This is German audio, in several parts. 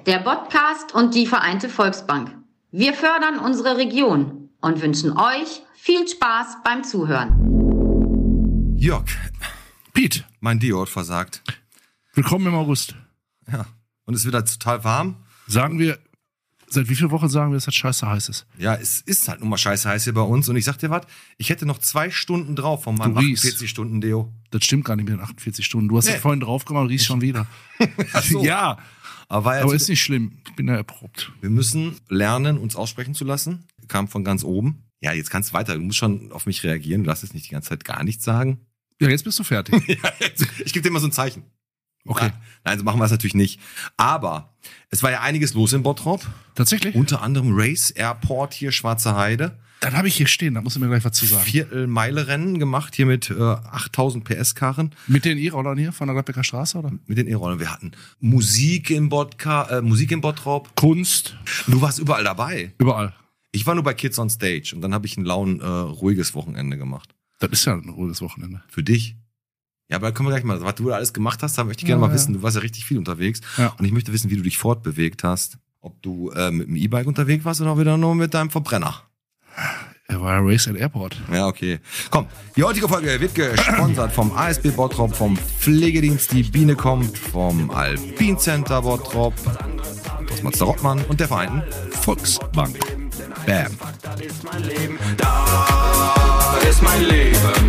der Podcast und die Vereinte Volksbank. Wir fördern unsere Region und wünschen euch viel Spaß beim Zuhören. Jörg, Piet, mein Deo hat versagt. willkommen im August. Ja, und es wird halt total warm. Sagen wir, seit wie vielen Wochen sagen wir, dass das scheiße heiß ist? Ja, es ist halt nun mal scheiße heiß hier bei uns. Und ich sag dir was, ich hätte noch 2 Stunden drauf von meinem Du riechst. 48-Stunden-Deo. Das stimmt gar nicht mit den 48 Stunden. Du hast ja vorhin drauf gemacht und riechst schon wieder. Ach so. Ja, Aber aber ist nicht schlimm. Ich bin ja erprobt. wir müssen lernen, uns aussprechen zu lassen. Kam von ganz oben. Ja, jetzt kannst du weiter. Du musst schon auf mich reagieren. Du darfst jetzt nicht die ganze Zeit gar nichts sagen. Ja, jetzt bist du fertig. Ich gebe dir mal so ein Zeichen. Okay. Nein, so machen wir es natürlich nicht. Aber es war ja einiges los in Bottrop. Tatsächlich? Unter anderem Race Airport hier, Schwarze Heide. Dann habe ich hier stehen, da musst du mir gleich was zu sagen. Viertelmeile-Rennen gemacht hier mit 8000 PS-Karren. Mit den E-Rollern hier von der Gladbecker Straße, oder? Mit den E-Rollern. Wir hatten Musik in Bottrop. Kunst, Du warst überall dabei. überall. Ich war nur bei Kids on Stage und dann habe ich ein ruhiges Wochenende gemacht. Das ist ja ein ruhiges Wochenende. Für dich. Ja, aber da können wir gleich mal, was du da alles gemacht hast, da möchte ich gerne mal wissen. Du warst ja richtig viel unterwegs. Ja. Und ich möchte wissen, wie du dich fortbewegt hast. Ob du mit dem E-Bike unterwegs warst oder wieder nur mit deinem Verbrenner. Er war ja Race at Airport. Ja, okay. Komm, die heutige Folge wird gesponsert vom ASB Bottrop, vom Pflegedienst Die Biene kommt, vom Alpin Center Bottrop, das Mazda Rottmann und der Vereinten Volksbank. Bam. Das ist mein Leben, da ist mein Leben.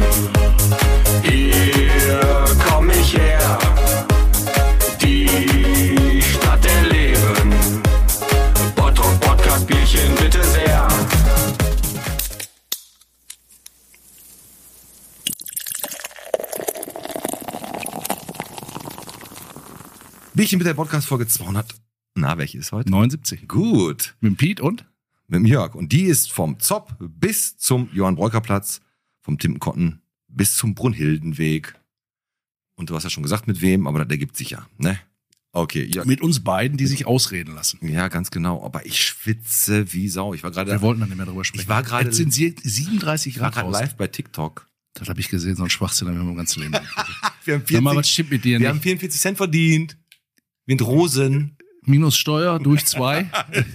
Hier komm ich her, die Stadt der Leben. Bottrop Podcast Bierchen bitte sehr. Bierchen mit der Podcast-Folge 200. Na, welche ist heute? 79. Gut. Mit dem Piet und? Mit dem Jörg. Und die ist vom Zopp bis zum Johann-Breuker-Platz, vom Timpenkotten bis zum Brunhildenweg. Und du hast ja schon gesagt, mit wem, aber das ergibt sich ja, ne? Okay, Jörg. Mit uns beiden, die sich ausreden lassen. Ja, ganz genau. Aber ich schwitze wie Sau. Ich war gerade. Wir wollten dann nicht mehr drüber sprechen. Ich war gerade. Jetzt sind 37 Grad raus. live bei TikTok. Das habe ich gesehen, so ein Schwachsinn haben wir im ganzen Leben. Wir haben Sag mal, was stimmt mit dir wir nicht? haben 44 Cent verdient. Mit Rosen. Minus Steuer durch 2.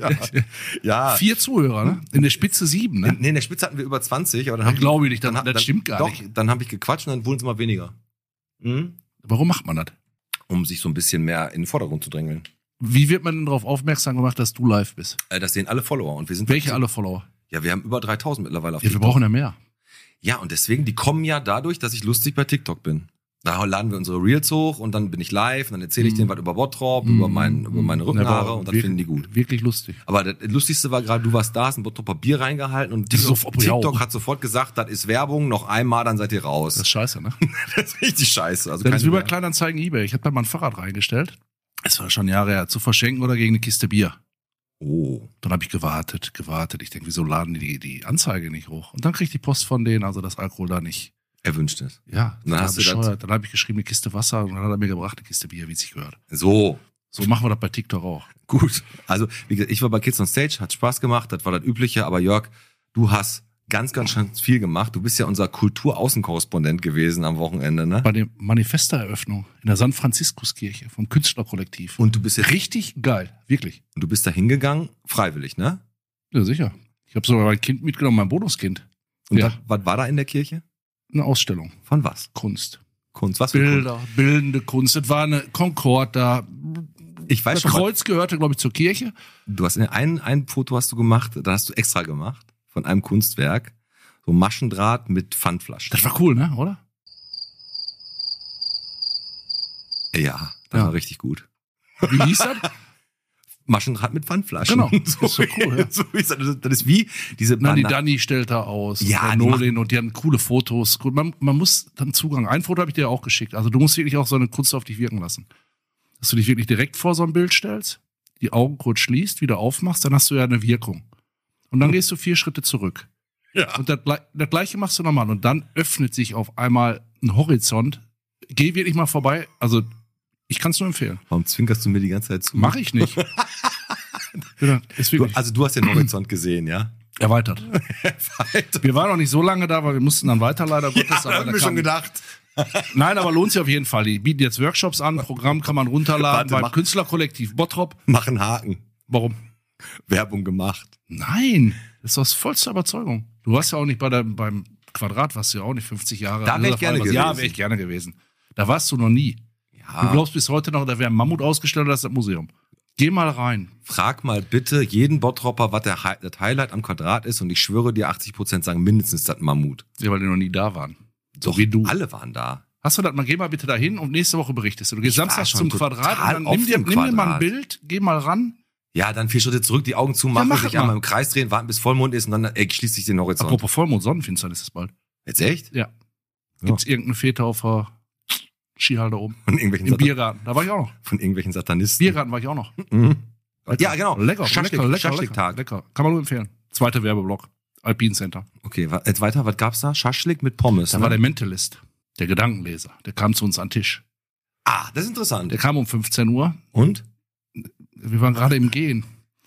Ja. 4 Zuhörer, ne? In der Spitze 7, ne? Nee, in der Spitze hatten wir über 20, aber dann haben Glaube ich nicht, dann, das stimmt gar doch, nicht. Dann habe ich gequatscht und dann wurden es immer weniger. Mhm. Warum macht man das? Um sich so ein bisschen mehr in den Vordergrund zu drängeln. Wie wird man denn darauf aufmerksam gemacht, dass du live bist? Das sehen alle Follower und wir sind. Welche alle Follower? Ja, wir haben über 3000 mittlerweile auf Ja, wir TikTok. brauchen ja mehr. Ja, und deswegen, die kommen ja dadurch, dass ich lustig bei TikTok bin. Da laden wir unsere Reels hoch und dann bin ich live und dann erzähle ich denen was über Bottrop, über meine Rückenhaare und dann finden die gut. Wirklich lustig. Aber das Lustigste war gerade, du warst da, hast ein Bottroper Bier reingehalten und Das ist TikTok hat sofort gesagt, das ist Werbung, noch einmal, dann seid ihr raus. Das ist scheiße, ne? Das ist richtig scheiße. Also Das ist wie bei keine- Kleinanzeigen eBay. Ich habe da mal ein Fahrrad reingestellt. Es war schon Jahre her. Zu verschenken oder gegen eine Kiste Bier. Oh. Dann habe ich gewartet. Ich denke, wieso laden die Anzeige nicht hoch? Und dann krieg ich die Post von denen, also das Alkohol da nicht. Er wünscht es. Ja, Dann hast du das- Dann habe ich geschrieben, eine Kiste Wasser und dann hat er mir gebracht, eine Kiste Bier, wie es sich gehört. So. So machen wir das bei TikTok auch. Gut. Also, wie gesagt, ich war bei Kids on Stage, hat Spaß gemacht, das war das Übliche, aber Jörg, du hast ganz viel gemacht. Du bist ja unser Kulturaußenkorrespondent gewesen am Wochenende, ne? Bei der Manifestereröffnung in der San Franziskuskirche vom Künstlerkollektiv. Und du bist ja Richtig geil, wirklich. Und du bist da hingegangen, freiwillig, ne? Ja, sicher. Ich habe sogar mein Kind mitgenommen, mein Bonuskind. Und Ja. was war da in der Kirche? Eine Ausstellung. Von was? Kunst. Kunst, was für Kunst? Bilder, bildende Kunst. Das war eine Concorde da. Ich weiß Das schon, Kreuz gehörte, glaube ich, zur Kirche. du hast ein Foto hast du gemacht, da hast du extra gemacht, von einem Kunstwerk. So Maschendraht mit Pfandflaschen. Das war cool, ne? Oder? Ja, das Ja. war richtig gut. Wie hieß das? Maschendraht mit Pfandflaschen. Genau. So, Ist so cool, ja. so ist das ist wie diese Na, die Bana- Dani stellt da aus. Ja, der die Nolin und die haben coole Fotos. Gut, man muss dann Zugang. Ein Foto habe ich dir auch geschickt. Also du musst wirklich auch so eine Kunst auf dich wirken lassen. Dass du dich wirklich direkt vor so ein Bild stellst, die Augen kurz schließt, wieder aufmachst, dann hast du ja eine Wirkung. Und dann gehst du 4 Schritte zurück. Ja. Und das Gleiche machst du nochmal. Und dann öffnet sich auf einmal ein Horizont. Geh wirklich mal vorbei. Also, ich kann es nur empfehlen. Warum zwinkerst du mir die ganze Zeit zu? Mache ich nicht. Ja, ist wirklich Also du hast den Horizont gesehen, ja? erweitert. Wir waren noch nicht so lange da, weil wir mussten dann weiter, leider Gottes. haben wir schon gedacht. Nein, aber lohnt sich auf jeden Fall. Die bieten jetzt Workshops an, Programm kann man runterladen Warte, beim mach- Künstlerkollektiv Bottrop. Machen Haken. Warum? Werbung gemacht. Nein, das ist aus vollster Überzeugung. Du warst ja auch nicht beim Quadrat, warst du ja auch nicht 50 Jahre. Da wär ich gerne gewesen. Ja, wäre ich gerne gewesen. Da warst du noch nie. Du Ja. glaubst bis heute noch, da wäre ein Mammut ausgestellt oder das ist das Museum. Geh mal rein. Frag mal bitte jeden Bottropper, was das Highlight am Quadrat ist und ich schwöre dir, 80% sagen mindestens das Mammut. Ja, weil die noch nie da waren. So Doch, wie du. alle waren da. Hast du das mal, geh mal bitte dahin und nächste Woche berichtest du. Du gehst Ich war samstags schon zum Quadrat total und dann oft nimm dir im mal ein Quadrat. Bild, geh mal ran. Ja, dann 4 Schritte zurück, die Augen zumachen, mach sich es mal. einmal im Kreis drehen, warten bis Vollmond ist und dann schließt sich den Horizont. Apropos Vollmond, Sonnenfinsternis ist es bald. Jetzt echt? Ja. Gibt's irgendeinen Väter auf der Skihalle da oben? Von irgendwelchen, Im Biergarten. Da war ich auch noch. von irgendwelchen Satanisten. Biergarten war ich auch noch. Mhm. Ja, genau. Lecker, Schaschlik- lecker, Schaschliktag. lecker. Kann man nur empfehlen. Zweiter Werbeblock. Alpine Center. Okay, jetzt weiter, was gab's da? Schaschlik mit Pommes. Da ne? war der Mentalist, der Gedankenleser. Der kam zu uns an den Tisch. Das ist interessant. Der kam um 15 Uhr. Und? Wir waren gerade im Gehen.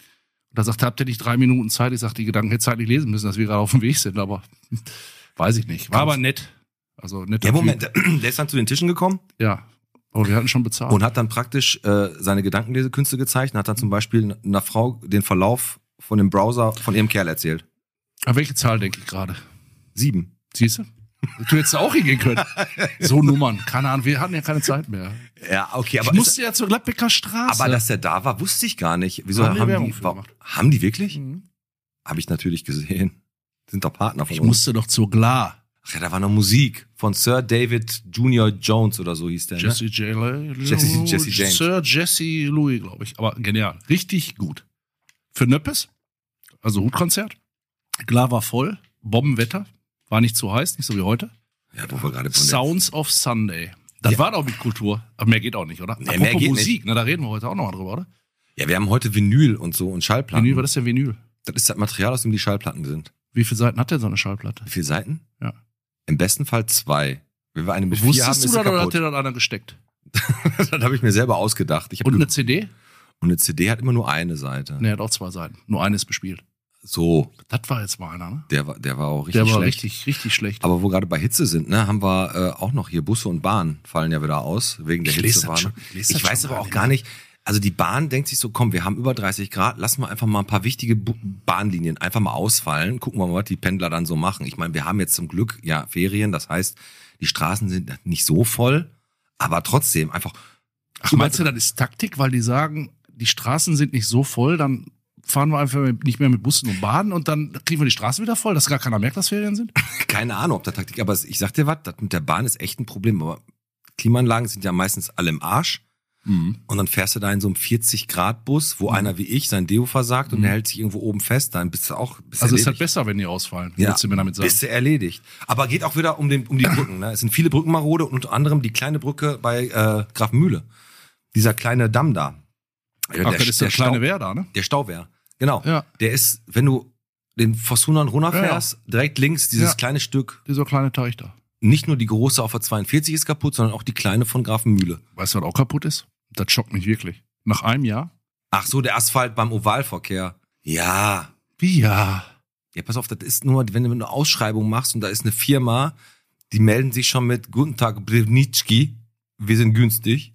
Da sagte, habt ihr nicht 3 Minuten Zeit? Ich sagte, die Gedanken hätte zeitlich lesen müssen, dass wir gerade auf dem Weg sind, aber weiß ich nicht. War aber nett. Also netter Ja, Moment, Typ. der ist dann zu den Tischen gekommen Ja. Aber wir hatten schon bezahlt. und hat dann praktisch seine Gedankenlesekünste gezeigt und hat dann zum Beispiel einer Frau den Verlauf von dem Browser von ihrem Kerl erzählt. Aber welche Zahl denke ich gerade? 7. Siehst du? Du hättest auch hingehen können. So Nummern. Keine Ahnung, wir hatten ja keine Zeit mehr. Ja, okay, Ich aber musste ja zur Gladbecker Straße. aber dass der da war, wusste ich gar nicht. Wieso Haben die Werbung für warum- gemacht. haben die wirklich? Mhm. Habe ich natürlich gesehen. Sind doch Partner von Ich uns. musste doch zur Gla. Ach ja, da war noch Musik von Sir David Junior Jones oder so hieß der. Ne? Jesse James. Jesse James. Sir Jesse Louis, glaube ich. Aber genial. Richtig gut. Für Nöppes, also Hutkonzert. Gla war voll. Bombenwetter. War nicht zu heiß, nicht so wie heute. Ja, wo wir gerade von der Sounds of Sunday. Das Ja. war doch mit Kultur. Aber mehr geht auch nicht, oder? Nee, Apropos mehr geht Musik, ne, da reden wir heute auch noch mal drüber, oder? Ja, wir haben heute Vinyl und so und Schallplatten. Vinyl, was ist denn Vinyl? Das ist das Material, aus dem die Schallplatten sind. Wie viele Seiten hat denn so eine Schallplatte? Wie viele Seiten? Ja. Im besten Fall 2. Wenn wir eine mit 4 haben, Wusstest ist du sie das oder hat kaputt. dir dann einer gesteckt? Das habe ich mir selber ausgedacht. Ich hab Und eine ge- CD? und eine CD hat immer nur eine Seite. Ne, hat auch 2 Seiten. Nur eine ist bespielt. So, Das war jetzt mal einer, ne? der war auch richtig Der war schlecht. richtig schlecht. Aber wo wir gerade bei Hitze sind, ne, haben wir auch noch hier Busse und Bahn fallen ja wieder aus, wegen der Ich lese Hitze. das schon- ich lese das Ich weiß schon aber gar auch nicht gar mehr. nicht, also die Bahn denkt sich so, komm, wir haben über 30 Grad, lassen wir einfach mal ein paar wichtige Bahnlinien einfach mal ausfallen, gucken wir mal, was die Pendler dann so machen. Ich meine, wir haben jetzt zum Glück ja Ferien, das heißt, die Straßen sind nicht so voll, aber trotzdem einfach. Ach, meinst du, das ist Taktik, weil die sagen, die Straßen sind nicht so voll, dann fahren wir einfach nicht mehr mit Bussen und Bahnen und dann kriegen wir die Straßen wieder voll, dass gar keiner merkt, dass Ferien sind? Keine Ahnung, ob da Taktik, aber ich sag dir was, das mit der Bahn ist echt ein Problem, aber Klimaanlagen sind ja meistens alle im Arsch. Und dann fährst du da in so einem 40-Grad-Bus, wo einer wie ich sein Deo versagt und der hält sich irgendwo oben fest, dann bist du auch Also ist halt besser, wenn die ausfallen. ja, Willst du mir damit sagen? bist du erledigt. Aber geht auch wieder um die Brücken. Ne? Es sind viele Brückenmarode und unter anderem die kleine Brücke bei Grafenmühle. Dieser kleine Damm da. Ach, das ist der kleine Wehr da, ne? Der Stauwehr. Genau. Ja. Der ist, wenn du den Forsunan runterfährst, direkt links dieses Ja. kleine Stück. Dieser kleine Teich da. Nicht nur die große auf der 42 ist kaputt, sondern auch die kleine von Grafenmühle. Weißt du, was auch kaputt ist? Das schockt mich wirklich. Nach einem Jahr? Ach so, der Asphalt beim Ovalverkehr. Ja. Wie ja? Ja, pass auf, das ist nur, wenn du eine Ausschreibung machst und da ist eine Firma, die melden sich schon mit Guten Tag, Brevnitschki, wir sind günstig.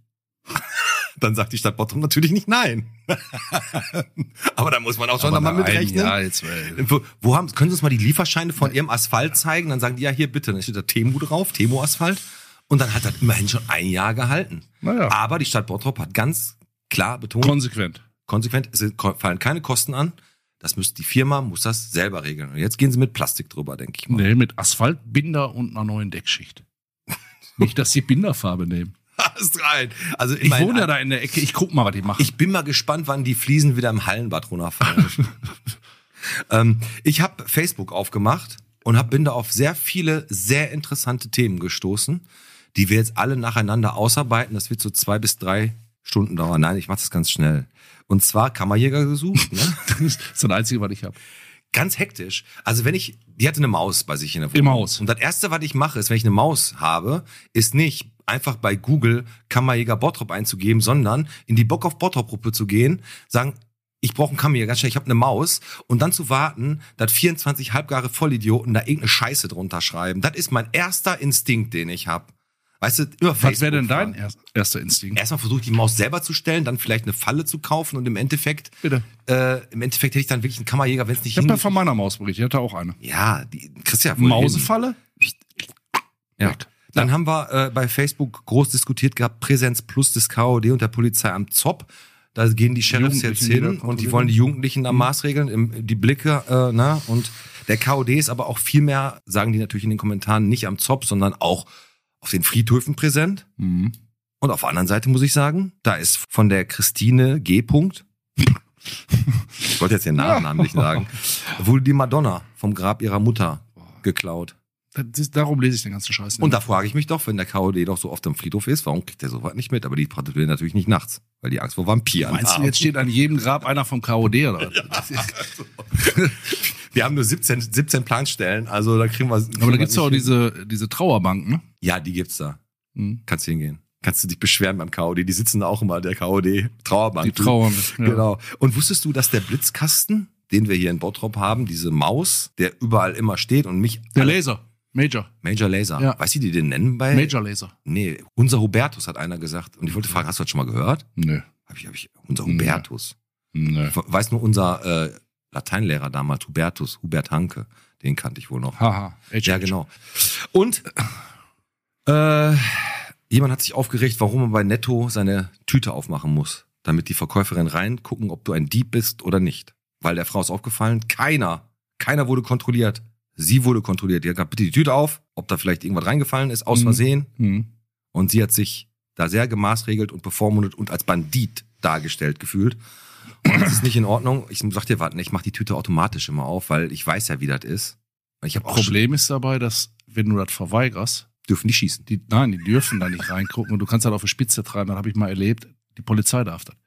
Dann sagt die Stadt Bottrop natürlich nicht nein. Aber da muss man auch schon Aber mal nach einem mitrechnen. Jahr jetzt, Können Sie uns mal die Lieferscheine von Ihrem Asphalt zeigen? Dann sagen die, ja, hier bitte. Dann steht da Temu drauf, Temu Asphalt. Und dann hat das immerhin schon ein Jahr gehalten. Naja. Aber die Stadt Bottrop hat ganz klar betont, Konsequent. konsequent, es fallen keine Kosten an. Die Firma muss das selber regeln. Und jetzt gehen sie mit Plastik drüber, denke ich mal. Nee, mit Asphaltbinder und einer neuen Deckschicht. Nicht, dass die Binderfarbe nehmen. Hast rein. Also Ich wohne ja da in der Ecke, ich guck mal, was die machen. Ich bin mal gespannt, wann die Fliesen wieder im Hallenbad runterfallen. Ich habe Facebook aufgemacht und bin da auf sehr viele, sehr interessante Themen gestoßen, die wir jetzt alle nacheinander ausarbeiten. Das wird so 2 bis 3 Stunden dauern. Nein, ich mache das ganz schnell. Und zwar Kammerjäger gesucht. Ne? Das ist das Einzige, was ich habe. Ganz hektisch. Also die hatte eine Maus bei sich in der Wohnung. Im Haus. Und das Erste, was ich mache, ist, wenn ich eine Maus habe, ist nicht einfach bei Google Kammerjäger Bottrop einzugeben, sondern in die Bock auf Bottrop-Gruppe zu gehen, sagen, ich brauche einen Kammerjäger, ganz schnell, ich habe eine Maus und dann zu warten, dass 24 halbgare Vollidioten da irgendeine Scheiße drunter schreiben. Das ist mein erster Instinkt, den ich habe. Weißt du, über Facebook. Was wäre denn dein fahren. erster Instinkt? Erstmal versuche ich die Maus selber zu stellen, dann vielleicht eine Falle zu kaufen und im Endeffekt Bitte. Hätte ich dann wirklich einen Kammerjäger, wenn es nicht Ich habe ja von meiner Maus berichtet, ich hatte auch eine. Ja, die kriegst du ja wohl Mausefalle? hin. Ja. Dann haben wir bei Facebook groß diskutiert gehabt, Präsenz plus des KOD und der Polizei am ZOP. Da gehen die Sheriffs jetzt hin und die wollen die Jugendlichen da maßregeln, die Blicke, und der KOD ist aber auch viel mehr, sagen die natürlich in den Kommentaren, nicht am ZOP, sondern auch auf den Friedhöfen präsent. Mhm. Und auf der anderen Seite muss ich sagen, da ist von der Christine G. Ich wollte jetzt den Nachnamen nicht sagen, wurde die Madonna vom Grab ihrer Mutter geklaut. Darum lese ich den ganzen Scheiß nicht. Und da frage ich mich doch, wenn der KOD doch so oft am Friedhof ist, warum kriegt der sowas nicht mit? Aber die patrouillieren natürlich nicht nachts, weil die Angst vor Vampiren Meinst haben. du, jetzt steht an jedem Grab einer vom KOD oder? Wir haben nur 17 Planstellen, also da kriegen wir. Aber da gibt's ja auch diese Trauerbank, ne? Ja, die gibt's da. Mhm. Kannst hingehen. Kannst du dich beschweren beim KOD. Die sitzen da auch immer, der KOD. Trauerbank. Die Trauerbank, ja. Genau. Und wusstest du, dass der Blitzkasten, den wir hier in Bottrop haben, diese Maus, der überall immer steht und mich... Der Laser. Major Laser. Ja. Weißt du, die den nennen bei... Major Laser. Nee, unser Hubertus hat einer gesagt. Und ich wollte fragen, hast du das schon mal gehört? Nö. Hab ich unser Hubertus. Nö. Ich weiß nur, unser Lateinlehrer damals, Hubert Hanke, den kannte ich wohl noch. Haha. Ja, genau. Und jemand hat sich aufgeregt, warum man bei Netto seine Tüte aufmachen muss, damit die Verkäuferin reingucken, ob du ein Dieb bist oder nicht. Weil der Frau ist aufgefallen, keiner wurde kontrolliert. Sie wurde kontrolliert. Die hat gesagt, bitte die Tüte auf, ob da vielleicht irgendwas reingefallen ist, aus Versehen. Mhm. Und sie hat sich da sehr gemaßregelt und bevormundet und als Bandit dargestellt gefühlt. Und das ist nicht in Ordnung. Ich sag dir, warte, ich mach die Tüte automatisch immer auf, weil ich weiß ja, wie das ist. Ich hab auch Problem ist dabei, dass, wenn du das verweigerst, dürfen die schießen. die dürfen da nicht reingucken und du kannst halt auf die Spitze treiben, das habe ich mal erlebt. Die Polizei darf das.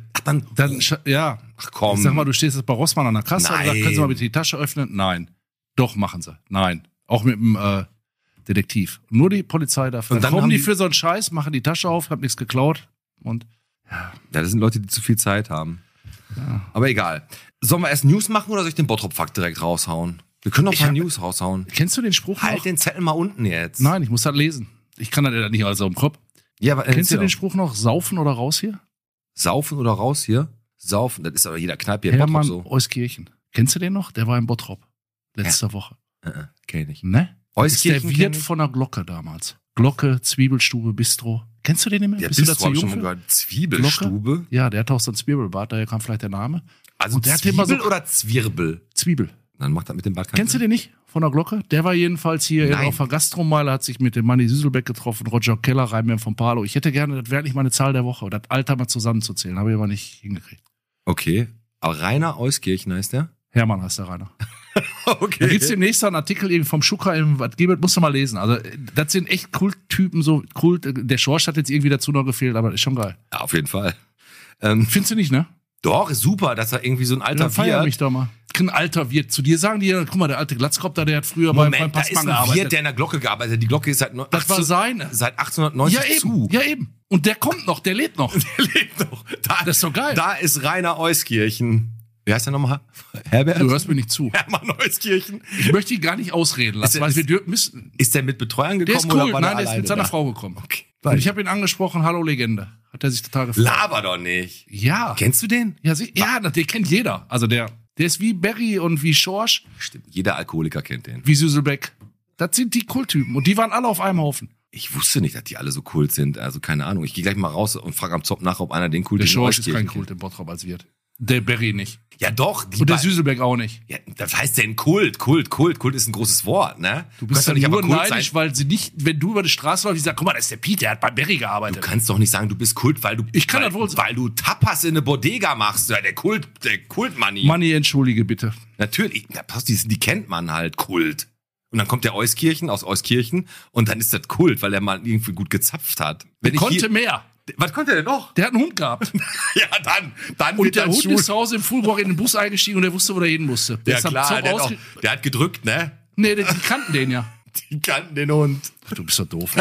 Ja. Ach komm. Ich sag mal, du stehst jetzt bei Rossmann an der Kasse und Nein. sagst, können Sie mal bitte die Tasche öffnen? Nein. Doch, machen sie. Nein. Auch mit dem Detektiv. Nur die Polizei darf. Und dann kommen haben die die für so einen Scheiß, machen die Tasche auf, hab nichts geklaut und Ja, das sind Leute, die zu viel Zeit haben. Ja. Aber egal. Sollen wir erst News machen oder soll ich den Bottrop-Fakt direkt raushauen? Wir können noch ein paar News raushauen. Kennst du den Spruch Halt noch? den Zettel mal unten jetzt. Nein, ich muss das lesen. Ich kann das ja nicht alles auf dem Kopf. Ja, aber Kennst du erzähl den doch. Spruch noch? Saufen oder raus hier? Saufen oder raus hier? Saufen, das ist aber jeder Kneipe hier in Bottrop Hermann so. Euskirchen. Kennst du den noch? Der war in Bottrop. Letzte Woche. Kenn ich nicht. Ne? Das ist der Euskirchen Wirt kenn ich. von der Glocke damals. Glocke, Zwiebelstube, Bistro. Kennst du den nicht mehr? Der Bist du Bistro dazu hab ich jung schon mal für? gehört. Zwiebelstube? Ja, der hat auch so ein Zwiebelbart, daher kam vielleicht der Name. Also Und der hat Zwiebel immer so- oder Zwirbel? Zwiebel. Dann macht das mit dem Bart keinen Kennst du den nicht? Von der Glocke? Der war jedenfalls hier Nein. auf der Gastromeile, hat sich mit dem Manni Süselbeck getroffen, Roger Keller, Reinmann von Palo. Ich hätte gerne, das wäre nicht meine Zahl der Woche, das Alter mal zusammenzuzählen, habe ich aber nicht hingekriegt. Okay. Aber Rainer Euskirchen heißt der? Hermann heißt der Rainer. Okay. Da gibt's demnächst einen Artikel irgendwie vom Schucker im was gibt, musst du mal lesen. Also, das sind echt Kulttypen, so Kult. Der Schorsch hat jetzt irgendwie dazu noch gefehlt, aber ist schon geil. Ja, auf jeden Fall. Findest du nicht, ne? Doch, ist super, dass er irgendwie so ein alter Dann feier Wirt. mich doch mal. Ein alter Wirt. Zu dir sagen die ja, guck mal, der alte Glatzkopf da, der hat früher beim Moment, da ist Passmann ein Wirt, gearbeitet. der in der Glocke gearbeitet hat. Die Glocke ist seit, Das war seine. seit 1890 Ja, eben. zu. Ja, eben. Und der kommt noch, der lebt noch. Der lebt noch. Da, Das ist doch geil. Da ist Rainer Euskirchen. Wie heißt der nochmal? Herbert? Du hörst mir nicht zu. Hermann Euskirchen. Ich möchte ihn gar nicht ausreden lassen, der- weil wir müssen. Ist der mit Betreuern gekommen Der ist oder cool. war Nein, der ist alleine mit seiner da? Frau gekommen. Okay. Und ich habe ihn angesprochen, hallo Legende. Hat er sich total gefreut. Laber doch nicht. Ja. Kennst du den? Ja, den kennt jeder. Also der ist wie Berry und wie Schorsch, Stimmt, jeder Alkoholiker kennt den. wie Süselbeck. Das sind die Kulttypen. Und die waren alle auf einem Haufen. Ich wusste nicht, dass die alle so kult sind. Also keine Ahnung. Ich gehe gleich mal raus und frage am Zopf nach, ob einer den Kult Der in Schorsch ist Euskirchen kein kennt. Kult im Bottrop als Wirt. Der Berry nicht. Ja doch. Die Und der bei- Süselbeck auch nicht. ja, das heißt denn Kult. Kult ist ein großes Wort, ne? Du bist kannst ja doch nicht nur aber Kult neidisch, sein. weil sie nicht, wenn du über die Straße läufst, die sagen, guck mal, das ist der Piet, der hat bei Berry Du gearbeitet. kannst doch nicht sagen, du bist Kult, weil du Ich kann weil, das wohl sagen. weil du Tapas in eine Bodega machst. Ja, der Kultmanni. Manni, entschuldige bitte. Natürlich, na, pass, die kennt man halt, Kult. Und dann kommt der Euskirchen aus Euskirchen und dann ist das Kult, weil er mal irgendwie gut gezapft hat. Der konnte mehr. Was konnte er denn noch? Der hat einen Hund gehabt. Ja, dann Und wird der das Hund Schul- ist zu Hause im Fullbrock in den Bus eingestiegen und der wusste, wo der hin musste. Der Ja ist am klar, Zopp der hat gedrückt, ne? Nee, die kannten den ja. Die kannten den Hund. Ach, du bist doch doof.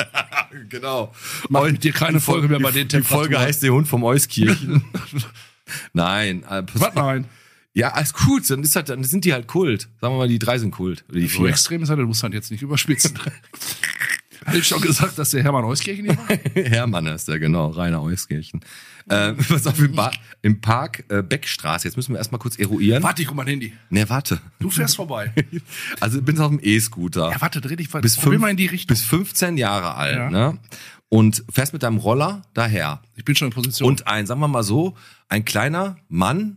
Genau. Mach mit dir keine Folge mehr bei den Die Folge Temperaturen. heißt der Hund vom Euskirchen. Nein. Was? Nein. Ja, alles gut, dann sind die halt Kult. Sagen wir mal, die 3 sind Kult. Oder die So 4. extrem ist er, du musst halt jetzt nicht überspitzen. Hatte ich schon gesagt, dass der Hermann Euskirchen hier war? Hermann ist der, genau, Rainer Euskirchen. Was auf im Park Beckstraße. Jetzt müssen wir erstmal kurz eruieren. Warte, ich guck mal mein Handy. Ne, warte. Du fährst vorbei. Also bin auf dem E-Scooter. Ja, warte, dreh dich weiter. Bis Probier mal in die Richtung. Bis 15 Jahre alt, Ja. ne? Und fährst mit deinem Roller daher. Ich bin schon in Position. Und sagen wir mal so, ein kleiner Mann,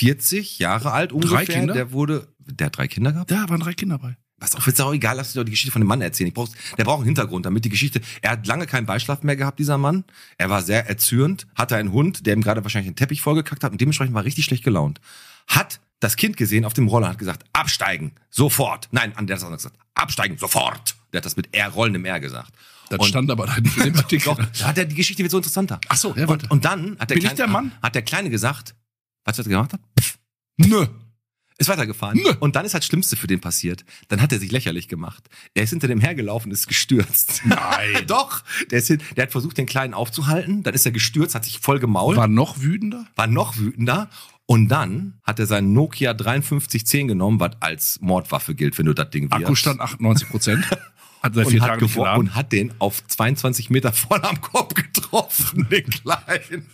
40 Jahre alt ungefähr. 3 Kinder? Der hat 3 Kinder gehabt? Da waren 3 Kinder bei. Was auch, ist auch egal, lass dir doch die Geschichte von dem Mann erzählen. Der braucht einen Hintergrund, damit die Geschichte, er hat lange keinen Beischlaf mehr gehabt, dieser Mann. Er war sehr erzürnt, hatte einen Hund, der ihm gerade wahrscheinlich einen Teppich vollgekackt hat und dementsprechend war richtig schlecht gelaunt. Hat das Kind gesehen auf dem Roller, hat gesagt, absteigen, sofort. Nein, der hat gesagt, absteigen, sofort. Der hat das mit rollendem R gesagt. Das stand aber da nicht in dem Artikel. Doch, die Geschichte wird so interessanter. Ach so, ja, warte. Und dann hat Bin ich der Mann? hat der Kleine gesagt, was er gemacht hat? Nö. Ist weitergefahren. Nö. Und dann ist das Schlimmste für den passiert. Dann hat er sich lächerlich gemacht. Er ist hinter dem hergelaufen, ist gestürzt. Nein. Doch. Der hat versucht, den Kleinen aufzuhalten. Dann ist er gestürzt, hat sich voll gemault. War noch wütender? War noch wütender. Und dann hat er seinen Nokia 5310 genommen, was als Mordwaffe gilt, wenn du das Ding wirfst. Akkustand 98%. Hat seit 4 Tagen nicht geladen. Und hat den auf 22 Meter voll am Kopf getroffen, den Kleinen.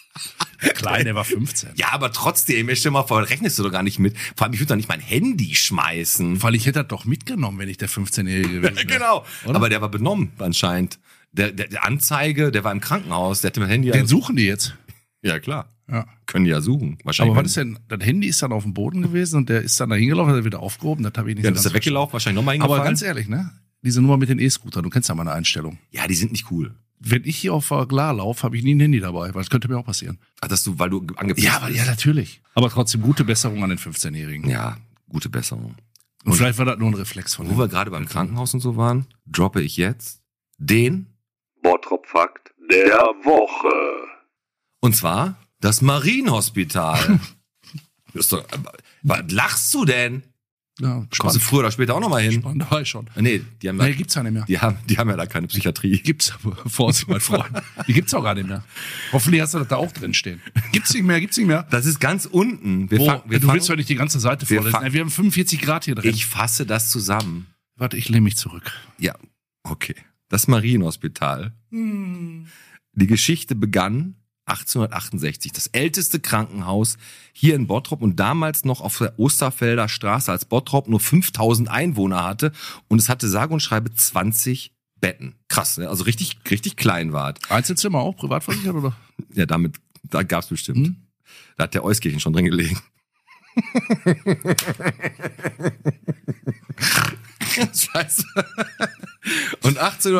Klein, der war 15. Ja, aber trotzdem, stell dir mal vor, rechnest du doch gar nicht mit. Vor allem, ich würde doch nicht mein Handy schmeißen. Weil ich hätte das doch mitgenommen, wenn ich der 15-Jährige gewesen wäre. Genau. Oder? Aber der war benommen anscheinend. Der Anzeige, der war im Krankenhaus, der hatte mein Handy. Den suchen die jetzt. Ja, klar. Ja. Können die ja suchen. Wahrscheinlich. Aber was ist denn, das Handy ist dann auf dem Boden gewesen und der ist dann da hingelaufen, hat er wieder aufgehoben, das habe ich nicht Ja, so das ist ganz er weggelaufen, wahrscheinlich nochmal verstanden. hingefallen. Aber ganz ehrlich, ne? Diese Nummer mit den E-Scootern, du kennst ja meine Einstellung. Ja, die sind nicht cool. Wenn ich hier auf der Glar laufe, habe ich nie ein Handy dabei, weil das könnte mir auch passieren. Ach, weil du angepisst Ja, aber, ja, natürlich. Aber trotzdem gute Besserung an den 15-Jährigen. Ja, gute Besserung. Und vielleicht war das nur ein Reflex von Wo wir gerade beim Krankenhaus und so waren, droppe ich jetzt den Bottrop-Fakt der Woche. Und zwar das Marienhospital. Das ist doch, was lachst du denn? Ja, Kommst du früher oder später auch noch mal hin? Spannend, da war ich schon. Nee, die haben, Nee, gibt's ja nicht mehr. die haben ja da keine Psychiatrie. Gibt's aber, Vorsicht, mein Freund. Die gibt's auch gar nicht mehr. Hoffentlich hast du das da auch drin stehen. Gibt's nicht mehr. Das ist ganz unten. Wir Du willst fangen, doch nicht die ganze Seite wir vorlesen. fangen- Wir haben 45 Grad hier drin. ich fasse das zusammen. Warte, ich lehne mich zurück. Ja, okay. Das Marienhospital. Die Geschichte begann 1868. Das älteste Krankenhaus hier in Bottrop und damals noch auf der Osterfelder Straße, als Bottrop nur 5000 Einwohner hatte und es hatte sage und schreibe 20 Betten. Krass, ne? Also richtig klein war es. Einzelzimmer auch, privat versichert, oder? Ja, da gab's bestimmt. Da hat der Euskirchen schon drin gelegen. Scheiße. Und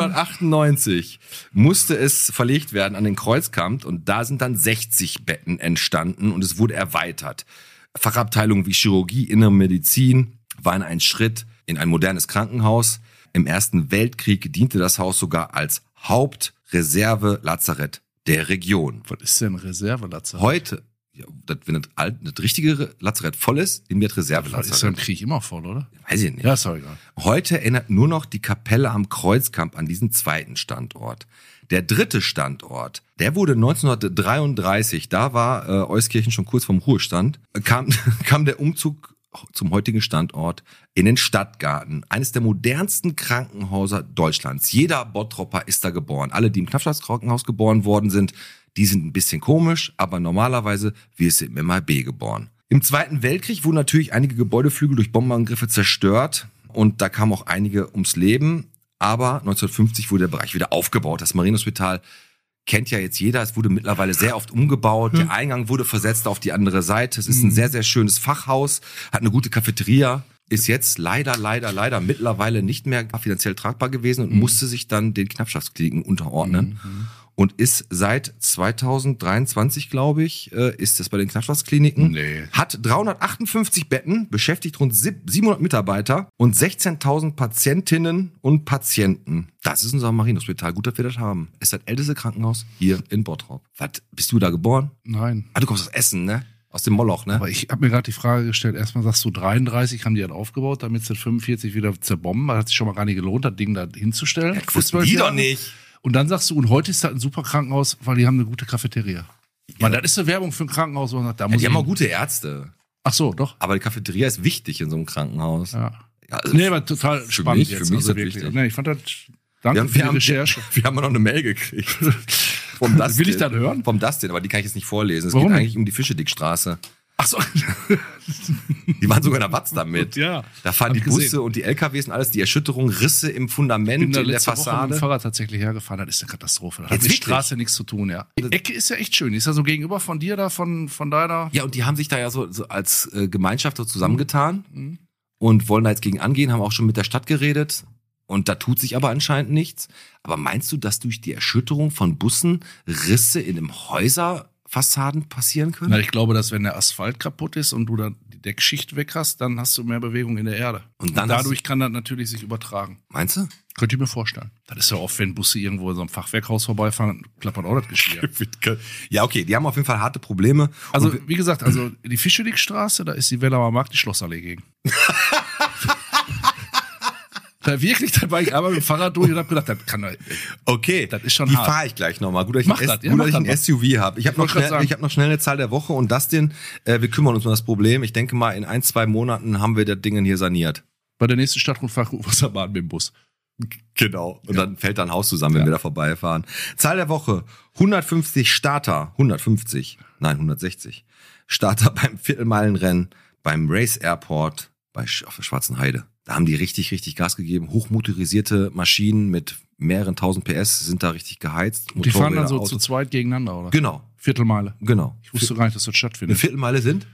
1898 musste es verlegt werden an den Kreuzkamp und da sind dann 60 Betten entstanden und es wurde erweitert. Fachabteilungen wie Chirurgie, Innere Medizin waren ein Schritt in ein modernes Krankenhaus. Im Ersten Weltkrieg diente das Haus sogar als Hauptreserve-Lazarett der Region. Was ist denn Reservelazarett? Heute, ja, wenn das richtige Lazarett voll ist, nehmen wir das ist ja Reservelazarett. im Krieg immer voll, oder? Weiß ich nicht. Ja, ist doch egal. Heute erinnert nur noch die Kapelle am Kreuzkamp an diesen zweiten Standort. Der dritte Standort, der wurde 1933, da war Euskirchen schon kurz vorm Ruhestand, kam der Umzug zum heutigen Standort in den Stadtgarten. Eines der modernsten Krankenhäuser Deutschlands. Jeder Bottropper ist da geboren. Alle, die im Knappschaftskrankenhaus geboren worden sind, die sind ein bisschen komisch, aber normalerweise wirst du im MIB geboren. Im Zweiten Weltkrieg wurden natürlich einige Gebäudeflügel durch Bombenangriffe zerstört und da kamen auch einige ums Leben. Aber 1950 wurde der Bereich wieder aufgebaut. Das Marienhospital kennt ja jetzt jeder. Es wurde mittlerweile sehr oft umgebaut. Der Eingang wurde versetzt auf die andere Seite. Es ist ein sehr, sehr schönes Fachhaus, hat eine gute Cafeteria. Ist jetzt leider mittlerweile nicht mehr finanziell tragbar gewesen und musste sich dann den Knappschaftskliniken unterordnen. Und ist seit 2023, glaube ich, ist es bei den Knappschaftskliniken. Nee. Hat 358 Betten, beschäftigt rund 700 Mitarbeiter und 16.000 Patientinnen und Patienten. Das ist unser Marienhospital. Gut, dass wir das haben. Ist das älteste Krankenhaus hier in Bottrop. Was, bist du da geboren? Nein. Ah, du kommst aus Essen, ne? Aus dem Moloch, ne? Aber ich habe mir gerade die Frage gestellt, erstmal sagst du 33 haben die halt aufgebaut, damit sie 45 wieder zerbomben. Das hat sich schon mal gar nicht gelohnt, das Ding da hinzustellen. Ja, wussten die doch nicht. Und dann sagst du, und heute ist das ein super Krankenhaus, weil die haben eine gute Cafeteria. Man, das ist eine Werbung für ein Krankenhaus, wo man sagt, da Ja, muss die ich haben auch hin. gute Ärzte. Ach so, doch. Aber die Cafeteria ist wichtig in so einem Krankenhaus. Ja. Ja, also Nee, aber total spannend mich- jetzt. für mich ist also das wirklich. wichtig. Nee, ich fand das Danke für die Recherche. Wir haben noch eine Mail gekriegt. Vom Dustin. Will ich das hören? Vom Dustin, aber die kann ich jetzt nicht vorlesen. Es Warum geht nicht? eigentlich um die Fischedickstraße. Ach so. Die waren sogar in der Watz damit. Ja. Da fahren Hab die ich Busse gesehen. und die LKWs und alles, die Erschütterung, Risse im Fundament, Ich bin da in der letzte Woche mit Fassade. dem Fahrrad tatsächlich hergefahren. Das ist eine Katastrophe. Das hat Jetzt mit wirklich? Straße nichts zu tun, ja. Die Ecke ist ja echt schön. Die ist ja so gegenüber von dir da, von deiner. Ja, und die haben sich da ja so als Gemeinschaft so zusammengetan und wollen da jetzt gegen angehen, haben auch schon mit der Stadt geredet. Und da tut sich aber anscheinend nichts. Aber meinst du, dass durch die Erschütterung von Bussen Risse in den Häuserfassaden passieren können? Na, ich glaube, dass wenn der Asphalt kaputt ist und du dann die Deckschicht weg hast, dann hast du mehr Bewegung in der Erde. Und dann dadurch kann das natürlich sich übertragen. Meinst du? Könnt ihr mir vorstellen. Das ist ja oft, wenn Busse irgendwo in so einem Fachwerkhaus vorbeifahren, klappert auch das Geschirr. Ja, okay, die haben auf jeden Fall harte Probleme. Also, Und wie gesagt, also die Fischedickstraße, da ist die Wellauer Markt, die Schlossallee gegen. Da wirklich, da war ich einmal mit dem Fahrrad durch und hab gedacht, das kann doch. okay, Das ist schon die hart. fahre ich gleich nochmal. Gut, dass ich Mach ein, das, ja, gut, mach dass ich ein das SUV habe. Ich habe noch, wollte gerade sagen. hab noch schnell eine Zahl der Woche und Dustin, wir kümmern uns um das Problem. Ich denke mal, in 1-2 Monaten haben wir das Ding hier saniert. Bei der nächsten Stadtrundfahrt Wasserbahn mit dem Bus. Genau. Und dann fällt da ein Haus zusammen, wenn wir da vorbeifahren. Zahl der Woche, 150 Starter, 160 Starter beim Viertelmeilenrennen, beim Race Airport auf der Schwarzen Heide. Da haben die richtig, richtig Gas gegeben. Hochmotorisierte Maschinen mit mehreren 1000 PS sind da richtig geheizt. Und die fahren dann Motorräder, so Autos. zu zweit gegeneinander, oder? Genau, Viertelmeile. genau. Ich wusste gar nicht, dass das Eine stattfindet. Viertelmeile sind?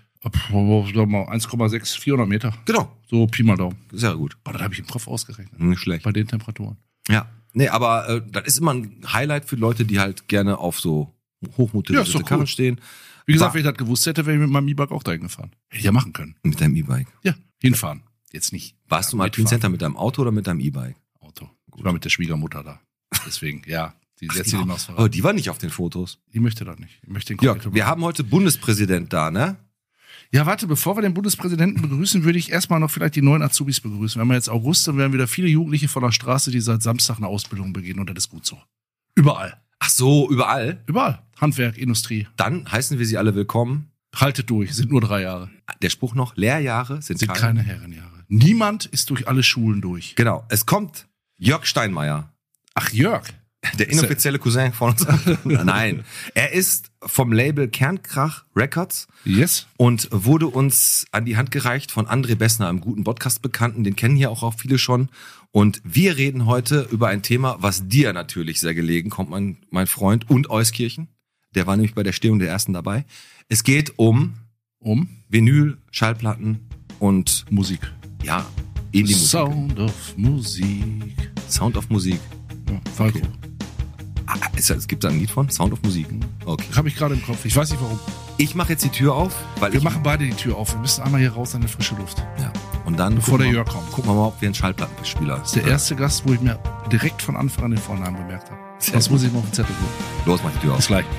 1,6, 400 Meter. Genau. So Pi mal Daumen. Sehr gut. Boah, das habe ich im Kopf ausgerechnet. Nicht schlecht. Bei den Temperaturen. Ja. Nee, aber das ist immer ein Highlight für Leute, die halt gerne auf so Ja, ist hochmotorisierte doch Karren cool. stehen. Wie gesagt, War- wenn ich das gewusst hätte, wäre ich mit meinem E-Bike auch dahin gefahren. Hätte ich ja machen können. Mit deinem E-Bike. Ja, hinfahren. Jetzt nicht. Warst du Ja, mal mitfahren. Twin Center mit deinem Auto oder mit deinem E-Bike? Auto. Ich war mit der Schwiegermutter da. Deswegen, ja. Die setzt Die den war- aufs Aber Fahrrad. die war nicht auf den Fotos. Die möchte das nicht. Die möchte den Jörg, komplett wir haben heute Bundespräsident da, ne? Ja, warte, bevor wir den Bundespräsidenten begrüßen, würde ich erstmal noch vielleicht die neuen Azubis begrüßen. Wir haben ja jetzt August, dann werden wieder viele Jugendliche von der Straße, die seit Samstag eine Ausbildung beginnen und das ist gut so. Überall. Ach so, überall. Überall. Handwerk, Industrie. Dann heißen wir sie alle willkommen. Haltet durch, sind nur 3 Jahre. Der Spruch noch, Lehrjahre sind Sind keine Herrenjahre. Niemand ist durch alle Schulen durch. Genau, es kommt Jörg Steinmeier, Ach, Jörg. der inoffizielle Cousin von uns. Nein, er ist vom Label Kernkrach Records Yes. und wurde uns an die Hand gereicht von André Bessner, einem guten Podcast-Bekannten. Den kennen hier auch viele schon. Und wir reden heute über ein Thema, was dir natürlich sehr gelegen kommt, mein Freund, und Euskirchen. Der war nämlich bei der Stehung der Ersten dabei. Es geht um Vinyl, Schallplatten und Musik. ja, Indie-Musik. Sound of Musik. Sound of Musik. Ja, Falco. Ah, es gibt da ein Lied von? Sound of Musik. Okay. Habe ich gerade im Kopf. Ich weiß nicht warum. Ich mache jetzt die Tür auf, weil Wir ich machen beide die Tür auf. Wir müssen einmal hier raus an die frische Luft. ja. Und dann Bevor gucken der wir- Jörg kommt. Gucken wir mal, ob wir einen Schallplattenspieler. Das ist der erste Gast, wo ich mir direkt von Anfang an den Vornamen gemerkt habe. Das muss ich mal auf den Zettel tun. Los, mach die Tür Bis auf. gleich.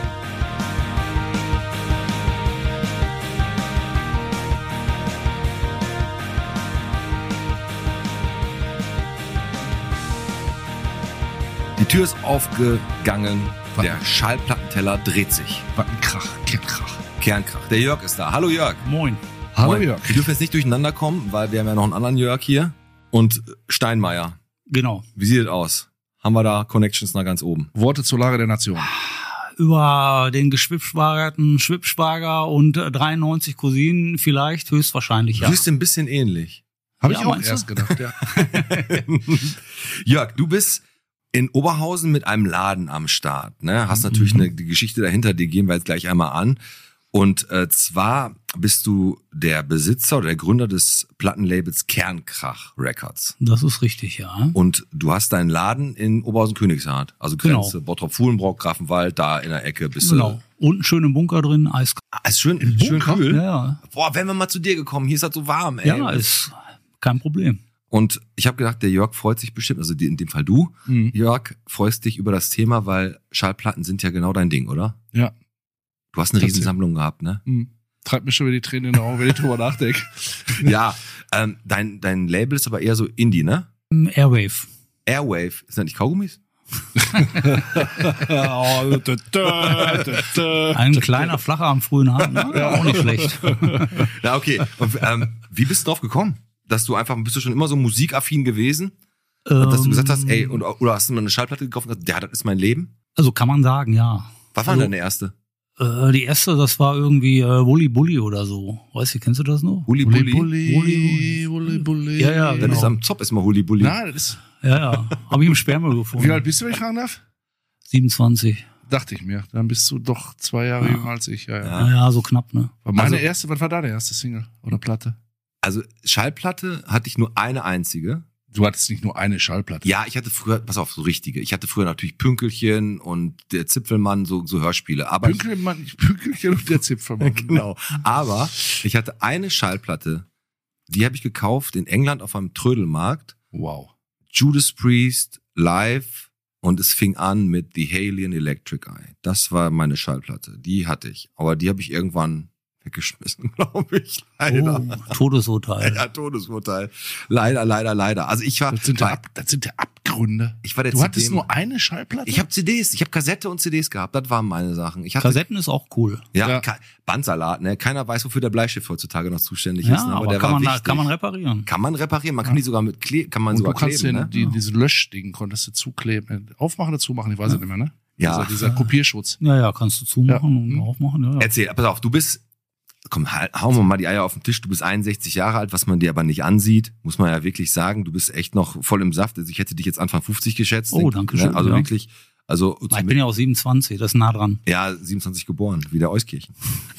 Die Tür ist aufgegangen. Der Schallplattenteller dreht sich. Was ein Krach, Kernkrach. Kernkrach. Der Jörg ist da. Hallo Jörg. Moin. Hallo Moin. Jörg. Wir dürfen jetzt nicht durcheinander kommen, weil wir haben ja noch einen anderen Jörg hier. Und Steinmeier. Genau. Wie sieht es aus? Haben wir da Connections nach ganz oben? Worte zur Lage der Nation. Über den geschwibschwagerten Schwibschwager und 93 Cousinen vielleicht, höchstwahrscheinlich, Du ja. siehst ein bisschen ähnlich. Habe Ja, ich auch meinst du? erst gedacht, ja. Jörg, du bist in Oberhausen mit einem Laden am Start. Ne? Hast natürlich die Geschichte dahinter, die gehen wir jetzt gleich einmal an. Und zwar bist du der Besitzer oder der Gründer des Plattenlabels Kernkrach Records. Das ist richtig, ja. Und du hast deinen Laden in Oberhausen-Königshardt, also Genau. Grenze, Bottrop-Fuhlenbrock, Grafenwald, da in der Ecke bist Genau. Unten schön im Bunker drin, Eis. du. Ist schön, schön kühl. Ja, Boah, wären wir mal zu dir gekommen, hier ist das so warm, ey. ja, ist kein Problem. Und ich habe gedacht, der Jörg freut sich bestimmt, also in dem Fall du, Jörg, freust dich über das Thema, weil Schallplatten sind ja genau dein Ding, oder? Ja. Du hast eine Tatsächlich. Riesensammlung gehabt, ne? Treibt mir schon wieder die Tränen in die Augen, wenn ich drüber nachdenke. Ja, dein Label ist aber eher so Indie, ne? Airwave. Airwave, ist das nicht Kaugummis? Ein kleiner Flacher am frühen Abend, ne? Auch nicht schlecht. Na, okay. Und, wie bist du drauf gekommen? Dass du einfach, bist du schon immer so musikaffin gewesen? Dass du gesagt hast, ey, oder hast du mal eine Schallplatte gekauft und gesagt, ja, das ist mein Leben? Also kann man sagen, ja. Was war denn deine erste? Die erste, das war irgendwie Wully Bully oder so. Weißt du, kennst du das noch? Huli Bulli, Bulli. Bulli. Ja, ja, Dann genau. ist am Zopf erstmal Huli Bulli. Na, das ist. Ja. Habe ich im Sperrmüll gefunden. Wie alt bist du, wenn ich fragen darf? 27. Dachte ich mir. Dann bist du doch 2 Jahre jünger als ich. Ja. Ja, so knapp, ne? War meine Also- erste, was war deine erste Single oder Platte? Also Schallplatte hatte ich nur eine einzige. Du hattest nicht nur eine Schallplatte. Ja, ich hatte früher, pass auf, so richtige. Ich hatte früher natürlich Pünkelchen und der Zipfelmann, so Hörspiele. Aber Pünkelchen und der Zipfelmann. genau. Aber ich hatte eine Schallplatte, die habe ich gekauft in England auf einem Trödelmarkt. Wow. Judas Priest live und es fing an mit The Alien Electric Eye. Das war meine Schallplatte. Die hatte ich. Aber die habe ich irgendwann weggeschmissen, glaube ich. Leider. Oh, Todesurteil. Ja, Todesurteil. Leider. Also ich war, Das sind ja Abgründe. ich war der Du hattest CD nur eine Schallplatte? Ich habe CDs, ich habe Kassette und CDs gehabt, das waren meine Sachen. Ich hatte, Kassetten ist auch cool. ja, Ja. Bandsalat, ne? Keiner weiß, wofür der Bleistift heutzutage noch zuständig Ja, ist, ne? aber der kann war man, wichtig. kann man reparieren. Kann man reparieren, man kann die sogar mit kann man Und sogar du kannst kleben, ne? diese Löschding konntest du zukleben. Aufmachen oder zumachen, ich weiß es nicht mehr, ne? Ja. Dieser Kopierschutz. Ja, kannst du zumachen und aufmachen. Ja. Erzähl, pass auf, du bist, komm, hauen wir mal die Eier auf den Tisch, du bist 61 Jahre alt, was man dir aber nicht ansieht, muss man ja wirklich sagen, du bist echt noch voll im Saft, also ich hätte dich jetzt Anfang 50 geschätzt. Oh, danke schön, Also ja. wirklich, also Ich bin ja auch 27, das ist nah dran. ja, 27 geboren, wie der Euskirchen.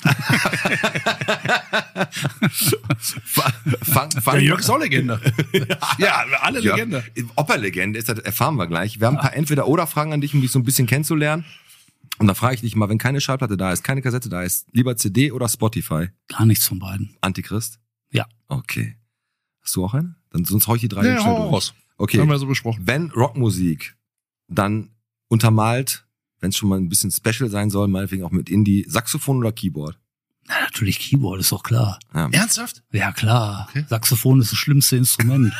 Fang, Der Jörg ist auch Legende. Ja, alle Ja, Legende. ob er Legende ist, das erfahren wir gleich. Wir haben ein paar Entweder-Oder-Fragen an dich, um dich so ein bisschen kennenzulernen. Und da frage ich dich mal, wenn keine Schallplatte da ist, keine Kassette da ist, lieber CD oder Spotify? Gar nichts von beiden. Antichrist? Ja. Okay. Hast du auch eine? Dann sonst hau ich die drei Ja, jetzt schnell hau durch. raus. Okay. Haben wir so besprochen. Wenn Rockmusik, dann untermalt, wenn es schon mal ein bisschen special sein soll, meinetwegen auch mit Indie, Saxophon oder Keyboard? Na, natürlich Keyboard, ist doch klar. Ja. Ernsthaft? Ja, klar. Okay. Saxophon ist das schlimmste Instrument.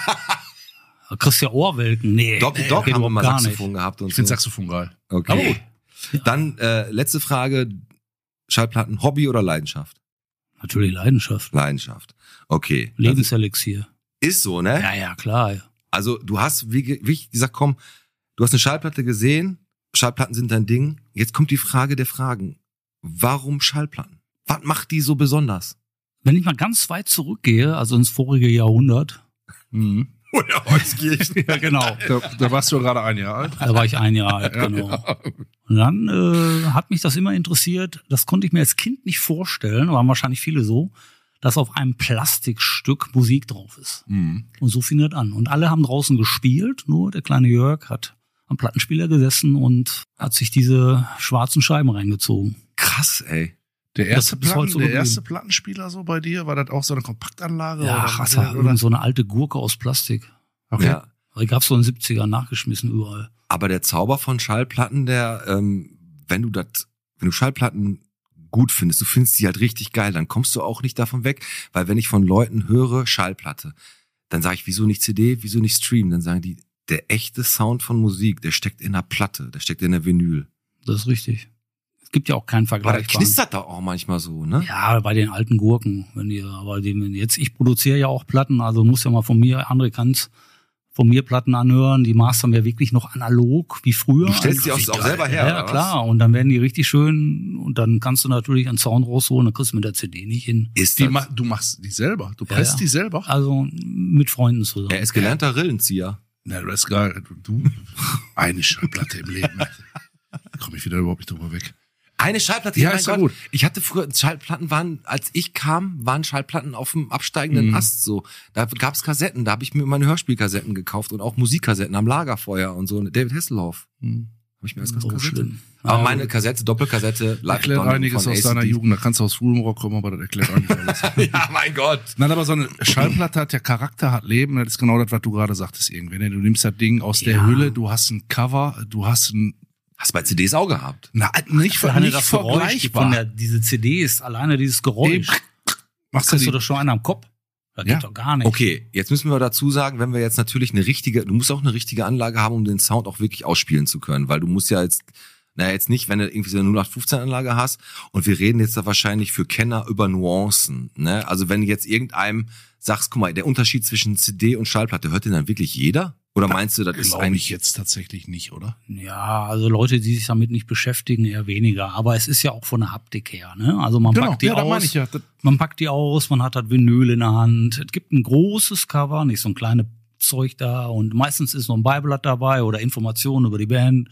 Da kriegst du ja Ohrwelken. Nee, Doggy Dog geht haben wir überhaupt mal gar Saxophon nicht. gehabt und Ich finde so. Saxophon geil. Okay. Aber gut. Ja. Dann letzte Frage, Schallplatten, Hobby oder Leidenschaft? Natürlich Leidenschaft. Leidenschaft. Okay. Lebenselixier. Ist so, ne? Ja, klar. Also du hast, wie gesagt, komm, du hast eine Schallplatte gesehen, Schallplatten sind dein Ding. Jetzt kommt die Frage der Fragen. Warum Schallplatten? Was macht die so besonders? Wenn ich mal ganz weit zurückgehe, also ins vorige Jahrhundert. Mhm. Oder Holzkirchen. Ja, genau. Da warst du ja gerade 1 Jahr alt. Da war ich 1 Jahr alt, genau. Und dann hat mich das immer interessiert. Das konnte ich mir als Kind nicht vorstellen, waren wahrscheinlich viele so, dass auf einem Plastikstück Musik drauf ist. Mhm. Und so fing das an. Und alle haben draußen gespielt, nur der kleine Jörg hat am Plattenspieler gesessen und hat sich diese schwarzen Scheiben reingezogen. Krass, ey. Der erste, Das ist heute so der geblieben. erste Plattenspieler so bei dir, war das auch so eine Kompaktanlage? Ja, oder, das war irgend so eine alte Gurke aus Plastik. Okay. Ja. Die gab's so in den 70ern nachgeschmissen überall. Aber der Zauber von Schallplatten, wenn du Schallplatten gut findest, du findest die halt richtig geil, dann kommst du auch nicht davon weg, weil wenn ich von Leuten höre, Schallplatte, dann sage ich, wieso nicht CD, wieso nicht Stream? Dann sagen die, der echte Sound von Musik, der steckt in der Platte, der steckt in der Vinyl. Das ist richtig. Es gibt ja auch keinen Aber Vergleich. das knistert doch auch manchmal so, ne? Ja, bei den alten Gurken, ich produziere ja auch Platten, also muss ja mal von mir, André kann's von mir Platten anhören, die mastern wir wirklich noch analog, wie früher. Du stellst die auch selber her, Ja, oder klar, und dann werden die richtig schön und dann kannst du natürlich einen Sound rausholen, dann kriegst du mit der CD nicht hin. Ist Die das? du machst die selber? Du Ja, presst ja. die selber? Also mit Freunden zusammen. Er ist gelernter Rillenzieher. Na, das ist geil. Du, eine Schallplatte im Leben. Da komme ich wieder überhaupt nicht drüber weg. Eine Schallplatte, Ja, mein ist ja Gott. gut. Ich hatte früher, Schallplatten waren, als ich kam, waren Schallplatten auf dem absteigenden Ast so. Da gab's Kassetten, da habe ich mir meine Hörspielkassetten gekauft und auch Musikkassetten am Lagerfeuer und so. David Hasselhoff. Habe ich mir als So Kassette. schlimm. Aber Ja, meine Kassette, Doppelkassette, Live Erklärt Donner einiges von aus deiner AC/DC. Jugend. Da kannst du aus Fulmrock kommen, aber das erklärt auch nicht alles. Ja, mein Gott. Nein, aber so eine Schallplatte hat ja Charakter, hat Leben. Das ist genau das, was du gerade sagtest irgendwie. Ne? Du nimmst das Ding aus der Ja. Hülle, du hast ein Cover, du hast ein... Hast bei CDs auch gehabt. Na, nicht alleine das Geräusch vergleichbar. diese CDs, alleine dieses Geräusch. Machst du Kriegst die, du doch schon einen am Kopf? Das Ja. geht doch gar nicht. Okay, jetzt müssen wir dazu sagen, wenn wir jetzt natürlich du musst auch eine richtige Anlage haben, um den Sound auch wirklich ausspielen zu können, weil du musst ja jetzt nicht, wenn du irgendwie so eine 0815-Anlage hast und wir reden jetzt da wahrscheinlich für Kenner über Nuancen, ne? Also wenn du jetzt irgendeinem sagst, guck mal, der Unterschied zwischen CD und Schallplatte, hört den dann wirklich jeder? Oder meinst du, das ist Glaube eigentlich ich jetzt tatsächlich nicht, oder? Ja, also Leute, die sich damit nicht beschäftigen, eher weniger. Aber es ist ja auch von der Haptik her, ne? Also man packt die da meine aus, ich ja. Das, man packt die aus, man hat das Vinyl in der Hand. Es gibt ein großes Cover, nicht so ein kleines Zeug da. Und meistens ist noch ein Beiblatt dabei oder Informationen über die Band.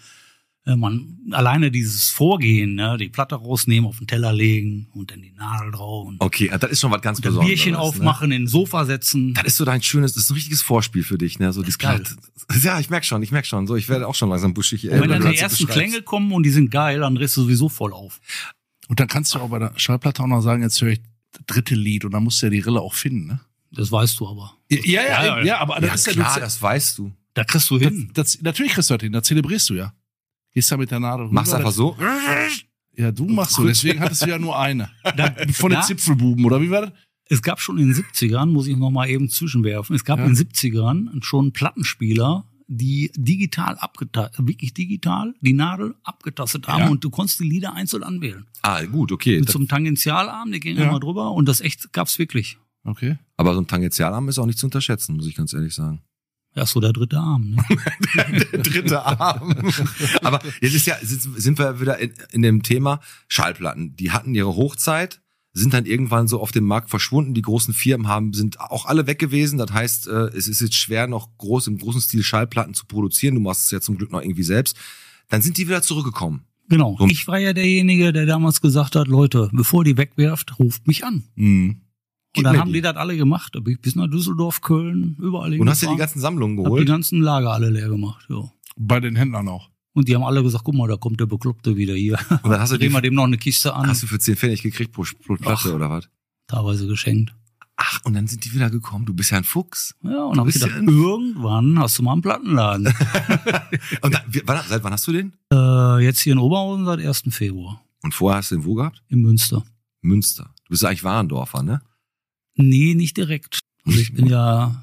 Alleine dieses Vorgehen, ne? Die Platte rausnehmen, auf den Teller legen und dann die Nadel drauf. Und okay, das ist schon was ganz ein Besonderes. Bierchen aufmachen, in ein Sofa setzen. Das ist so dein schönes, das ist ein richtiges Vorspiel für dich, ne? So die ist geil. Platte. Ja, ich merk schon. So, ich werde auch schon langsam buschig. Und wenn dann du die das ersten beschreibst. Klänge kommen und die sind geil, dann drehst du sowieso voll auf. und dann kannst du auch bei der Schallplatte auch noch sagen, jetzt höre ich das dritte Lied und dann musst du ja die Rille auch finden, ne? Das weißt du aber. Ja, aber Ja, das ist klar, ja das weißt du. Da kriegst du hin. natürlich kriegst du das hin, da zelebrierst du ja. Gehst da mit der Nadel rüber. Machst einfach so. Ja, du machst so, deswegen hattest du ja nur eine. Von den Na? Zipfelbuben, oder wie war das? Es gab schon in den 70ern, muss ich noch mal eben zwischenwerfen, es gab in den 70ern schon Plattenspieler, die digital wirklich digital die Nadel abgetastet haben Ja. und du konntest die Lieder einzeln anwählen. Ah, gut, okay. Mit so einem Tangentialarm, die gingen Ja. einmal drüber und das echt gab's wirklich. Okay. Aber so ein Tangentialarm ist auch nicht zu unterschätzen, muss ich ganz ehrlich sagen. Ja, so der dritte Arm. Ne? Der dritte Arm. Aber jetzt sind wir wieder in dem Thema Schallplatten. Die hatten ihre Hochzeit, sind dann irgendwann so auf dem Markt verschwunden. Die großen Firmen sind auch alle weg gewesen. Das heißt, es ist jetzt schwer, noch im großen Stil Schallplatten zu produzieren. Du machst es ja zum Glück noch irgendwie selbst. Dann sind die wieder zurückgekommen. Genau. So. Ich war ja derjenige, der damals gesagt hat, Leute, bevor die wegwerft, ruft mich an. Mhm. Und dann haben die das alle gemacht. Da bin ich bis nach Düsseldorf, Köln, überall Und hast dir die hingefahren. ganzen Sammlungen Hab die geholt? ganzen Lager alle leer gemacht, ja. Bei den Händlern auch. Und die haben alle gesagt, guck mal, da kommt der Bekloppte wieder hier. Und dann hast du Drehen wir dem noch eine Kiste an. hast du für 10 Pfennig gekriegt pro Platte oder was? Teilweise geschenkt. Ach, und dann sind die wieder gekommen. Du bist ja ein Fuchs. Ja, und dann hab ich bist gedacht, ja irgendwann hast du mal einen Plattenladen. Und dann, seit wann hast du den? Jetzt hier in Oberhausen seit 1. Februar. Und vorher hast du den wo gehabt? In Münster. Münster. Du bist ja eigentlich Warendorfer, ne? Nee, nicht direkt. Also ich bin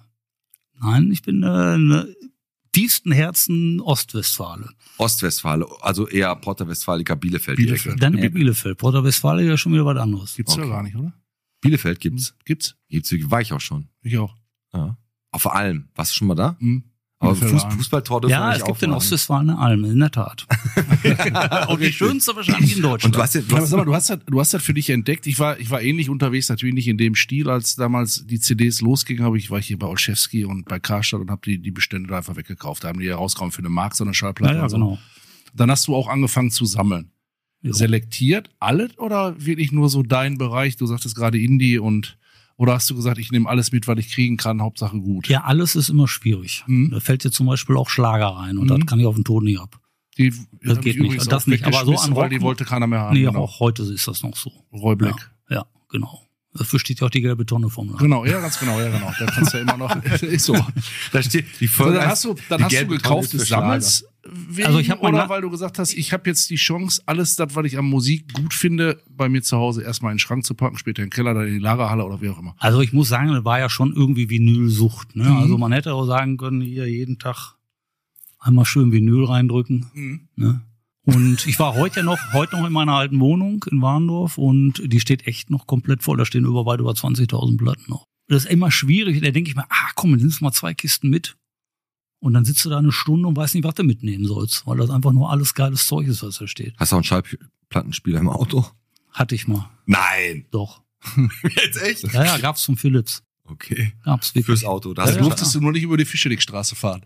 tiefsten Herzen Ostwestfale. Ostwestfale, also eher Porta Westfalica, Bielefeld. Bielefeld. Die Ecke. Dann eher Bielefeld. Porta Westfale ja schon wieder was anderes. Gibt's ja Okay. gar nicht, oder? Bielefeld gibt's. Gibt's? War ich auch schon. Ich auch. Ja. Auf der Alm. Warst du schon mal da? Mhm. Aber Bielefelder Alm. Fußballtor dürfen wir Ja, nicht es gibt in aufmachen. Ostwestfalen eine Alm, in der Tat. Und die schönste wahrscheinlich in Deutschland. Und du hast den, Ja, aber sag mal, du hast das für dich entdeckt. Ich war ähnlich unterwegs, natürlich nicht in dem Stil, als damals die CDs losgingen, war ich hier bei Olszewski und bei Karstadt und habe die Bestände da einfach weggekauft. Da haben die ja rausgekommen für eine Mark, so eine Schallplatte. ja, und so. genau. Dann hast du auch angefangen zu sammeln. Ja. Selektiert alles oder wirklich nur so dein Bereich? Du sagtest gerade Indie oder hast du gesagt, ich nehme alles mit, was ich kriegen kann, Hauptsache gut? Ja, alles ist immer schwierig. Mhm. Da fällt dir zum Beispiel auch Schlager rein und Mhm. das kann ich auf den Ton nicht ab. Die Das hab geht ich nicht. übrigens Das auch nicht, aber so weggeschmissen, an weil Rock- die wollte keiner mehr haben. Nee, genau. auch heute ist das noch so. Roy Black. Ja, genau. Dafür steht ja auch die gelbe Tonne vom Laden. Genau, ja, ganz genau, ja, genau. Da kannst du ja immer noch, ist so. da steht die So, Folge. dann hast du gekauft des Sammels wegen, Also ich hab oder mal weil du gesagt hast, ich habe jetzt die Chance, alles das, was ich an Musik gut finde, bei mir zu Hause erstmal in den Schrank zu packen, später in den Keller, dann in die Lagerhalle oder wie auch immer. Also ich muss sagen, das war ja schon irgendwie Vinylsucht. Ne? Mhm. Also man hätte auch sagen können, hier jeden Tag einmal schön Vinyl reindrücken. Mhm. Ne? Und ich war heute noch in meiner alten Wohnung in Warendorf und die steht echt noch komplett voll. Da stehen weit über 20.000 Platten noch. Das ist immer schwierig. Da denke ich mir, komm, dann nimmst du mal 2 Kisten mit. Und dann sitzt du da eine Stunde und weißt nicht, was du mitnehmen sollst, weil das einfach nur alles geiles Zeug ist, was da steht. Hast du auch einen Schallplattenspieler im Auto? Hatte ich mal. Nein. Doch. Jetzt echt? Ja, gab's vom Philips. Okay. Gab's wirklich. Fürs Auto. Da Da hast du durftest du nur nicht über die Fischeligstraße fahren.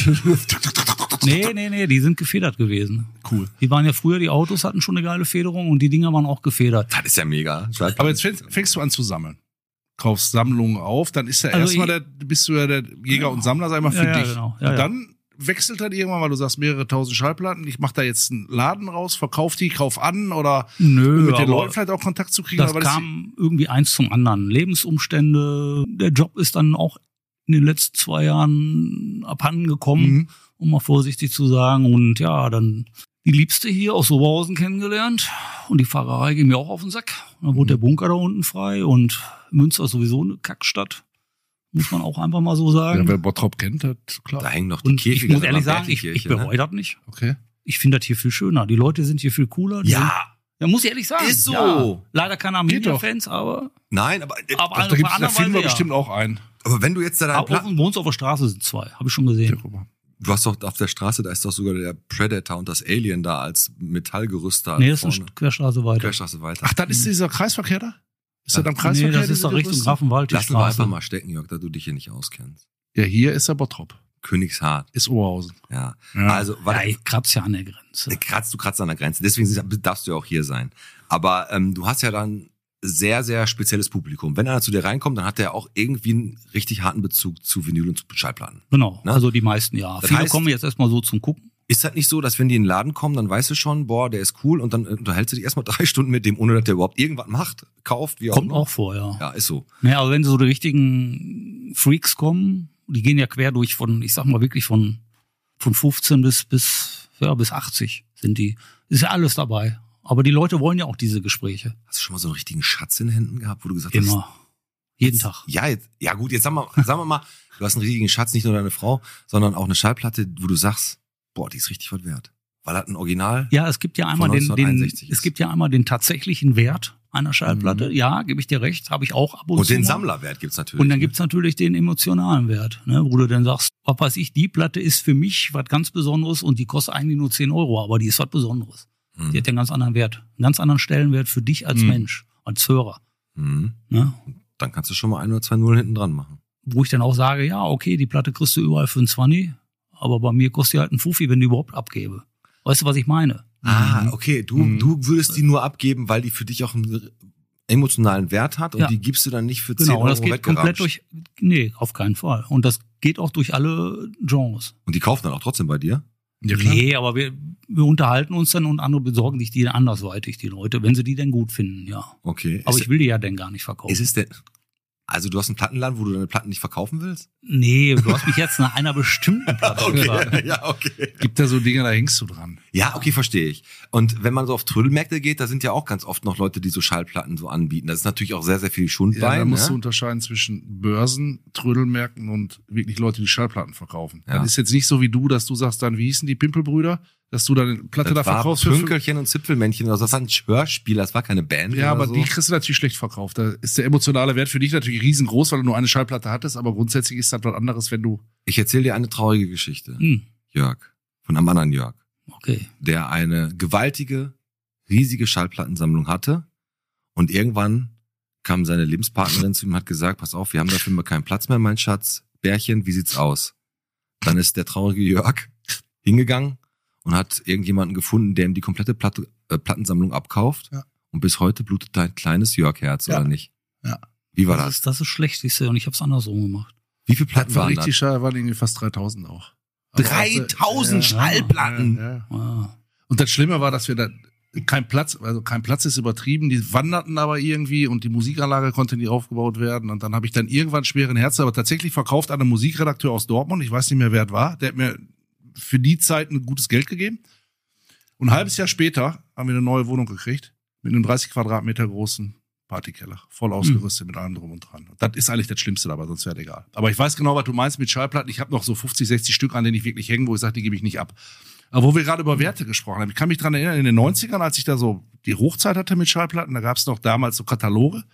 Nee, die sind gefedert gewesen. Cool. Die waren ja früher, die Autos hatten schon eine geile Federung und die Dinger waren auch gefedert. Das ist ja mega. Aber jetzt fängst du an zu sammeln. Kaufst Sammlungen auf, dann ist ja Also erstmal bist du ja der Jäger und Sammler, sag ich mal, für Ja, dich. genau. Ja, und ja. dann wechselt dann irgendwann, weil du sagst, mehrere tausend Schallplatten, ich mache da jetzt einen Laden raus, verkauf die, kauf an oder Nö, mit den aber Leuten vielleicht auch Kontakt zu kriegen. das aber kam irgendwie eins zum anderen. Lebensumstände, der Job ist dann auch in den letzten 2 Jahren abhanden gekommen, Mhm. um mal vorsichtig zu sagen. Und ja, dann die Liebste hier aus Oberhausen kennengelernt und die Fahrerei ging mir auch auf den Sack. Und dann wurde der Bunker da unten frei und Münster ist sowieso eine Kackstadt, muss man auch einfach mal so sagen. Ja, wer Bottrop kennt, hat klar. Da hängen noch die Und Kirche. ich muss da ehrlich war sagen, ich Bertenkirche, bereue das nicht. Okay. Ich finde das hier viel schöner. Die Leute sind hier viel cooler. Die sind, ja, muss ich ehrlich sagen. Ist so. Ja, leider keine Geht doch. Arminia-Fans, aber Nein, aber auf Da andere finden wir Weise, ja. bestimmt auch einen. Aber wenn du jetzt da deinen Platten... Bei uns auf der Straße sind 2, habe ich schon gesehen. Du hast doch auf der Straße, da ist doch sogar der Predator und das Alien da als Metallgerüst da. Nee, das vorne. ist eine Querstraße weiter. Querstraße weiter. Ach, dann ist dieser Kreisverkehr da? Ist das am Nee, Kreisverkehr? das ist doch Richtung Grafenwald, die Lass uns mal Straße. einfach mal stecken, Jörg, da du dich hier nicht auskennst. Ja, hier ist der Bottrop. Königshart. Ist Oberhausen. Ja. Ja. Also, Ja, warte, ich kratze ja an der Grenze. du kratzt an der Grenze. Deswegen darfst du ja auch hier sein. Aber du hast ja dann sehr, sehr spezielles Publikum. Wenn einer zu dir reinkommt, dann hat der auch irgendwie einen richtig harten Bezug zu Vinyl und zu Schallplatten. Genau, Ne? also die meisten ja. Das Viele heißt- kommen jetzt erstmal so zum Gucken. Ist das nicht so, dass wenn die in den Laden kommen, dann weißt du schon, boah, der ist cool und dann unterhältst du dich erstmal 3 Stunden mit dem, ohne dass der überhaupt irgendwas macht, kauft, wie auch Kommt immer? auch vor, ja. Ja, ist so. Naja, also wenn so die richtigen Freaks kommen, die gehen ja quer durch ich sag mal wirklich von 15 bis 80 sind die. Ist ja alles dabei. Aber die Leute wollen ja auch diese Gespräche. Hast du schon mal so einen richtigen Schatz in den Händen gehabt, wo du gesagt hast, Immer. Jeden Tag. ja, gut, jetzt sagen wir mal, du hast einen richtigen Schatz, nicht nur deine Frau, sondern auch eine Schallplatte, wo du sagst, boah, die ist richtig was wert. Weil das ein Original. Ja, es gibt ja einmal Von 1961 ist. es gibt ja einmal den tatsächlichen Wert einer Schallplatte. Ja, gebe ich dir recht, habe ich auch ab und Und zu. den mal. Sammlerwert gibt's natürlich. Und dann gibt's natürlich den emotionalen Wert, ne, wo du dann sagst, was weiß ich, die Platte ist für mich was ganz Besonderes und die kostet eigentlich nur 10 €, aber die ist was Besonderes. Die hat ja einen ganz anderen Wert, einen ganz anderen Stellenwert für dich als Mensch, als Hörer. Mhm. Ne? Dann kannst du schon mal 1 oder 2 Nullen hinten dran machen. Wo ich dann auch sage, ja, okay, die Platte kriegst du überall für einen 20, aber bei mir kostet die halt einen Fuffi, wenn die überhaupt abgebe. Weißt du, was ich meine? Ah, okay. Du würdest die nur abgeben, weil die für dich auch einen emotionalen Wert hat und Ja. die gibst du dann nicht für 10 Genau, und das Euro geht komplett weggeratscht. nee, auf keinen Fall. Und das geht auch durch alle Genres. Und die kaufen dann auch trotzdem bei dir? Ja, klar. Nee, aber wir unterhalten uns dann und andere besorgen sich die andersweitig, die Leute, wenn sie die denn gut finden, ja. Okay. Aber ist, ich will die ja denn gar nicht verkaufen. ist es denn, also du hast einen Plattenladen, wo du deine Platten nicht verkaufen willst? Nee, du hast mich jetzt nach einer bestimmten Platte gefragt. Ja, okay. Gibt da so Dinge, da hängst du dran. Ja, okay, verstehe ich. Und wenn man so auf Trödelmärkte geht, da sind ja auch ganz oft noch Leute, die so Schallplatten so anbieten. Das ist natürlich auch sehr, sehr viel Schund Ja, bei. da musst du Ne? unterscheiden zwischen Börsen, Trödelmärkten und wirklich Leute, die Schallplatten verkaufen. Ja. Das ist jetzt nicht so wie du, dass du sagst dann, wie hießen die Pimpelbrüder, dass du deine Platte Das da war verkaufst. Pünkelchen und Zipfelmännchen. Also das war ein Hörspiel, das war keine Band. Ja, oder aber so. die kriegst du natürlich schlecht verkauft. Da ist der emotionale Wert für dich natürlich riesengroß, weil du nur eine Schallplatte hattest, aber grundsätzlich ist das was anderes, wenn du... Ich erzähle dir eine traurige Geschichte, Jörg, von einem anderen Jörg, Okay. der eine gewaltige, riesige Schallplattensammlung hatte und irgendwann kam seine Lebenspartnerin zu ihm und hat gesagt, pass auf, wir haben dafür mal keinen Platz mehr, mein Schatz. Bärchen, wie sieht's aus? Dann ist der traurige Jörg hingegangen und hat irgendjemanden gefunden, der ihm die komplette Plattensammlung abkauft. Ja. Und bis heute blutet dein kleines Jörg-Herz, Ja. oder nicht? Ja. Wie war das? Das ist schlecht, siehst du, und ich hab's andersrum gemacht. Wie viele Das Platten war waren richtig das? schade, waren irgendwie fast 3000 auch. Aber 3000 auch, Schallplatten? Ja. Ah. Und das Schlimme war, dass wir da kein Platz ist übertrieben, die wanderten aber irgendwie und die Musikanlage konnte nicht aufgebaut werden und dann habe ich dann irgendwann schweren Herzens aber tatsächlich verkauft an einen Musikredakteur aus Dortmund, ich weiß nicht mehr, wer es war, der hat mir für die Zeit ein gutes Geld gegeben und ein halbes Jahr später haben wir eine neue Wohnung gekriegt mit einem 30 Quadratmeter großen Partykeller, voll ausgerüstet mit allem drum und dran. Und das ist eigentlich das Schlimmste dabei, sonst wäre das egal. Aber ich weiß genau, was du meinst mit Schallplatten. Ich habe noch so 50, 60 Stück, an denen ich wirklich hänge, wo ich sage, die gebe ich nicht ab. Aber wo wir gerade über Werte gesprochen haben, ich kann mich dran erinnern, in den 90ern, als ich da so die Hochzeit hatte mit Schallplatten, da gab es noch damals so Kataloge.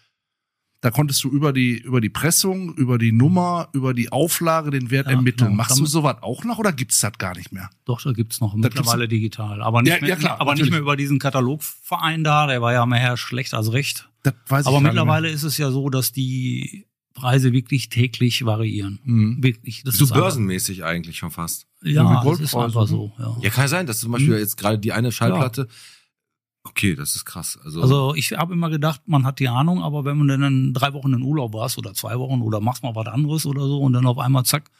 Da konntest du über die Pressung, über die Nummer, über die Auflage den Wert Ja, ermitteln. genau. Machst du Damit- sowas auch noch oder gibt's das gar nicht mehr? Doch, da gibt's noch gibt's mittlerweile digital. Aber nicht, Ja, ja, klar, aber nicht natürlich. mehr über diesen Katalogverein da, der war ja mehr schlecht als recht. Das weiß Aber ich gar nicht mittlerweile ist es ja so, dass die Preise wirklich täglich variieren. Mhm. Wirklich. Das So ist einfach- börsenmäßig eigentlich schon fast. Ja, Wie das ist Goldpreise, einfach ne? so. Ja. Ja, kann ja sein, dass zum Beispiel jetzt gerade die eine Schallplatte. Okay, das ist krass. Also ich habe immer gedacht, man hat die Ahnung, aber wenn man dann 3 Wochen in Urlaub warst oder 2 Wochen oder machst mal was anderes oder so und dann auf einmal zack,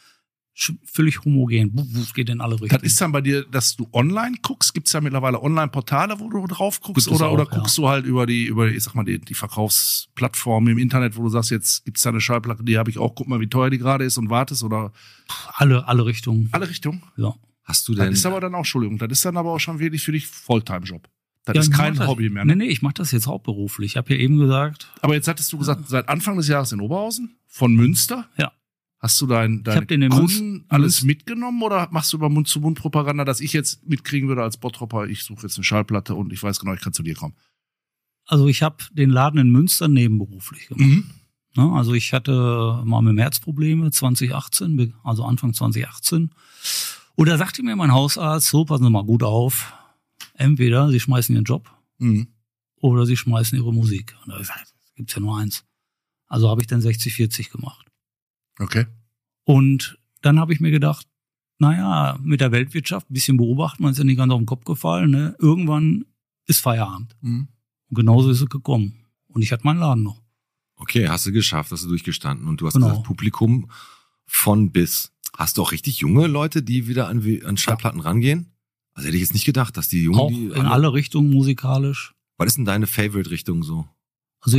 völlig homogen. Es geht in alle Das Richtungen. ist dann bei dir, dass du online guckst? Gibt's ja mittlerweile Online-Portale, wo du drauf guckst? Gibt es Oder auch, guckst du halt über die, ich sag mal, die Verkaufsplattformen im Internet, wo du sagst, jetzt gibt's da eine Schallplatte, die habe ich auch, guck mal, wie teuer die gerade ist und wartest oder Alle Richtungen. alle Richtungen? Ja. hast du Das denn? ist aber dann auch, Entschuldigung, das ist dann aber auch schon wirklich für dich Volltime-Job. Das Ja, ist ich kein mach das- Hobby mehr. Nee, Ne? nee, ich mache das jetzt hauptberuflich. Ich habe ja eben gesagt, Aber jetzt hattest du gesagt, seit Anfang des Jahres in Oberhausen, von Münster. Ja. Hast du deine hab den in Kunden alles Münster- mitgenommen oder machst du über Mund-zu-Mund-Propaganda, dass ich jetzt mitkriegen würde als Bottropper, ich suche jetzt eine Schallplatte und ich weiß genau, ich kann zu dir kommen? also ich habe den Laden in Münster nebenberuflich gemacht. Ne? Also ich hatte mal mit dem Herzprobleme 2018, also Anfang 2018. Und da sagte mir mein Hausarzt, so, passen Sie mal gut auf. Entweder Sie schmeißen Ihren Job oder Sie schmeißen Ihre Musik. Und da habe ich gesagt, es gibt ja nur eins. Also habe ich dann 60-40 gemacht. Okay. Und dann habe ich mir gedacht, naja, mit der Weltwirtschaft ein bisschen beobachten, man ist ja nicht ganz auf den Kopf gefallen. Ne? Irgendwann ist Feierabend. Und genauso ist es gekommen. Und ich hatte meinen Laden noch. Okay, hast du geschafft, hast du durchgestanden. Und du hast Genau. gesagt, Publikum von bis. Hast du auch richtig junge Leute, die wieder an Schallplatten rangehen? Also hätte ich jetzt nicht gedacht, dass die Jungen, Auch die in alle Richtungen musikalisch. Was ist denn deine Favorite-Richtung so? Also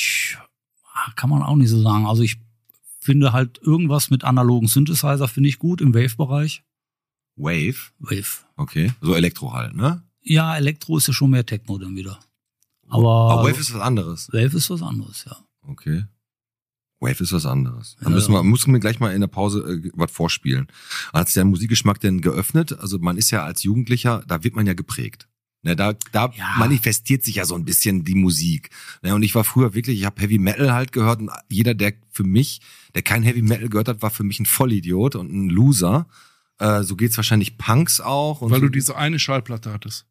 kann man auch nicht so sagen. Also ich finde halt irgendwas mit analogen Synthesizer finde ich gut im Wave-Bereich. Wave? Wave. Okay. So Elektro halt, ne? Ja, Elektro ist ja schon mehr Techno dann wieder. Aber Wave ist was anderes. Wave ist was anderes, ja. Okay. Wave ist was anderes. Dann Ja. müssen wir gleich mal in der Pause was vorspielen. Hat sich dein Musikgeschmack denn geöffnet? Also man ist ja als Jugendlicher, da wird man ja geprägt. Ne, da Ja. manifestiert sich ja so ein bisschen die Musik. Ne, und ich war früher wirklich, ich habe Heavy Metal halt gehört und jeder, der kein Heavy Metal gehört hat, war für mich ein Vollidiot und ein Loser. So geht's wahrscheinlich Punks auch. Und Weil so. du diese eine Schallplatte hattest.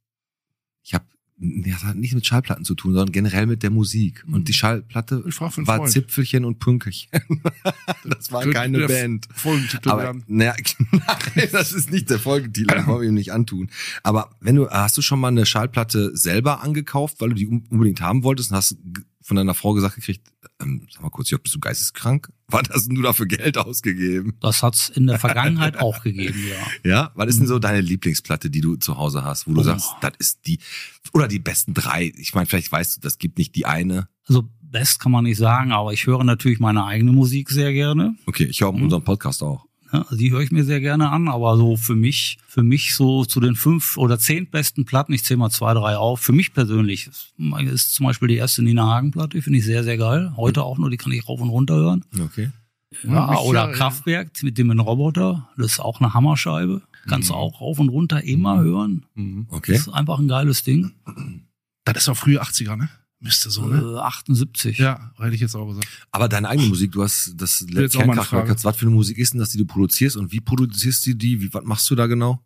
Das hat nichts mit Schallplatten zu tun, sondern generell mit der Musik. Und die Schallplatte Ich frag für einen war Freund. Zipfelchen und Pünkelchen. Das war Könnte keine der Band. Folgentitel Aber, werden. naja, nein, das ist nicht der Folgetitel, das wollen wir ihm nicht antun. Aber hast du schon mal eine Schallplatte selber angekauft, weil du die unbedingt haben wolltest und hast von deiner Frau gesagt gekriegt, sag mal kurz, bist du geisteskrank? Was hast denn du dafür Geld ausgegeben? Das hat's in der Vergangenheit auch gegeben, ja. Ja? Was ist denn so deine Lieblingsplatte, die du zu Hause hast, wo du sagst, das ist oder die besten 3? Ich meine, vielleicht weißt du, das gibt nicht die eine. Also best kann man nicht sagen, aber ich höre natürlich meine eigene Musik sehr gerne. Okay, ich höre unseren Podcast auch. Ja, also die höre ich mir sehr gerne an, aber so für mich so zu den 5 oder 10 besten Platten, ich zähle mal 2, 3 auf, für mich persönlich ist zum Beispiel die erste Nina Hagen-Platte, die finde ich sehr, sehr geil. Heute auch nur, die kann ich rauf und runter hören. Okay. Ja, oder Kraftwerk mit dem Roboter, das ist auch eine Hammerscheibe. Kannst du auch rauf und runter immer hören. Okay. Das ist einfach ein geiles Ding. Das ist auch frühe 80er, ne? Müsste so, ne? 78. Ja, hätte ich jetzt auch gesagt. Aber deine eigene Musik, du hast das jetzt auch mal eine Kernkraftwerk. Frage. Was für eine Musik ist denn das, die du produzierst und wie produzierst du die? Was machst du da genau?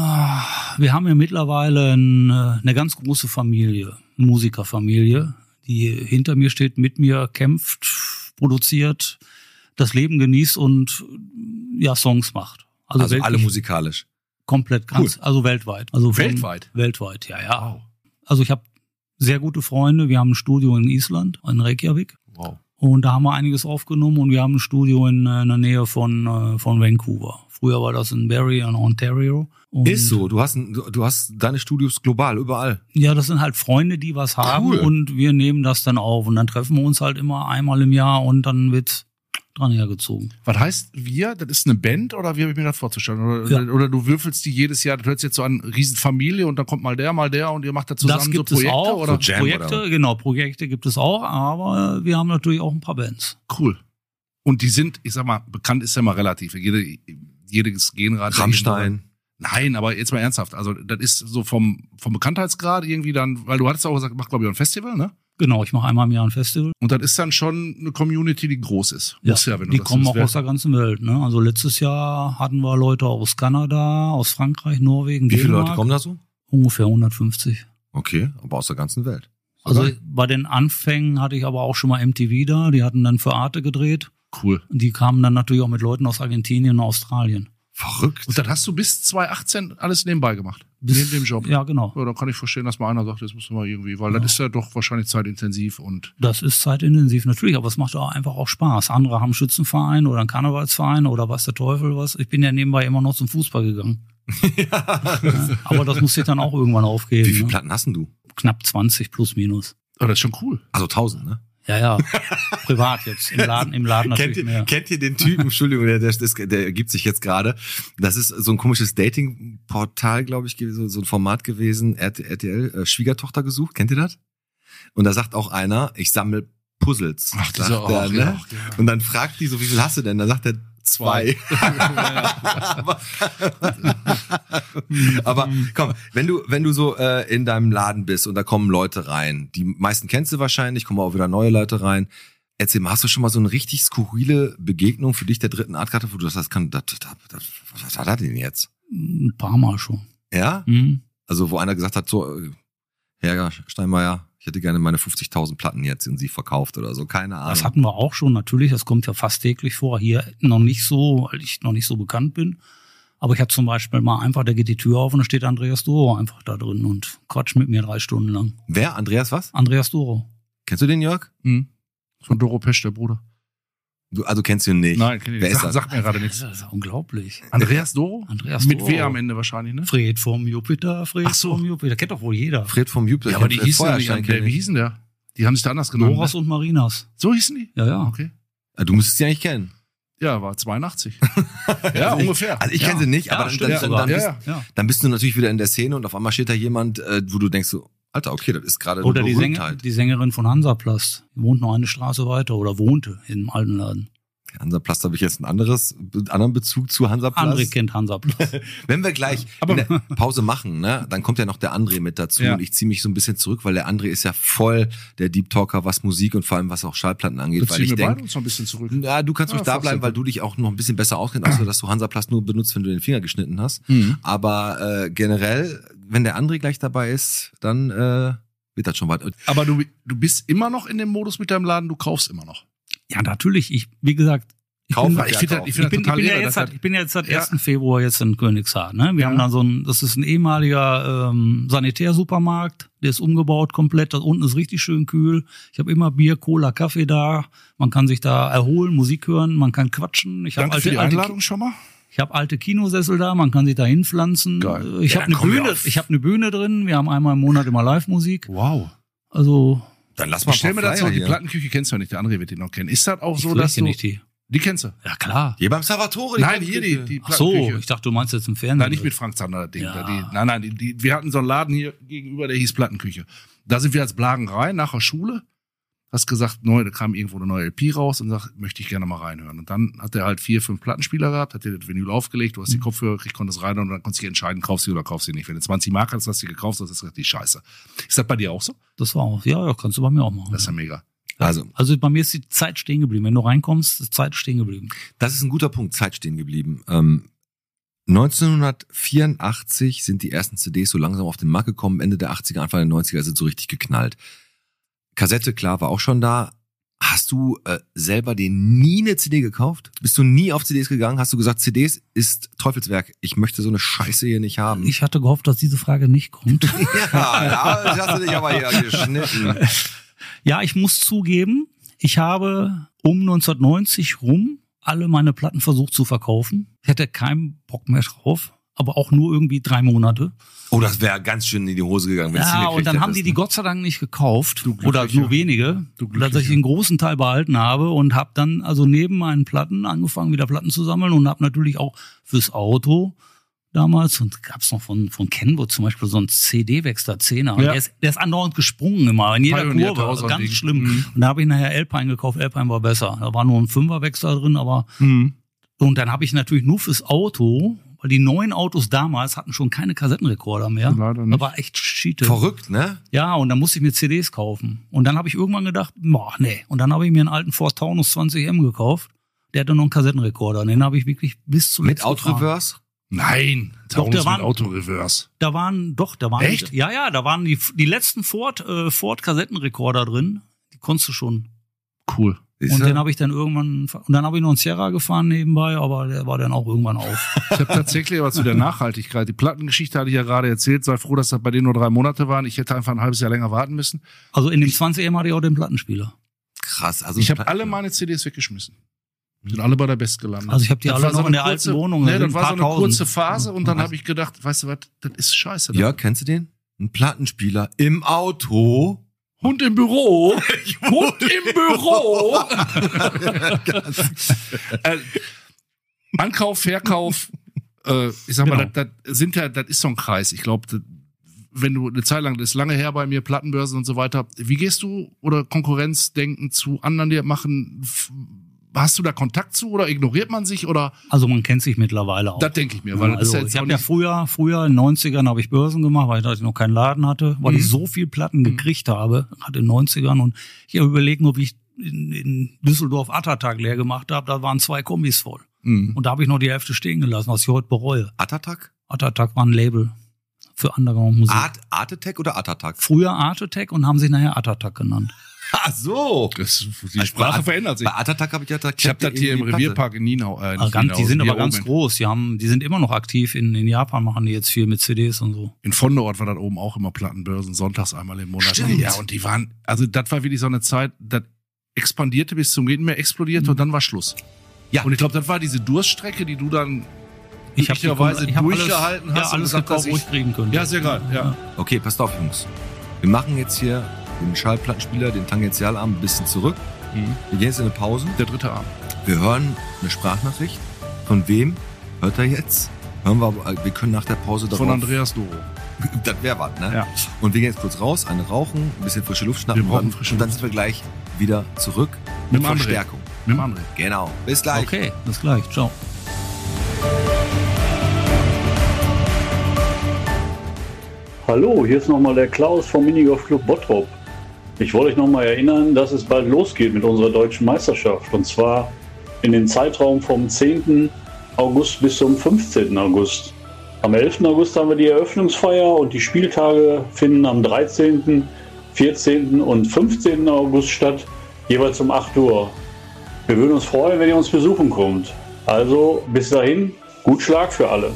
Wir haben ja mittlerweile eine ganz große Familie, eine Musikerfamilie, die hinter mir steht, mit mir kämpft, produziert, das Leben genießt und ja Songs macht. Also wirklich alle musikalisch. komplett ganz, also weltweit. Also Weltweit? Weltweit, ja, ja. Wow. Also ich habe sehr gute Freunde. Wir haben ein Studio in Island, in Reykjavik. Wow. Und da haben wir einiges aufgenommen und wir haben ein Studio in der Nähe von Vancouver. Früher war das in Barrie in Ontario. Und Ist so, du hast deine Studios global, überall. ja, das sind halt Freunde, die was haben Cool. und wir nehmen das dann auf und dann treffen wir uns halt immer einmal im Jahr und dann wird dran hergezogen. Was heißt wir? Das ist eine Band oder wie habe ich mir das vorzustellen? Oder du würfelst die jedes Jahr, das hört sich jetzt so an, Riesenfamilie und dann kommt mal der und ihr macht da zusammen Das so gibt Projekte? es auch. Oder? So Jam Projekte, oder was? genau, Projekte gibt es auch, aber wir haben natürlich auch ein paar Bands. Cool. Und die sind, ich sag mal, bekannt ist ja mal relativ. Jedes Genrad. Rammstein. Nein, aber jetzt mal ernsthaft. Also das ist so vom Bekanntheitsgrad irgendwie dann, weil du hattest auch gesagt, mach glaube ich ein Festival, ne? Genau, ich mache einmal im Jahr ein Festival. Und das ist dann schon eine Community, die groß ist. Muss ja, wenn du die sagst, kommen das auch wär- aus der ganzen Welt. Ne? Also letztes Jahr hatten wir Leute aus Kanada, aus Frankreich, Norwegen, Wie viele Dänemark. Leute kommen da so? Ungefähr 150. Okay, aber aus der ganzen Welt. Also Oder? bei den Anfängen hatte ich aber auch schon mal MTV da. Die hatten dann für Arte gedreht. Cool. Und die kamen dann natürlich auch mit Leuten aus Argentinien und Australien. Verrückt. Und das hast du bis 2018 alles nebenbei gemacht. Neben dem Job. Ja, genau. Ja, dann kann ich verstehen, dass mal einer sagt, jetzt muss man mal irgendwie, weil das ist ja doch wahrscheinlich zeitintensiv und Das ist zeitintensiv natürlich, aber es macht auch einfach auch Spaß. Andere haben einen Schützenverein oder einen Karnevalsverein oder weiß der Teufel was. Ich bin ja nebenbei immer noch zum Fußball gegangen. Ja, aber das muss sich dann auch irgendwann aufgeben. Wie viele Ne? Platten hast denn du? Knapp 20 plus minus. oh, das ist schon cool. Also 1000, ne? Ja, ja. Privat jetzt. Im Laden natürlich mehr. Kennt ihr den Typen? Entschuldigung, der gibt sich jetzt gerade. Das ist so ein komisches Dating-Portal, glaube ich, so ein Format gewesen. RTL, Schwiegertochter gesucht. Kennt ihr das? Und da sagt auch einer, ich sammle Puzzles. Ach, sagt diese er, auch, ne? ja. Und dann fragt die so, wie viel hast du denn? Da sagt er 2. Aber komm, wenn du so in deinem Laden bist und da kommen Leute rein, die meisten kennst du wahrscheinlich, kommen auch wieder neue Leute rein. Erzähl mal, hast du schon mal so eine richtig skurrile Begegnung für dich der dritten Art gehabt, wo du sagst, was hat er denn jetzt? Ein paar Mal schon. Ja? Mhm. Also wo einer gesagt hat, so, Herr Steinmeier, ich hätte gerne meine 50.000 Platten jetzt in Sie verkauft oder so, keine Ahnung. Das hatten wir auch schon, natürlich. Das kommt ja fast täglich vor. Hier noch nicht so, weil ich noch nicht so bekannt bin. Aber ich habe zum Beispiel mal einfach, da geht die Tür auf und da steht Andreas Doro einfach da drin und quatscht mit mir 3 Stunden lang. Wer? Andreas was? Andreas Doro. Kennst du den, Jörg? Mhm. Von Doro Pesch, der Bruder. Du, also kennst du ihn nicht? Nein, kenn ich Wer nicht. ist das? Sagt mir gerade nichts. Das ist unglaublich. Andreas Doro? Andreas Mit Doro. W am Ende wahrscheinlich, ne? Fred vom Jupiter, Fred Ach so. vom Jupiter. Kennt doch wohl jeder. Fred vom Jupiter. Ja, aber die Fred hießen ja nicht Feuerstein Andrea. kenn Wie ich. hießen der? Die haben sich da anders genannt. Loras Ne? und Marinas. So hießen die? Ja, ja. Okay. Du müsstest sie eigentlich kennen. Ja, war 82. Ja, ungefähr. Also ich kenne sie nicht, aber stimmt dann, sogar. Ja. dann bist du natürlich wieder in der Szene und auf einmal steht da jemand, wo du denkst so, Alter, okay, das ist gerade Oder eine die Berühmtheit. Sängerin von Hansaplast. Die wohnt noch eine Straße weiter oder wohnte im alten Laden. Hansaplast habe ich jetzt einen anderen Bezug zu Hansaplast. André kennt Hansaplast. Wenn wir gleich in der Pause machen, ne, dann kommt ja noch der André mit dazu Ja. und ich ziehe mich so ein bisschen zurück, weil der André ist ja voll der Deep Talker, was Musik und vor allem was auch Schallplatten angeht, weil ziehen ich wir beide denke, uns noch ein bisschen zurück. ja, du kannst ruhig da bleiben, weil du dich auch noch ein bisschen besser auskennst, außer dass du Hansaplast nur benutzt, wenn du den Finger geschnitten hast. Mhm. Aber generell, wenn der André gleich dabei ist, dann wird das schon weit. Aber du bist immer noch in dem Modus mit deinem Laden, du kaufst immer noch. Ja, natürlich. Wie gesagt, ich Kaufen, bin, Ich finde das, total ja irre, jetzt dass ich bin ja jetzt seit Ja. 1. Februar jetzt in Königshaar. Ne? Wir haben da das ist ein ehemaliger Sanitärsupermarkt, der ist umgebaut komplett. Da unten ist richtig schön kühl. Ich habe immer Bier, Cola, Kaffee da. Man kann sich da erholen, Musik hören, man kann quatschen. Ich habe Danke für die Einladung schon mal. Ich habe alte Kinosessel da, man kann sich da hinpflanzen. Geil. Ich Ja, habe eine dann kommen wir Bühne, auf. ich habe eine Bühne drin. Wir haben einmal im Monat immer Live-Musik. Wow. Also Dann lass mal Ich stell mir dazu, Flyer die hier. Plattenküche kennst du ja nicht, der André wird die noch kennen. Ist das auch so, ich dass du... nicht die. Die kennst du? Ja klar. Hier beim Salvatore. Nein, hier die Ach so, Plattenküche. ich dachte, du meinst jetzt im Fernsehen. Nein, nicht mit Frank Zander, das Ding. Ja. Da. Nein, wir hatten so einen Laden hier gegenüber, der hieß Plattenküche. Da sind wir als Blagen rein, nach der Schule. Hast gesagt, da kam irgendwo eine neue LP raus und sagt, möchte ich gerne mal reinhören. Und dann hat er halt 4, 5 Plattenspieler gehabt, hat dir das Vinyl aufgelegt, du hast die Kopfhörer gekriegt, konntest reinhören und dann konntest du dich entscheiden, kaufst du oder kaufst du nicht. Wenn du 20 Mark hast, hast du die gekauft, hast du gesagt, die Scheiße. Ist das bei dir auch so? Das war auch, ja, kannst du bei mir auch machen. Das ist ja mega. Also, Bei mir ist die Zeit stehen geblieben. Wenn du reinkommst, ist Zeit stehen geblieben. das ist ein guter Punkt, Zeit stehen geblieben. 1984 sind die ersten CDs so langsam auf den Markt gekommen, Ende der 80er, Anfang der 90er sind so richtig geknallt. Kassette, klar, war auch schon da. Hast du selber dir nie eine CD gekauft? Bist du nie auf CDs gegangen? Hast du gesagt, CDs ist Teufelswerk, ich möchte so eine Scheiße hier nicht haben? Ich hatte gehofft, dass diese Frage nicht kommt. Ja, das hast du dich aber hier geschnitten. Ja, ich muss zugeben, ich habe um 1990 rum alle meine Platten versucht zu verkaufen. Ich hatte keinen Bock mehr drauf, aber auch nur irgendwie 3 Monate. Oh, das wäre ganz schön in die Hose gegangen. Wenn Ja, und dann haben die Gott sei Dank nicht gekauft. Oder Glücklicher. nur wenige. Du Dass ich Glücklicher. den großen Teil behalten habe und habe dann also neben meinen Platten angefangen, wieder Platten zu sammeln und habe natürlich auch fürs Auto damals, und gab's noch von Kenwood zum Beispiel so einen CD-Wechsler 10er. Ja. Der ist andauernd gesprungen immer, in jeder Pioneer Kurve. 1000 Ganz Ding. schlimm. Mhm. Und da habe ich nachher Alpine gekauft. Alpine war besser. Da war nur ein 5er-Wechsler drin, aber und dann habe ich natürlich nur fürs Auto, weil die neuen Autos damals hatten schon keine Kassettenrekorder mehr. Leider nicht. Da war echt Schiete. Verrückt, ne? Ja, und dann musste ich mir CDs kaufen. Und dann habe ich irgendwann gedacht, boah, nee. Und dann habe ich mir einen alten Ford Taunus 20M gekauft. Der hatte noch einen Kassettenrekorder. Und den habe ich wirklich bis zum Mit letzten gefahren. Outreverse? Nein, Doch, Taunus der war- mit Autoreverse. Da waren Echt? Ja, da waren die letzten Ford Kassettenrekorder drin. Die konntest du schon. Cool. Siehst Und du? den habe ich dann irgendwann, und dann habe ich noch einen Sierra gefahren nebenbei, aber der war dann auch irgendwann auf. Ich habe tatsächlich aber zu der Nachhaltigkeit, die Plattengeschichte hatte ich ja gerade erzählt, sei froh, dass das bei denen nur 3 Monate waren. Ich hätte einfach ein halbes Jahr länger warten müssen. Also in dem 20M hatte ich auch den Plattenspieler. Krass. Also Ich habe alle meine CDs weggeschmissen. Sind alle bei der Best gelandet. Also ich habe die Das alle war so noch in der eine alten kurze- Wohnung. Nee, da das sind war ein so eine paar kurze tausend. Phase und dann habe ich gedacht, weißt du was, das ist scheiße. Jörg, kennst du den? Ein Plattenspieler im Auto. Hund im Büro. Hund im Büro. Ankauf, Verkauf. Ich sag mal, Genau. das ist so ein Kreis. Ich glaube, wenn du eine Zeit lang, das ist lange her bei mir, Plattenbörsen und so weiter. Wie gehst du oder Konkurrenzdenken zu anderen, die das machen? Hast du da Kontakt zu oder ignoriert man sich oder? Also man kennt sich mittlerweile auch. Das denke ich mir, weil das ist Also ja jetzt ich auch habe ja nicht. früher in den 90ern habe ich Börsen gemacht, weil ich noch keinen Laden hatte, weil ich so viel Platten gekriegt habe, gerade in den 90ern. Und ich habe überlegt, ob ich in Düsseldorf Attertag leer gemacht habe, da waren 2 Kombis voll. Mhm. Und da habe ich noch die Hälfte stehen gelassen, was ich heute bereue. Atatak? Attertag war ein Label für Underground-Musik. Art Attack oder Atatak? Früher Art Attack und haben sich nachher Attertag genannt. Ach so. Die Sprache verändert sich. Bei Atatak habe ich ja Ich habe das hier im Revierpark in Nienau. Die sind aber ganz groß. Die sind immer noch aktiv. In Japan machen die jetzt viel mit CDs und so. In Vonderort war das oben auch immer Plattenbörsen, sonntags einmal im Monat. Stimmt. Ja, und die waren, also das war wirklich so eine Zeit, das expandierte bis zum Gehen mehr, explodierte und dann war Schluss. Ja. Und ich glaube, das war diese Durststrecke, die du dann Ich habe durchgehalten hast. Ja, und alles gesagt gekauft, hast, wo ich kriegen könnte. Ja, sehr geil. Ja. Okay, passt auf, Jungs. Wir machen jetzt hier den Schallplattenspieler, den Tangentialarm ein bisschen zurück. Wir gehen jetzt in eine Pause. Der dritte Abend. Wir hören eine Sprachnachricht. Von wem hört er jetzt? Hören wir, aber wir können nach der Pause darauf... Von Andreas Doro. Das wäre was, ne? Ja. Und wir gehen jetzt kurz raus, eine rauchen, ein bisschen frische Luft schnappen. Wir brauchen frische und dann Luft. sind wir gleich wieder zurück Mit mit dem André. Verstärkung. Mit dem André. Genau. Bis gleich. Okay, bis gleich. Ciao. Hallo, hier ist nochmal der Klaus vom Minigolf Club Bottrop. Ich wollte euch nochmal erinnern, dass es bald losgeht mit unserer deutschen Meisterschaft. Und zwar in den Zeitraum vom 10. August bis zum 15. August. Am 11. August haben wir die Eröffnungsfeier und die Spieltage finden am 13., 14. und 15. August statt, jeweils um 8 Uhr. Wir würden uns freuen, wenn ihr uns besuchen kommt. Also bis dahin, gut Schlag für alle.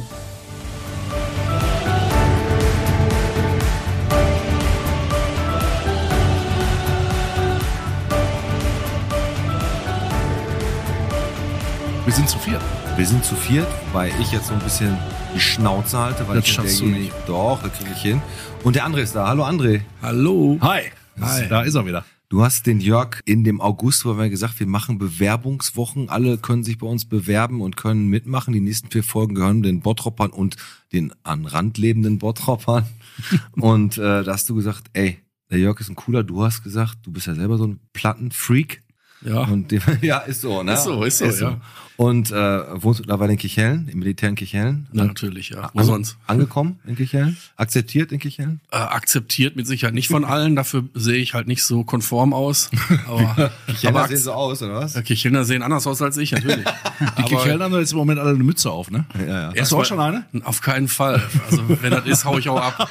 Wir sind zu viert. Wir sind zu viert, wobei ich jetzt so ein bisschen die Schnauze halte, weil Das ich schaffst du derjenige... Doch, das kriege ich hin. Und der André ist da. Hallo André. Hallo. Hi. Hi. Da ist er wieder. Du hast den Jörg in dem August, wo wir gesagt, wir machen Bewerbungswochen. Alle können sich bei uns bewerben und können mitmachen. Die nächsten 4 Folgen gehören den Bottroppern und den an Rand lebenden Bottroppern. Und da hast du gesagt, ey, der Jörg ist ein cooler. Du hast gesagt, du bist ja selber so ein Plattenfreak. Ja. Und ja, ist so, ne? Ist so, ja. Und wohnst mittlerweile in Kirchhellen, im Militär in Kirchhellen? Ja, natürlich, ja. Wo An- sonst? Angekommen in Kirchhellen? Akzeptiert in Kirchhellen? Akzeptiert mit Sicherheit nicht von allen, dafür sehe ich halt nicht so konform aus. Aber, Kirchheller sehen so aus, oder was? Kirchhellner sehen anders aus als ich, natürlich. Die Kirchhellen haben doch jetzt im Moment alle eine Mütze auf, ne? Ja. Hast du auch schon eine? Auf keinen Fall. Also wenn das ist, hau ich auch ab.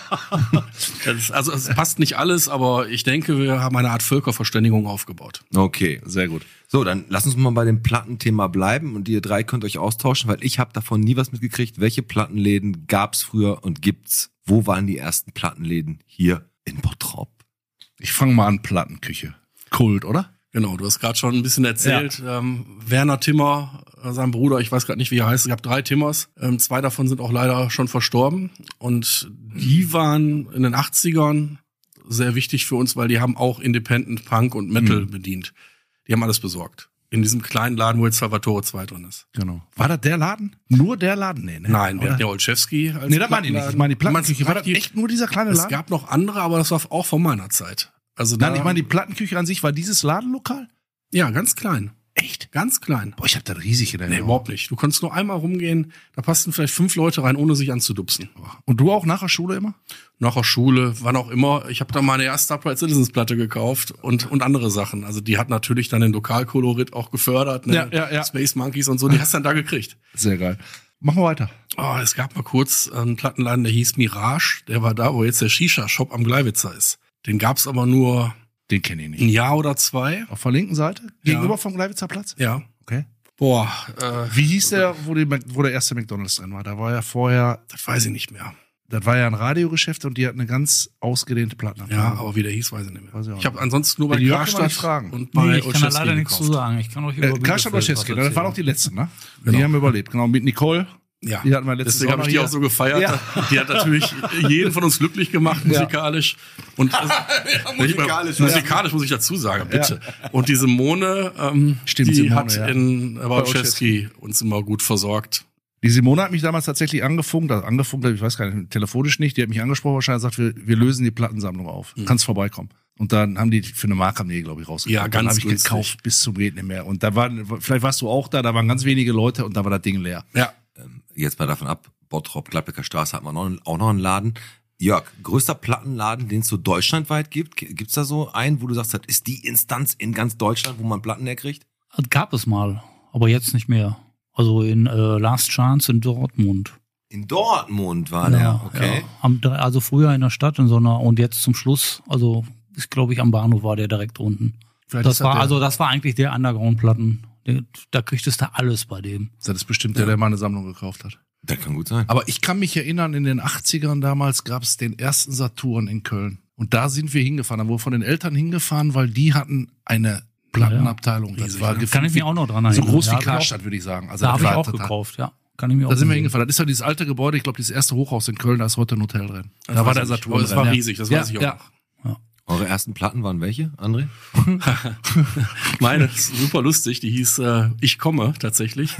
Also es passt nicht alles, aber ich denke, wir haben eine Art Völkerverständigung aufgebaut. Okay. Sehr gut. So, dann lass uns mal bei dem Plattenthema bleiben und ihr 3 könnt euch austauschen, weil ich habe davon nie was mitgekriegt. Welche Plattenläden gab's früher und gibt's? Wo waren die ersten Plattenläden hier in Bottrop? Ich fange mal an, Plattenküche. Kult, oder? Genau, du hast gerade schon ein bisschen erzählt. Werner Timmer, sein Bruder, ich weiß gerade nicht, wie er heißt. Es gab 3 Timmers. 2 davon sind auch leider schon verstorben. Und die waren in den 80ern sehr wichtig für uns, weil die haben auch Independent Punk und Metal bedient. Die haben alles besorgt. In diesem kleinen Laden, wo jetzt Salvatore 2 drin ist. Genau. War das der Laden? Nur der Laden? Nee, ne? Nein, wir Oder? hatten ja Olszewski als Nee, das meine ich nicht. Ich meine die Plattenküche. War das die, echt nur dieser kleine es Laden? gab noch andere, aber das war auch von meiner Zeit. Also Nein, ich meine die Plattenküche an sich. War dieses Ladenlokal? ja, ganz klein. Echt? Ganz klein. Boah, ich hab das riesig in der Nee, Erinnerung. überhaupt nicht. Du konntest nur einmal rumgehen, da passten vielleicht 5 Leute rein, ohne sich anzudupsen. Und du auch nach der Schule immer? Nach der Schule, wann auch immer. Ich habe da meine erste Upright Citizens Platte gekauft und andere Sachen. Also die hat natürlich dann den Lokalkolorit auch gefördert. Ne? Ja. Space Monkeys und so, die hast du dann da gekriegt. Sehr geil. Machen wir weiter. Oh, es gab mal kurz einen Plattenladen, der hieß Mirage. Der war da, wo jetzt der Shisha-Shop am Gleiwitzer ist. Den gab's aber nur Den kenne ich nicht. ein Jahr oder 2. Auf der linken Seite? Gegenüber vom Gleiwitzer Platz? Ja. Okay. Boah, Wie hieß der, wo der erste McDonald's drin war? Da war ja vorher, das weiß ich nicht mehr. das war ja ein Radiogeschäft und die hatten eine ganz ausgedehnte Plattenabteilung. Ja, aber wie der hieß, weiß ich nicht mehr. Weiß ich auch Ich habe ansonsten nur bei Die Jörg kann man Karstadt nicht fragen. und bei Nee, ich kann da Olszewski leider nichts zu gekauft. sagen. Ich kann euch über Karstadt Bielefeld Olszewski, was das waren erzählen. auch die letzten, ne? Genau. Die haben überlebt. Genau, mit Nicole. Ja, Die hatten wir letztes deswegen Jahr habe noch ich die hier. auch so gefeiert. Ja. Die hat natürlich jeden von uns glücklich gemacht, musikalisch. Und musikalisch muss ich dazu sagen, bitte. Und diese Mone, Stimmt, die Simone, hat ja. in Bei Olszewski uns immer gut versorgt. Die Simone hat mich damals tatsächlich angefunkt, ich weiß gar nicht, telefonisch nicht, die hat mich angesprochen, wahrscheinlich gesagt, wir lösen die Plattensammlung auf. Kannst vorbeikommen. Und dann haben die für eine Mark, glaube ich, rausgekauft. Ja, ganz Dann habe ich günstig. gekauft bis zum geht nicht mehr. Und da vielleicht warst du auch da waren ganz wenige Leute und da war das Ding leer. Ja. Jetzt mal davon ab, Bottrop, Gladbecker Straße hat man auch noch einen Laden. Jörg, größter Plattenladen, den es so deutschlandweit gibt? Gibt's da so einen, wo du sagst, das ist die Instanz in ganz Deutschland, wo man Platten herkriegt? Gab es mal, aber jetzt nicht mehr. Also in Last Chance in Dortmund. In Dortmund war der, okay. Ja. Also früher in der Stadt in so einer und jetzt zum Schluss, also ich glaube ich am Bahnhof war der direkt unten. Das war eigentlich der Underground-Platten. Da kriegtest du alles bei dem. Das ist bestimmt der meine Sammlung gekauft hat. Das kann gut sein. Aber ich kann mich erinnern, in den 80ern damals gab es den ersten Saturn in Köln. Und da sind wir hingefahren. Da wurden wir von den Eltern hingefahren, weil die hatten eine Plattenabteilung. Das war kann ich mich auch noch dran erinnern. So groß wie Karstadt, würde ich sagen. Also da habe ich auch gekauft, ja. Kann ich mir auch da sind wir hingefahren. Das ist ja dieses alte Gebäude, ich glaube, dieses erste Hochhaus in Köln, da ist heute ein Hotel drin. Da war der Saturn. Das war riesig, das weiß ich auch noch. Ja. Eure ersten Platten waren welche, André? Meine ist super lustig, die hieß Ich komme tatsächlich.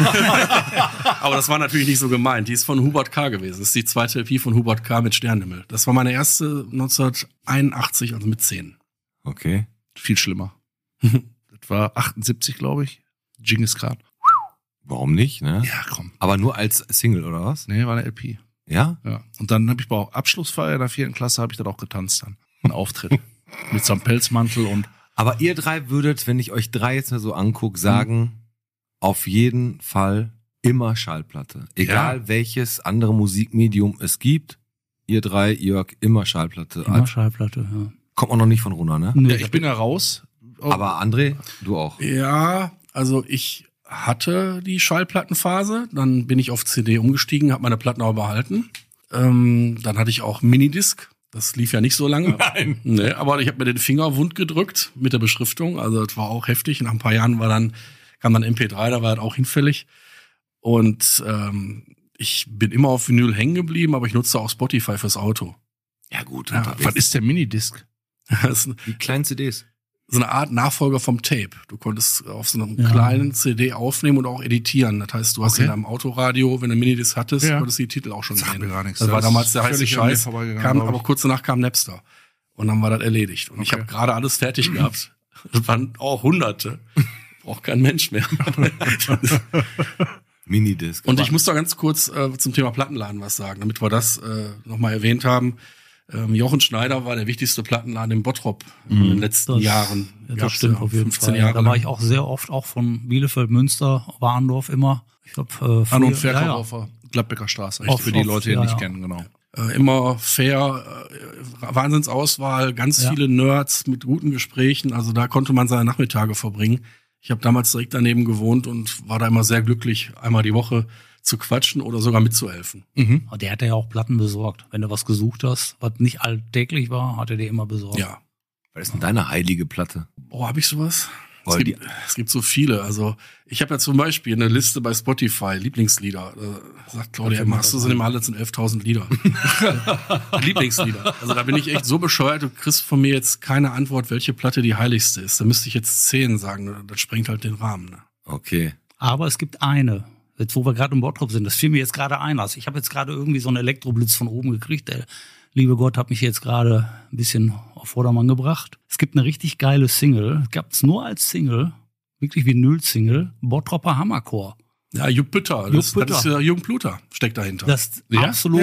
Aber das war natürlich nicht so gemeint. Die ist von Hubert K. gewesen. Das ist die zweite LP von Hubert K. mit Sternenhimmel. Das war meine erste 1981, also mit 10. Okay. Viel schlimmer. Das war 78, glaube ich. Genghis Khan. Warum nicht, ne? Ja, komm. Aber nur als Single, oder was? Nee, war eine LP. Ja? Ja. Und dann habe ich bei Abschlussfeier in der 4. Klasse habe ich dann auch getanzt dann. Ein Auftritt. Mit so einem Pelzmantel und. Aber ihr drei würdet, wenn ich euch drei jetzt mal so angucke, sagen, auf jeden Fall immer Schallplatte. Egal welches andere Musikmedium es gibt, ihr drei, Jörg, immer Schallplatte. Immer Schallplatte, ja. Kommt man noch nicht von runter, ne? Nee, Ja, ich bin ja raus. Aber André, du auch. Ja, also ich hatte die Schallplattenphase, dann bin ich auf CD umgestiegen, habe meine Platten aber behalten. Dann hatte ich auch Minidisc. Das lief ja nicht so lange. Nein. Nee, aber ich habe mir den Finger wund gedrückt mit der Beschriftung. Also das war auch heftig. Nach ein paar Jahren kam dann MP3, da war halt auch hinfällig. Und ich bin immer auf Vinyl hängen geblieben, aber ich nutze auch Spotify fürs Auto. Ja gut. Ja, was ist der Minidisc? Das ist die kleinen CDs? so eine Art Nachfolger vom Tape. Du konntest auf so einem kleinen CD aufnehmen und auch editieren. Das heißt, du hast in deinem Autoradio, wenn du Minidisc hattest, konntest du die Titel auch schon Sagt sehen. mir gar nichts. Das war damals der heiße Scheiß. Aber Kurz danach kam Napster. Und dann war das erledigt. Und ich habe gerade alles fertig gehabt. Das waren auch Hunderte. Braucht kein Mensch mehr. Minidisc. Und ich muss da ganz kurz zum Thema Plattenladen was sagen, damit wir das nochmal erwähnt haben. Jochen Schneider war der wichtigste Plattenladen in Bottrop in den letzten Jahren. Ja, das stimmt auf jeden 15 Fall. Jahre Da war ich auch sehr oft, auch von Bielefeld, Münster, Warndorf immer. Ich glaube, An- und Verkauf auf der Gladbecker Straße. Für die Leute, die ihn nicht kennen, genau. Immer fair, Wahnsinnsauswahl, ganz viele Nerds mit guten Gesprächen. Also da konnte man seine Nachmittage verbringen. Ich habe damals direkt daneben gewohnt und war da immer sehr glücklich, einmal die Woche zu quatschen oder sogar mitzuhelfen. Aber der hat ja auch Platten besorgt. Wenn du was gesucht hast, was nicht alltäglich war, hat er dir immer besorgt. Ja. Was ist denn deine heilige Platte? Oh, habe ich sowas? Oh, Es gibt so viele. Also ich habe ja zum Beispiel eine Liste bei Spotify, Lieblingslieder. Da sagt Claudia immer, hast du sie immer alle, das sind 11.000 Lieder. Lieblingslieder. Also da bin ich echt so bescheuert, du kriegst von mir jetzt keine Antwort, welche Platte die heiligste ist. Da müsste ich jetzt 10 sagen, das sprengt halt den Rahmen. Ne? Okay. Aber es gibt eine, jetzt wo wir gerade im Bottrop sind, das fiel mir jetzt gerade ein. Also ich habe jetzt gerade irgendwie so einen Elektroblitz von oben gekriegt. Der liebe Gott hat mich jetzt gerade ein bisschen auf Vordermann gebracht. Es gibt eine richtig geile Single, gab es nur als Single, wirklich Vinyl-Single, Bottropper Hammerchor. Ja, Jupp Bütter. Das ist ja Jürgen Pluter, steckt dahinter. Das ist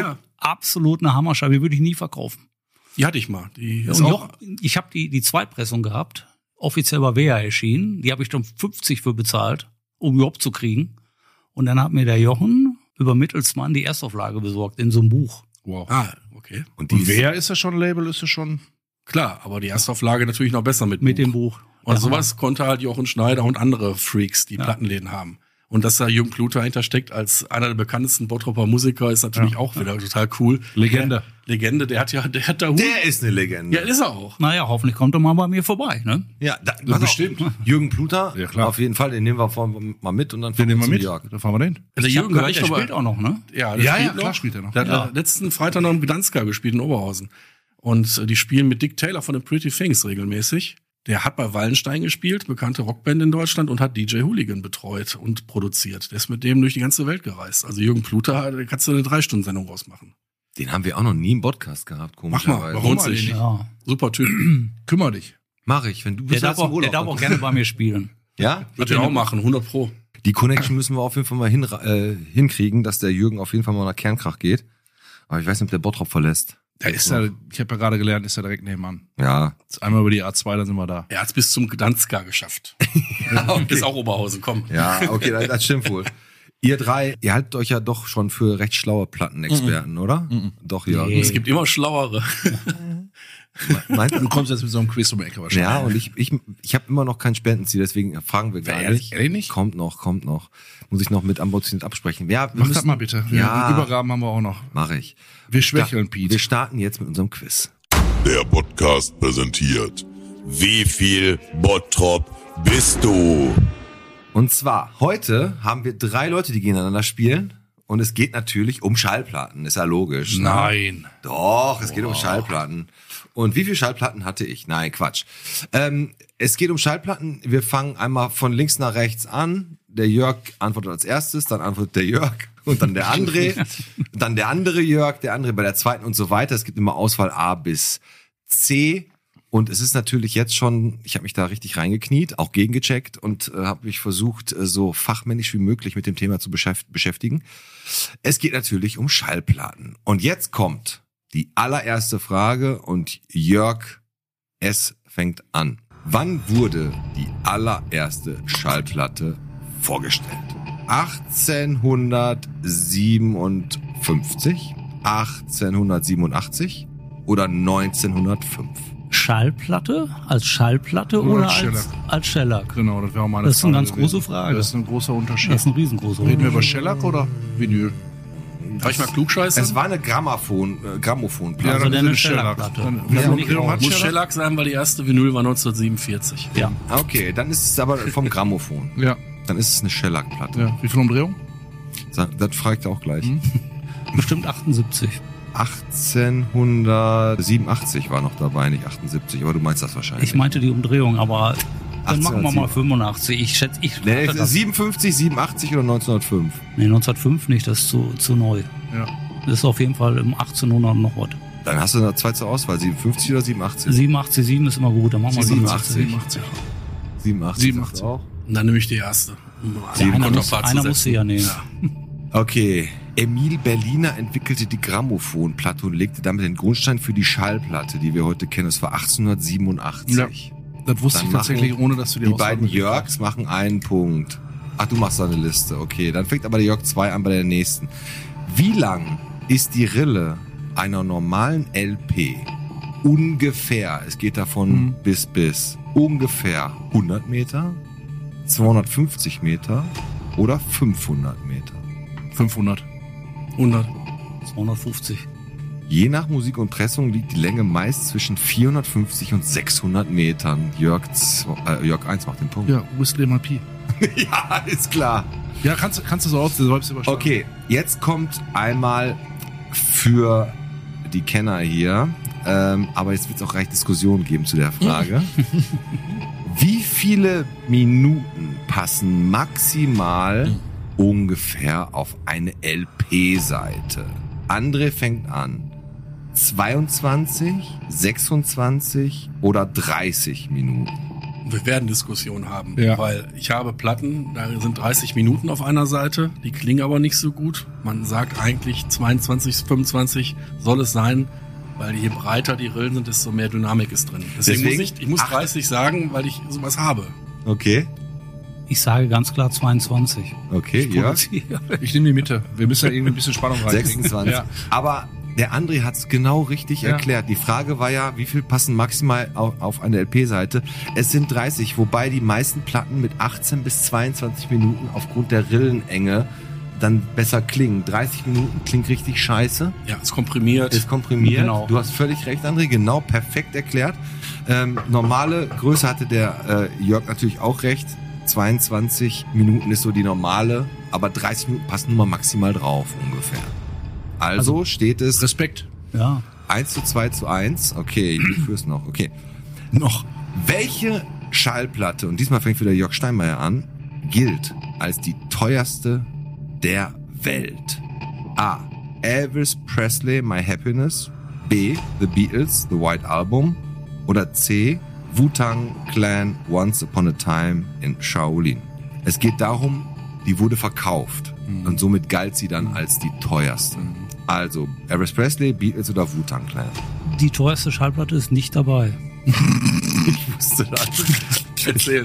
absolut eine Hammerscheibe, die würde ich nie verkaufen. Die hatte ich mal. Die ist Und auch ich habe die Zweitpressung gehabt, offiziell bei WEA erschienen. Die habe ich dann 50 für bezahlt, um überhaupt zu kriegen. Und dann hat mir der Jochen über Mittelsmann die Erstauflage besorgt in so einem Buch. Wow. Ah, okay. Und Und wer ist ja schon Label? Ist ja schon. Klar, aber die Erstauflage natürlich noch besser mit Dem Buch. Und Ja, sowas konnte halt Jochen Schneider und andere Freaks, die Plattenläden haben. Und dass da Jürgen Pluter hintersteckt als einer der bekanntesten Bottropper Musiker, ist natürlich auch wieder total cool. Legende. Legende, der hat da der ist eine Legende. Ja, ist er auch. Naja, hoffentlich kommt er mal bei mir vorbei, ne? Ja, bestimmt. Jürgen Pluter, Ja, klar. auf jeden Fall, den nehmen wir mal mit und dann Den nehmen wir zum mit. Jörg. Da fahren wir dahin. Der Ich hab Jürgen gehört, gehört der aber, spielt auch noch, ne? ja, Klar spielt er noch. Der hat letzten Freitag noch im Gdanska gespielt in Oberhausen. Und die spielen mit Dick Taylor von den Pretty Things regelmäßig. Der hat bei Wallenstein gespielt, bekannte Rockband in Deutschland, und hat DJ Hooligan betreut und produziert. Der ist mit dem durch die ganze Welt gereist. Also Jürgen Pluter, da kannst du eine 3-Stunden-Sendung rausmachen. Den haben wir auch noch nie im Podcast gehabt, Mach mal, komischerweise. lohnt sich. Ja. Super Typ. Kümmer dich. Mach ich, wenn du Der bist darf auch gerne bei mir spielen. Ja? Wird er auch machen, 100 Pro. Die Connection müssen wir auf jeden Fall mal hinkriegen, dass der Jürgen auf jeden Fall mal nach Kernkrach geht. Aber ich weiß nicht, ob der Bottrop verlässt. Der ist ja, ich habe ja gerade gelernt, ist ja direkt nebenan. Ja. Jetzt einmal über die A2, dann sind wir da. Er hat es bis zum Gdanska geschafft. Okay. Ist auch Oberhausen, komm. Ja, okay, das stimmt wohl. Ihr drei, ihr haltet euch ja doch schon für recht schlaue Plattenexperten, oder? Doch, ja. Nee. Es gibt immer Schlauere. Meint Du kommst jetzt mit so einem Quiz um die Ecke wahrscheinlich. Ja, und ich habe immer noch kein Spendenziel, deswegen fragen wir gar nicht. Ehrlich nicht? Kommt noch. Muss ich noch mit Ambitioniert absprechen. Ja, wir Mach müssen, das mal bitte. Ja, Die Übergaben haben wir auch noch. mache ich. Wir schwächeln, Pete. Wir starten jetzt mit unserem Quiz. Der Podcast präsentiert. Wie viel Bottrop bist du? Und zwar, heute haben wir 3 Leute, die gegeneinander spielen. Und es geht natürlich um Schallplatten, ist ja logisch. Ne? Nein. Doch, es geht um Schallplatten. Und wie viele Schallplatten hatte ich? Nein, Quatsch. Es geht um Schallplatten. Wir fangen einmal von links nach rechts an. Der Jörg antwortet als erstes, dann antwortet der Jörg und dann der André. Dann der andere Jörg, der andere bei der zweiten und so weiter. Es gibt immer Auswahl A bis C. Und es ist natürlich jetzt schon, ich habe mich da richtig reingekniet, auch gegengecheckt und habe mich versucht, so fachmännisch wie möglich mit dem Thema zu beschäftigen. Es geht natürlich um Schallplatten. Und jetzt kommt die allererste Frage und Jörg, es fängt an. Wann wurde die allererste Schallplatte vorgestellt? 1857, 1887 oder 1905? Schallplatte? Als Schallplatte oder als Shellac? Genau, das wäre auch meine Das ist eine Frage ganz große gewesen. Frage. Das ist ein großer Unterschied. Das ist ein riesengroßer Reden wir über Shellac oder Vinyl? Darf ich mal klugscheißen? Es war eine Grammophonplatte. Also dann eine ist es Shellac-Platte. Dann- Ja, Wie viel nicht Umdrehung raus. hat Muss Shellac? Shellac sein, weil die erste Vinyl war 1947. Ja. Okay, dann ist es aber vom Grammophon. Ja. Dann ist es eine Shellac-Platte. Ja. Wie viel Umdrehung? Das fragt er auch gleich. Bestimmt 78. 1887 war noch dabei, nicht 78, aber du meinst das wahrscheinlich. Ich meinte die Umdrehung, aber dann 1807. machen wir mal 85. Ich schätze, Nee, rate das. 57, 87 oder 1905? Nee, 1905 nicht, das ist zu neu. Ja. Das ist auf jeden Fall im 1800 noch was. Dann hast du noch 2 zur Auswahl, 57 oder 87? 87, 7 ist immer gut, dann machen wir 87. 87. 87. 87. sagst du auch? Und dann nehme ich die erste. Ja, einer Konterpart zu muss sie setzen. ja nehmen. Okay. Emil Berliner entwickelte die Grammophonplatte und legte damit den Grundstein für die Schallplatte, die wir heute kennen. Das war 1887. Das wusste Dann ich tatsächlich, machen ohne dass du die Die Auswahl beiden mitgekriegt Jörgs machen einen Punkt. Ach, du machst da eine Liste. Okay, dann fängt aber der Jörg 2 an bei der nächsten. Wie lang ist die Rille einer normalen LP? Ungefähr, es geht davon bis, ungefähr 100 Meter, 250 Meter oder 500 Meter. hast. 500. 100. 250. Je nach Musik und Pressung liegt die Länge meist zwischen 450 und 600 Metern. Jörg 1 macht den Punkt. Ja, Whistler MLP. Ja, ist klar. Ja, kannst du so aus, selbst überschlagen. Okay, jetzt kommt einmal für die Kenner hier, aber jetzt wird es auch recht Diskussionen geben zu der Frage. Wie viele Minuten passen maximal ungefähr auf eine LP-Seite? André fängt an. 22, 26 oder 30 Minuten? Wir werden Diskussionen haben, Ja. weil ich habe Platten, da sind 30 Minuten auf einer Seite, die klingen aber nicht so gut. Man sagt eigentlich 22, 25 soll es sein, weil je breiter die Rillen sind, desto mehr Dynamik ist drin. Deswegen ich muss 30 sagen, weil ich sowas habe. Okay, Ich sage ganz klar 22. okay, ja. Ich nehme die Mitte. Wir müssen ja irgendwie ein bisschen Spannung reinkriegen. 26. Ja. Aber der André hat es genau richtig Ja. erklärt. Die Frage war ja, wie viel passen maximal auf eine LP-Seite? Es sind 30, wobei die meisten Platten mit 18 bis 22 Minuten aufgrund der Rillenenge dann besser klingen. 30 Minuten klingt richtig scheiße, Ja, ist komprimiert. ist komprimiert. Genau. Du hast völlig recht, André, genau, perfekt erklärt. Normale Größe hatte der Jörg natürlich auch recht. 22 Minuten ist so die normale, aber 30 Minuten passen nur mal maximal drauf ungefähr. Also steht es Respekt. Ja. 1:2:1. Okay, du führst noch. Okay. Noch. Welche Schallplatte, und diesmal fängt wieder Jörg Steinmeier an, gilt als die teuerste der Welt? A. Elvis Presley, My Happiness. B. The Beatles, The White Album. Oder C. Wu-Tang Clan, Once Upon a Time in Shaolin. Es geht darum, die wurde verkauft und somit galt sie dann als die teuerste. Also, Elvis Presley, Beatles oder Wu-Tang Clan? Die teuerste Schallplatte ist nicht dabei. Ich wusste das. Erzähl.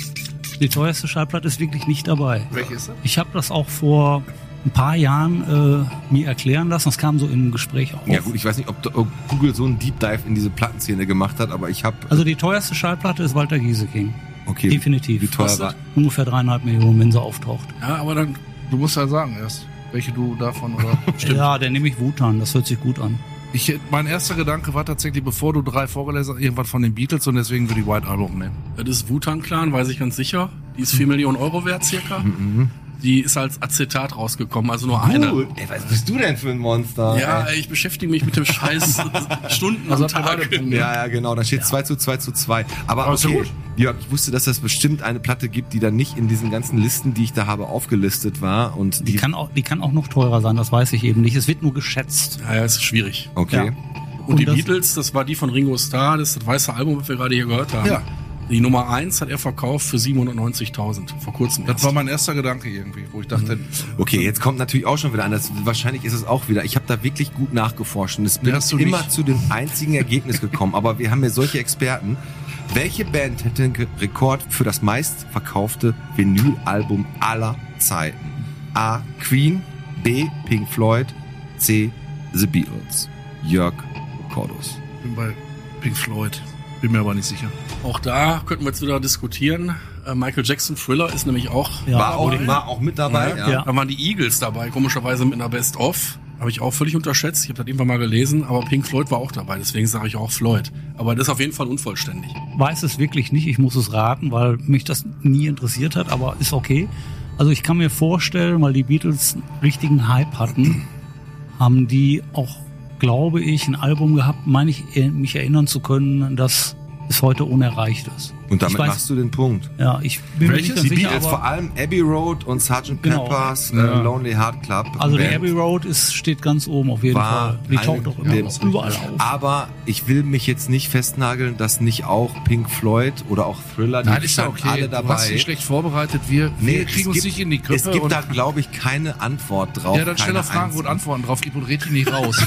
Die teuerste Schallplatte ist wirklich nicht dabei. Welche ist das? Ich habe das auch vor ein paar Jahren mir erklären lassen. Das kam so im Gespräch auf. Ja gut, ich weiß nicht, ob Google so einen Deep Dive in diese Plattenszene gemacht hat, aber ich habe... Also die teuerste Schallplatte ist Walter Gieseking. Okay, Definitiv. wie teuer war? Ungefähr 3,5 Millionen, wenn sie auftaucht. Ja, aber dann Du musst ja sagen erst, welche du davon oder... Ja, dann nehme ich Wu-Tang. Das hört sich gut an. Mein erster Gedanke war tatsächlich, bevor du 3 vorgelesen hast, irgendwas von den Beatles und deswegen würde ich White Album nehmen. Das ist Wu-Tang Clan, weiß ich ganz sicher. Die ist 4 Millionen Euro wert circa. Die ist als Acetat rausgekommen, also nur eine. Ey, was bist du denn für ein Monster? Ja, ich beschäftige mich mit dem Scheiß Stunden am Tag. Ja, genau, da steht 2:2:2. Aber ist ja okay, gut. Jörg, ich wusste, dass das bestimmt eine Platte gibt, die dann nicht in diesen ganzen Listen, die ich da habe, aufgelistet war. Und Die kann auch noch teurer sein, das weiß ich eben nicht. Es wird nur geschätzt. Ja, ist schwierig. Okay. Ja. Und die das- Beatles, das war die von Ringo Starr, das weiße Album, was wir gerade hier gehört haben. Ja. Die Nummer 1 hat er verkauft für 790.000 vor kurzem. Das war mein erster Gedanke irgendwie, wo ich dachte, Okay, jetzt kommt natürlich auch schon wieder anders. Wahrscheinlich ist es auch wieder. Ich habe da wirklich gut nachgeforscht und es bin hast du immer nicht. zu dem einzigen Ergebnis gekommen. Aber wir haben ja solche Experten. Welche Band hätte den Rekord für das meistverkaufte Vinylalbum aller Zeiten? A. Queen, B. Pink Floyd, C. The Beatles. Jörg Cordus. ich bin bei Pink Floyd. Bin mir aber nicht sicher. Auch da könnten wir jetzt wieder diskutieren. Michael Jackson Thriller ist nämlich auch. Ja, War auch mit dabei. Ja. Da waren die Eagles dabei, komischerweise mit einer Best-of. Habe ich auch völlig unterschätzt. Ich habe das irgendwann mal gelesen, aber Pink Floyd war auch dabei. Deswegen sage ich auch Floyd. Aber das ist auf jeden Fall unvollständig. Weiß es wirklich nicht, ich muss es raten, weil mich das nie interessiert hat, aber ist okay. Also ich kann mir vorstellen, weil die Beatles einen richtigen Hype hatten, haben die auch, glaube ich, ein Album gehabt, meine ich, mich erinnern zu können, das bis heute unerreicht ist. Und damit Ich weiß- machst du den Punkt. Ja, ich bin mir nicht ganz Die sicher, Beatles, vor aber allem Abbey Road und Sgt. Genau. Pepper's Ja. Lonely Heart Club. also die Band Abbey Road steht ganz oben auf jeden war Fall. Die eine taucht doch der- immer überall auf. Aber ich will mich jetzt nicht festnageln, dass nicht auch Pink Floyd oder auch Thriller, die Nein, ist ja standen okay. alle Du hast dabei. dich schlecht vorbereitet. Wir kriegen uns nicht in die Köpfe. Es gibt und da, glaube ich, keine Antwort drauf. ja, dann stell keine doch Fragen, wo es einzige. Antworten drauf gibt und red die nicht raus.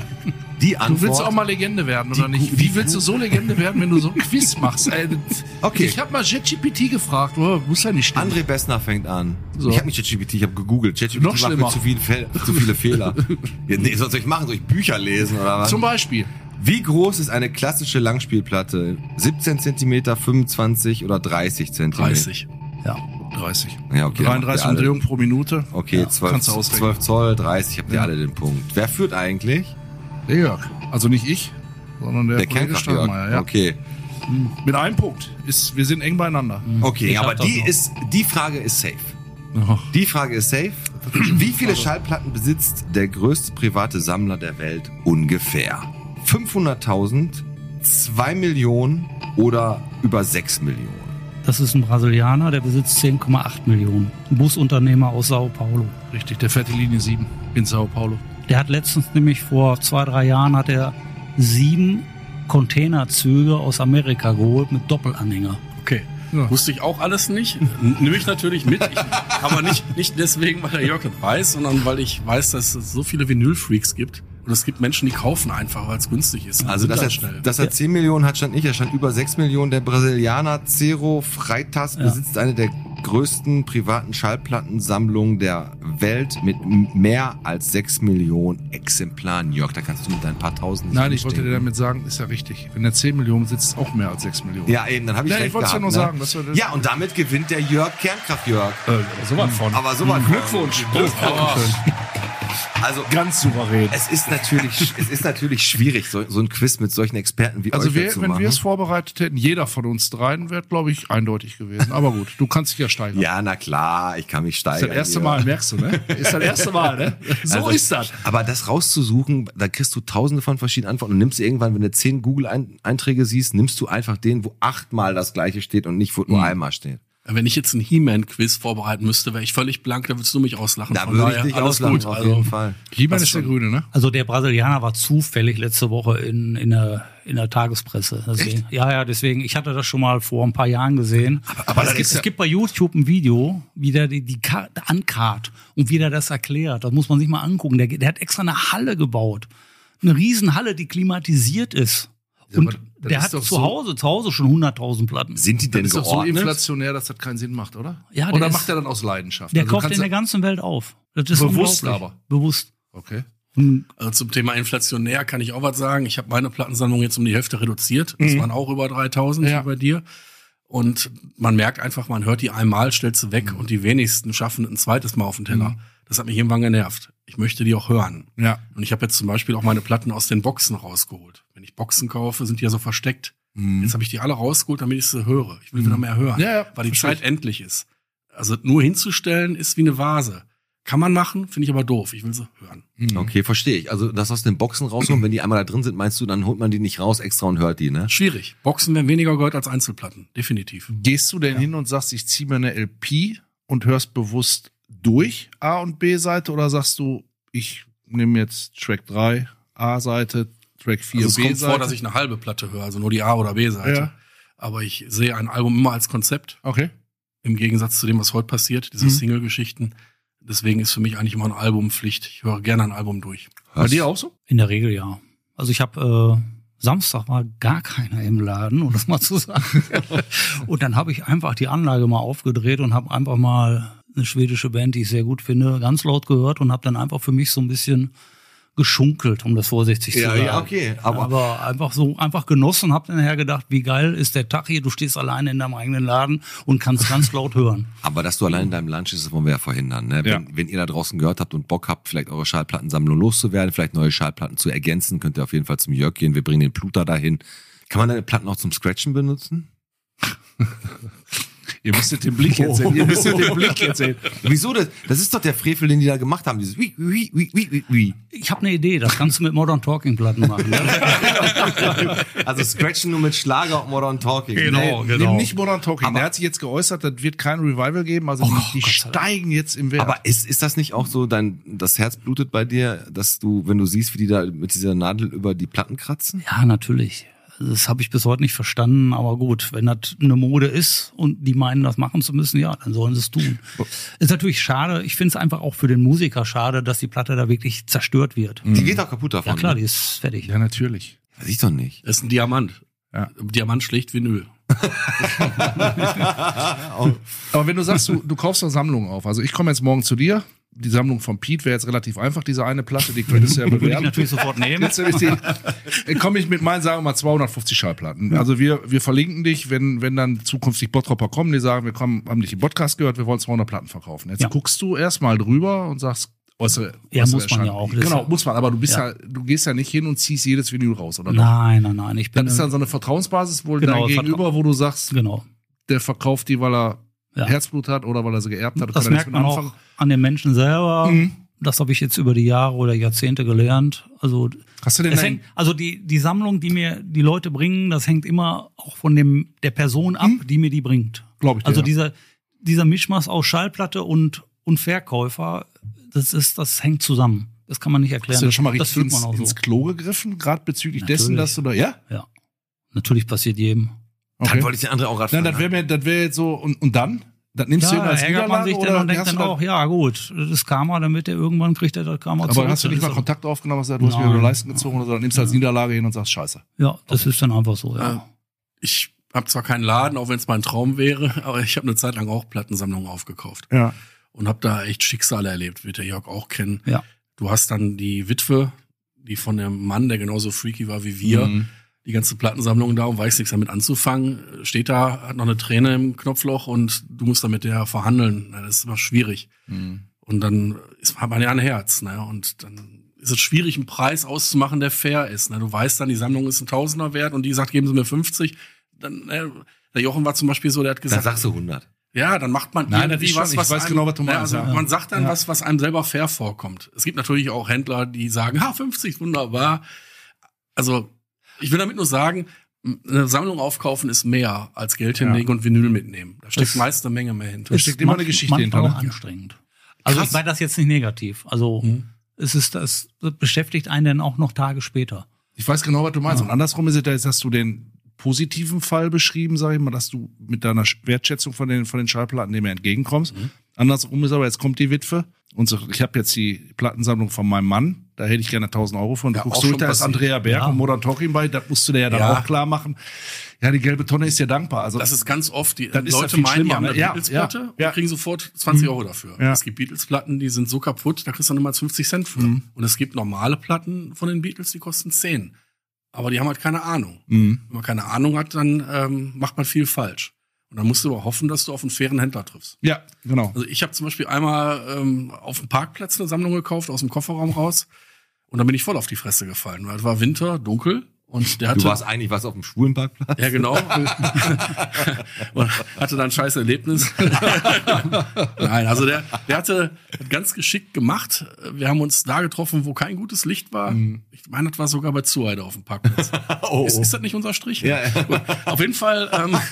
Die Antwort. Du willst auch mal Legende werden, oder nicht? Wie willst du so Legende werden, wenn du so ein Quiz machst? Ey, Okay. Ich habe mal ChatGPT gefragt, muss ja nicht stimmen. André Bessner fängt an. So. Ich habe nicht ChatGPT, ich habe gegoogelt. Noch ChatGPT macht schlimmer. mir zu viele Fehler. Ja, nee, was soll ich machen? Soll ich Bücher lesen oder was? Zum Beispiel. Wie groß ist eine klassische Langspielplatte? 17 cm, 25 oder 30 cm? 30. Ja. 30. Ja, okay. dann habt ihr 33 alle- Umdrehungen pro Minute. Okay, Ja, 12, kannst du ausrechnen. 12 Zoll, 30, habt ihr Ja. alle den Punkt. Wer führt eigentlich? Der Jörg. Also nicht ich, sondern der, Der Kollege Kernkraftjörg. Steinmeier. Ja. Okay. Mit einem Punkt. Wir sind eng beieinander. Okay, Ich aber hab das noch. die Frage ist safe. Oh. Die Frage ist safe. Wie viele Schallplatten besitzt der größte private Sammler der Welt ungefähr? 500.000, 2 Millionen oder über 6 Millionen? Das ist ein Brasilianer, der besitzt 10,8 Millionen. Ein Busunternehmer aus Sao Paulo. Richtig, der fährt die Linie 7 in Sao Paulo. Der hat letztens nämlich vor 2-3 Jahren hat er 7 Containerzüge aus Amerika geholt mit Doppelanhänger. Okay. Ja. Wusste ich auch alles nicht. Nehme ich natürlich mit. Aber nicht deswegen, weil der Jörg das weiß, sondern weil ich weiß, dass es so viele Vinyl-Freaks gibt. Und es gibt Menschen, die kaufen einfach, weil es günstig ist. Also, dass er 10 Millionen hat, stand nicht. Er stand über 6 Millionen. Der Brasilianer Cero Freitas besitzt eine der größten privaten Schallplattensammlungen der Welt mit mehr als 6 Millionen Exemplaren. Jörg, da kannst du mit deinen paar Tausend nicht Nein, ich wollte dir mitdenken. damit sagen, ist ja richtig. Wenn er 10 Millionen besitzt, ist auch mehr als 6 Millionen. Ja, eben, dann habe ich Ja, ich recht wollte es ja gehabt, nur ne? sagen, dass wir das- Ja, und damit gewinnt der Jörg Kernkraft-Jörg. sowas von. Aber sowas von. Glückwunsch. Also, Ganz souverän. es ist natürlich schwierig, so ein Quiz mit solchen Experten wie Also euch zu wenn machen. wir es vorbereitet hätten, jeder von uns dreien wäre, glaube ich, eindeutig gewesen. Aber gut, du kannst dich ja steigern. Ja, na klar, ich kann mich Das steigern. ist das erste hier. Mal, merkst du, ne? Ist das erste Mal, ne? So Also, ist das. Aber das rauszusuchen, da kriegst du tausende von verschiedenen Antworten und nimmst du irgendwann, wenn du 10 Google-Einträge siehst, nimmst du einfach den, wo 8-mal das gleiche steht und nicht, wo nur einmal steht. Wenn ich jetzt ein He-Man-Quiz vorbereiten müsste, wäre ich völlig blank, da würdest du mich auslachen. Da Von würde ich daher dich alles auslachen, gut. auf Also, jeden Fall. He-Man das ist der schon. Grüne, ne? Also der Brasilianer war zufällig letzte Woche in der Tagespresse. Deswegen, deswegen, ich hatte das schon mal vor ein paar Jahren gesehen. Aber es gibt bei YouTube ein Video, wie der die ankart und wie der das erklärt. Das muss man sich mal angucken. Der hat extra eine Halle gebaut. Eine Riesenhalle, die klimatisiert ist. Ja, Und aber das der ist hat doch zu Hause schon 100.000 Platten. Sind die Das denn ist doch so geordnet? inflationär, dass das keinen Sinn macht, oder? Ja, oder der macht ist- er dann aus Leidenschaft? Der Also kauft kannst in der du- ganzen Welt auf. Das ist Bewusst unglaublich. aber. Bewusst. Okay. Also zum Thema inflationär kann ich auch was sagen. Ich habe meine Plattensammlung jetzt um die Hälfte reduziert. Das waren auch über 3.000 Ja. wie bei dir. Und man merkt einfach, man hört die einmal, stellt sie weg und die wenigsten schaffen ein zweites Mal auf den Teller. Das hat mich irgendwann genervt. Ich möchte die auch hören. Ja. Und ich habe jetzt zum Beispiel auch meine Platten aus den Boxen rausgeholt. Wenn ich Boxen kaufe, sind die ja so versteckt. Jetzt habe ich die alle rausgeholt, damit ich sie höre. Ich will wieder mehr hören, Ja, weil die verstehe Zeit endlich ist. Also nur hinzustellen ist wie eine Vase. Kann man machen, finde ich aber doof. Ich will sie hören. Okay, verstehe ich. Also das aus den Boxen rausholen, wenn die einmal da drin sind, meinst du, dann holt man die nicht raus extra und hört die, ne? Schwierig. Boxen werden weniger gehört als Einzelplatten. Definitiv. Gehst du denn hin und sagst, ich ziehe mir eine LP und hörst bewusst durch A- und B-Seite oder sagst du, ich nehme jetzt Track 3, A-Seite, Track 4, Also es kommt B-Seite? vor, dass ich eine halbe Platte höre, also nur die A- oder B-Seite. Ja. Aber ich sehe ein Album immer als Konzept, Okay. im Gegensatz zu dem, was heute passiert, diese Single-Geschichten. Deswegen ist für mich eigentlich immer ein Album Pflicht. Ich höre gerne ein Album durch. Bei dir auch so? In der Regel ja. Also ich habe Samstag war gar keiner im Laden, um das mal zu sagen. Und dann habe ich einfach die Anlage mal aufgedreht und habe einfach mal eine schwedische Band, die ich sehr gut finde, ganz laut gehört und habe dann einfach für mich so ein bisschen geschunkelt, um das vorsichtig zu sagen. Ja, okay. Aber einfach genossen, hab dann nachher gedacht, wie geil ist der Tag hier, du stehst alleine in deinem eigenen Laden und kannst ganz laut hören. Aber dass du allein in deinem Lunch ist, das wollen wir ja verhindern. Ne? Ja. Wenn ihr da draußen gehört habt und Bock habt, vielleicht eure Schallplattensammlung loszuwerden, vielleicht neue Schallplatten zu ergänzen, könnt ihr auf jeden Fall zum Jörg gehen. Wir bringen den Pluter dahin. Kann man deine Platten auch zum Scratchen benutzen? Ihr müsstet den Blick jetzt sehen. Ihr müsstet den Blick jetzt sehen. Wieso? Das ist doch der Frevel, den die da gemacht haben. Dieses wie. Ich habe eine Idee, das kannst du mit Modern Talking Platten machen. Ne? Also Scratchen nur mit Schlager und Modern Talking. Genau. Nimm nicht Modern Talking. Aber- Der hat sich jetzt geäußert, das wird kein Revival geben. Also die steigen jetzt im Wert. Aber ist das nicht auch so, das Herz blutet bei dir, dass du, wenn du siehst, wie die da mit dieser Nadel über die Platten kratzen? Ja, natürlich. Das habe ich bis heute nicht verstanden, aber gut, wenn das eine Mode ist und die meinen, das machen zu müssen, ja, dann sollen sie es tun. Ist natürlich schade, ich finde es einfach auch für den Musiker schade, dass die Platte da wirklich zerstört wird. Die geht auch kaputt davon. Ja klar, ne? die ist fertig. ja, natürlich. Weiß ich doch nicht. Das ist ein Diamant. Ja. Diamant schlägt Vinyl. Aber wenn du sagst, du kaufst eine Sammlung auf, also ich komme jetzt morgen zu dir, die Sammlung von Pete wäre jetzt relativ einfach, diese eine Platte, die könntest du ja Würde ich bewerben. natürlich sofort nehmen. Jetzt komme ich mit meinen, sagen wir mal, 250 Schallplatten. Also wir verlinken dich, wenn dann zukünftig Bottropper kommen, die sagen, haben dich im Podcast gehört, wir wollen 200 Platten verkaufen. Jetzt Ja. guckst du erstmal drüber und sagst, äußere Ja, muss man Erscheinung. ja auch. Das Genau, ist- muss man, aber du Ja. du gehst ja nicht hin und ziehst jedes Vinyl raus, oder? doch? Nein. Ich bin Das ist dann so eine Vertrauensbasis wohl Genau, dein Gegenüber, wo du sagst, genau. der verkauft die, weil er Ja. Herzblut hat oder weil er sie geerbt hat. Das kann er merkt nichts mit man anfangen. auch an den Menschen selber. Das habe ich jetzt über die Jahre oder Jahrzehnte gelernt. Also Hast du denn es hängt, also die Sammlung, die mir die Leute bringen, das hängt immer auch von der Person ab, die mir die bringt. Glaub ich dir, Also ja. dieser Mischmasch aus Schallplatte und Verkäufer, das hängt zusammen. Das kann man nicht erklären. Hast du da schon mal das richtig fühlt man auch ins so. Klo gegriffen, gerade bezüglich dessen, Natürlich. dass du da, ja? Ja. Natürlich passiert jedem. Dann wollte ich den anderen auch gerade Nein, fragen. das wäre jetzt so, und dann? Das nimmst du ihn Ja, als ärgert man Niederlage sich oder dann und denkt hast dann du da- auch, ja gut, das ist Karma, dann wird der irgendwann, kriegt er das Karma aber zurück. hast du nicht Das mal ist Kontakt aufgenommen, hast gesagt, du hast Nein. wieder Leisten gezogen oder so, dann nimmst du als Niederlage hin und sagst, scheiße. Ja, das ist dann einfach so, ja. Ich habe zwar keinen Laden, auch wenn es mein Traum wäre, aber ich habe eine Zeit lang auch Plattensammlungen aufgekauft. Ja. Und habe da echt Schicksale erlebt, wird der Jörg auch kennen. Ja. Du hast dann die Witwe, die von dem Mann, der genauso freaky war wie wir, die ganze Plattensammlung da und weiß nichts damit anzufangen, steht da, hat noch eine Träne im Knopfloch und du musst da mit der verhandeln. Na, das ist immer schwierig. Und dann hat man ja ein Herz, ne? Und dann ist es schwierig, einen Preis auszumachen, der fair ist. Ne? Du weißt dann, die Sammlung ist ein Tausender wert und die sagt, geben Sie mir 50. Dann, der Jochen war zum Beispiel so, der hat Dann gesagt, sagst du 100. ja, dann macht man Nein, das irgendwie ist schon, was, ich was weiß einem, genau, was du ja, meinst, also ja. man sagt dann was einem selber fair vorkommt. Es gibt natürlich auch Händler, die sagen, 50 ist wunderbar. Also ich will damit nur sagen, Eine Sammlung aufkaufen ist mehr als Geld hinlegen und Vinyl mitnehmen. Da steckt meist eine Menge mehr hinter. Da steckt immer eine Geschichte hinter. Manchmal auch anstrengend. Also ich meine das jetzt nicht negativ. Also das beschäftigt einen dann auch noch Tage später. Ich weiß genau, was du meinst. Und andersrum ist es, jetzt hast du den positiven Fall beschrieben, sag ich mal, dass du mit deiner Wertschätzung von den Schallplatten dem entgegenkommst. Andersrum ist aber, jetzt kommt die Witwe und so, ich habe jetzt die Plattensammlung von meinem Mann, da hätte ich gerne 1.000 Euro von. Du guckst durch, da ist Andrea Berg und Modern Talking bei, das musst du dir ja dann auch klar machen. Ja, die gelbe Tonne ist dir dankbar. Also das ist ganz oft, die Leute meinen, die haben eine ne? Beatles-Platte und kriegen sofort 20 Euro dafür. Ja. Es gibt Beatles-Platten, die sind so kaputt, da kriegst du dann immer 50 Cent für. Und es gibt normale Platten von den Beatles, die kosten 10. Aber die haben halt keine Ahnung. Wenn man keine Ahnung hat, dann macht man viel falsch. Und dann musst du aber hoffen, dass du auf einen fairen Händler triffst. Ja, genau. Also ich habe zum Beispiel einmal auf dem Parkplatz eine Sammlung gekauft, aus dem Kofferraum raus. Und dann bin ich voll auf die Fresse gefallen. Weil es war Winter, dunkel. Und der hatte, du warst eigentlich was auf dem schwulen Parkplatz? Ja, genau. Und hatte dann ein scheiß Erlebnis. Nein, also der hat ganz geschickt gemacht. Wir haben uns da getroffen, wo kein gutes Licht war. Ich meine, das war sogar bei Zuheide auf dem Parkplatz. Ist das nicht unser Strich? Ja. Auf jeden Fall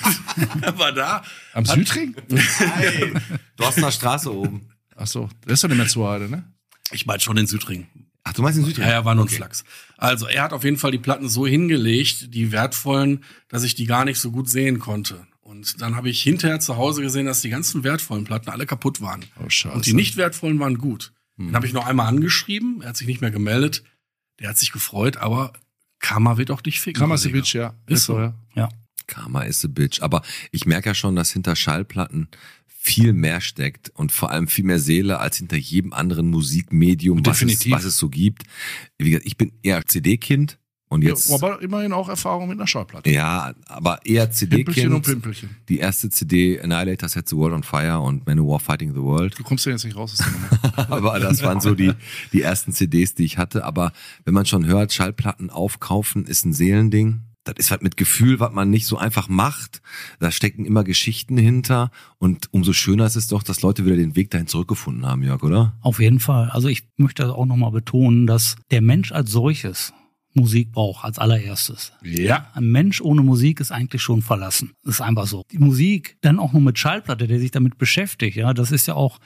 war da. Am Südring? Nein. Dorstener Straße oben. Ach so, das ist doch nicht mehr Zuheide, ne? Ich meine schon den Südring. Ach, du meinst den Südring? Ja, war nur ein Flachs. Also, er hat auf jeden Fall die Platten so hingelegt, die wertvollen, dass ich die gar nicht so gut sehen konnte. Und dann habe ich hinterher zu Hause gesehen, dass die ganzen wertvollen Platten alle kaputt waren. Oh, scheiße. Und die nicht wertvollen waren gut. Dann habe ich noch einmal angeschrieben, er hat sich nicht mehr gemeldet. Der hat sich gefreut, aber Karma wird auch dich ficken. Karma is a bitch, ja. Ist so, ja. Karma is a bitch. Aber ich merke ja schon, dass hinter Schallplatten viel mehr steckt und vor allem viel mehr Seele als hinter jedem anderen Musikmedium, was es so gibt. Wie gesagt, ich bin eher CD-Kind und jetzt. Ja, aber immerhin auch Erfahrung mit einer Schallplatte. Ja, aber eher CD-Kind. Pimpelchen und Pimpelchen. Die erste CD, Annihilator Set the World on Fire und Manowar Fighting the World. Du kommst ja jetzt nicht raus aus der Nummer. Aber das waren so die ersten CDs, die ich hatte. Aber wenn man schon hört, Schallplatten aufkaufen ist ein Seelending. Das ist halt mit Gefühl, was man nicht so einfach macht. Da stecken immer Geschichten hinter. Und umso schöner ist es doch, dass Leute wieder den Weg dahin zurückgefunden haben, Jörg, oder? Auf jeden Fall. Also ich möchte auch nochmal betonen, dass der Mensch als solches Musik braucht, als allererstes. Ja. Ein Mensch ohne Musik ist eigentlich schon verlassen. Das ist einfach so. Die Musik, dann auch nur mit Schallplatte, der sich damit beschäftigt, ja, das ist ja auch,